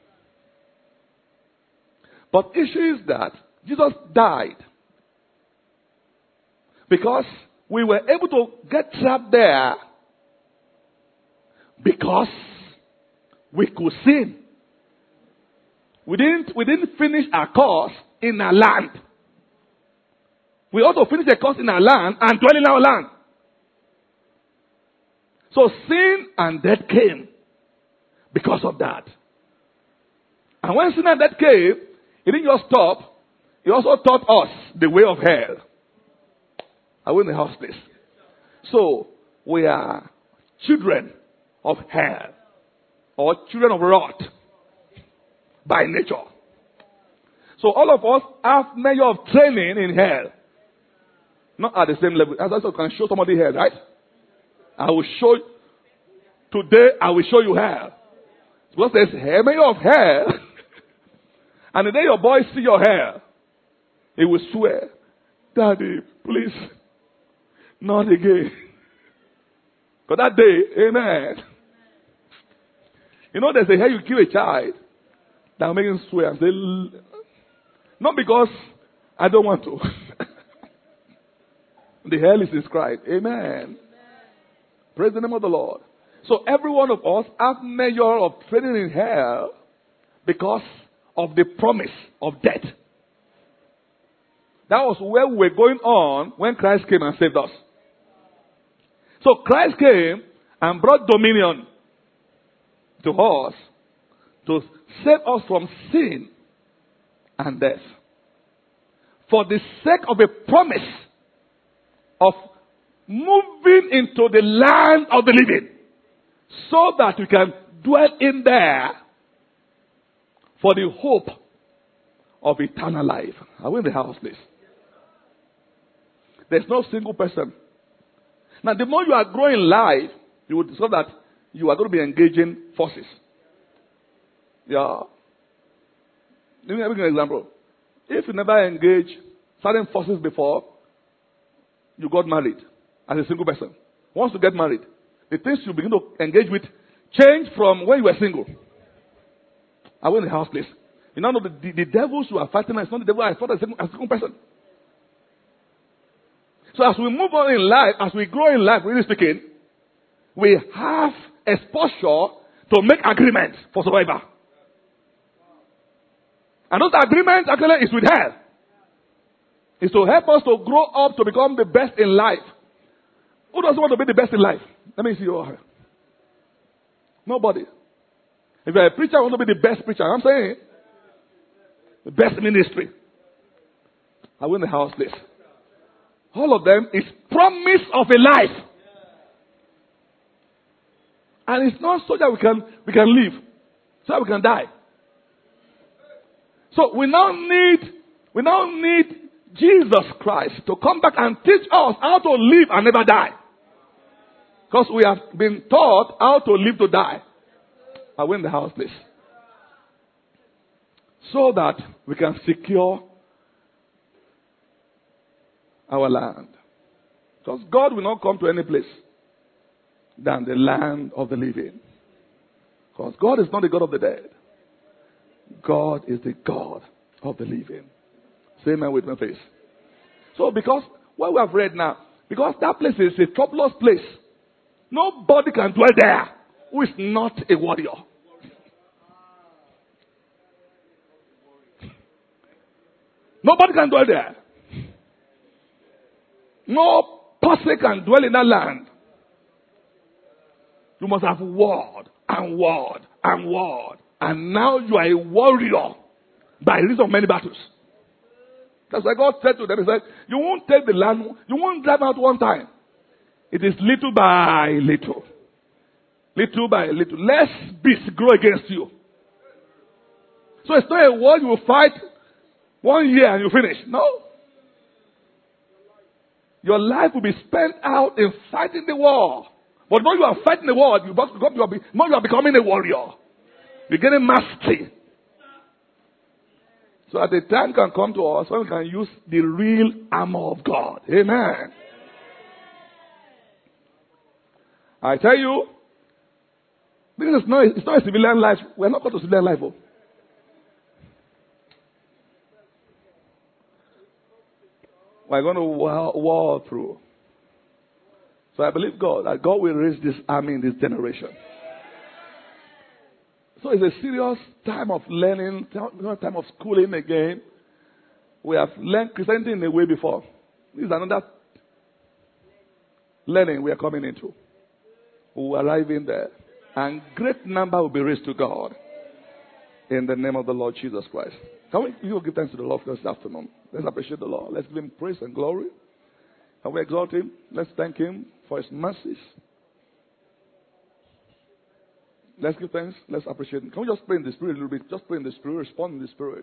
But the issue is that Jesus died because we were able to get trapped there because we could sin. We didn't, we didn't finish our course in our land. We also finished a course in our land and dwell in our land. So sin and death came because of that. And when sin and death came, it didn't just stop. It also taught us the way of hell. Are we in the house, please? So, we are children of hell. Or children of wrath. By nature. So, all of us have measure of training in hell. Not at the same level. As I can show somebody hell, right? I will show you. Today, I will show you hell. Because there's a measure of hell. And the day your boys see your hair, he will swear, Daddy, please, not again. Because that day, amen. You know, there's a hair you kill a child that will make him swear and say, not because I don't want to. The hell is inscribed. Amen. Amen. Praise the name of the Lord. So every one of us has measure of training in hell because of the promise of death. That was where we were going on when Christ came and saved us. So Christ came and brought dominion to us to save us from sin and death. For the sake of a promise of moving into the land of the living, so that we can dwell in there for the hope of eternal life. Are we in the house, please? There's no single person. Now, the more you are growing in life, you will discover that you are going to be engaging forces. Yeah. Let me give you an example. If you never engage certain forces before, you got married as a single person. Once you get married, the things you begin to engage with change from when you were single. Are we in the house, please? You now know the, the, the devils you are fighting is not the devil I fought as a single, as a single person. So as we move on in life, as we grow in life, really speaking, we have exposure to make agreements for survival. And those agreements actually is with hell. It's to help us to grow up to become the best in life. Who doesn't want to be the best in life? Let me see your hand. Nobody. If you're a preacher, you want to be the best preacher. I'm saying the best ministry. I win the house, please. All of them is promise of a life. And it's not so that we can we can live. So that we can die. So we now need we now need Jesus Christ to come back and teach us how to live and never die. Because we have been taught how to live to die. I win the house, please. So that we can secure our land. Because God will not come to any place than the land of the living. Because God is not the God of the dead. God is the God of the living. Say amen with my face. So because what we have read now, because that place is a troublous place. Nobody can dwell there who is not a warrior. Nobody can dwell there. No person can dwell in that land. You must have word and word and word. And now you are a warrior by reason of many battles. That's why God said to them, He said, you won't take the land, you won't drive out one time. It is little by little. Little by little. Less beasts grow against you. So it's not a war you will fight one year and you finish. No. Your life will be spent out in fighting the war. But when you are fighting the war, you must become, you are, more you are becoming a warrior. You're getting mastery. So that the time can come to us when we can use the real armor of God. Amen. I tell you, this is not, it's not a civilian life. We're not called to civilian life. Oh. We're going to war, war through. So I believe God, that God will raise this army in this generation. So it's a serious time of learning, time of schooling again. We have learned Christianity in a way before. This is another learning we are coming into. We will arrive in there. And great number will be raised to God. In the name of the Lord Jesus Christ. Can we you give thanks to the Lord this afternoon? Let's appreciate the Lord. Let's give Him praise and glory. Can we exalt Him? Let's thank Him for His mercies. Let's give thanks. Let's appreciate Him. Can we just pray in the Spirit a little bit? Just pray in the Spirit. Respond in the Spirit.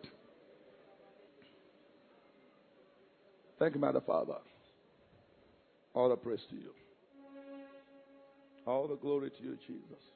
Thank you, Mother Father. All the praise to you. All the glory to you, Jesus.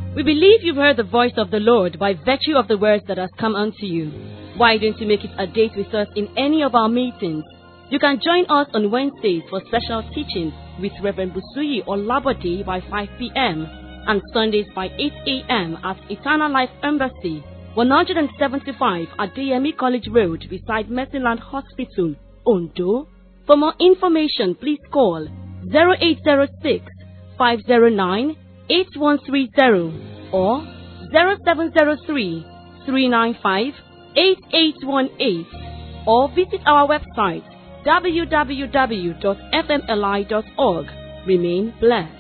We believe you've heard the voice of the Lord by virtue of the words that has come unto you. Why don't you make it a date with us in any of our meetings? You can join us on Wednesdays for special teachings with Reverend Busuyi Olabode by five p.m. and Sundays by eight a.m. at Eternal Life Embassy, one seventy-five Adeyemi College Road beside Mercyland Hospital, Ondo. For more information, please call zero eight zero six, five zero nine, eight one three zero or zero seven zero three, three nine five, eight eight one eight or visit our website w w w dot f m l i dot org. Remain blessed.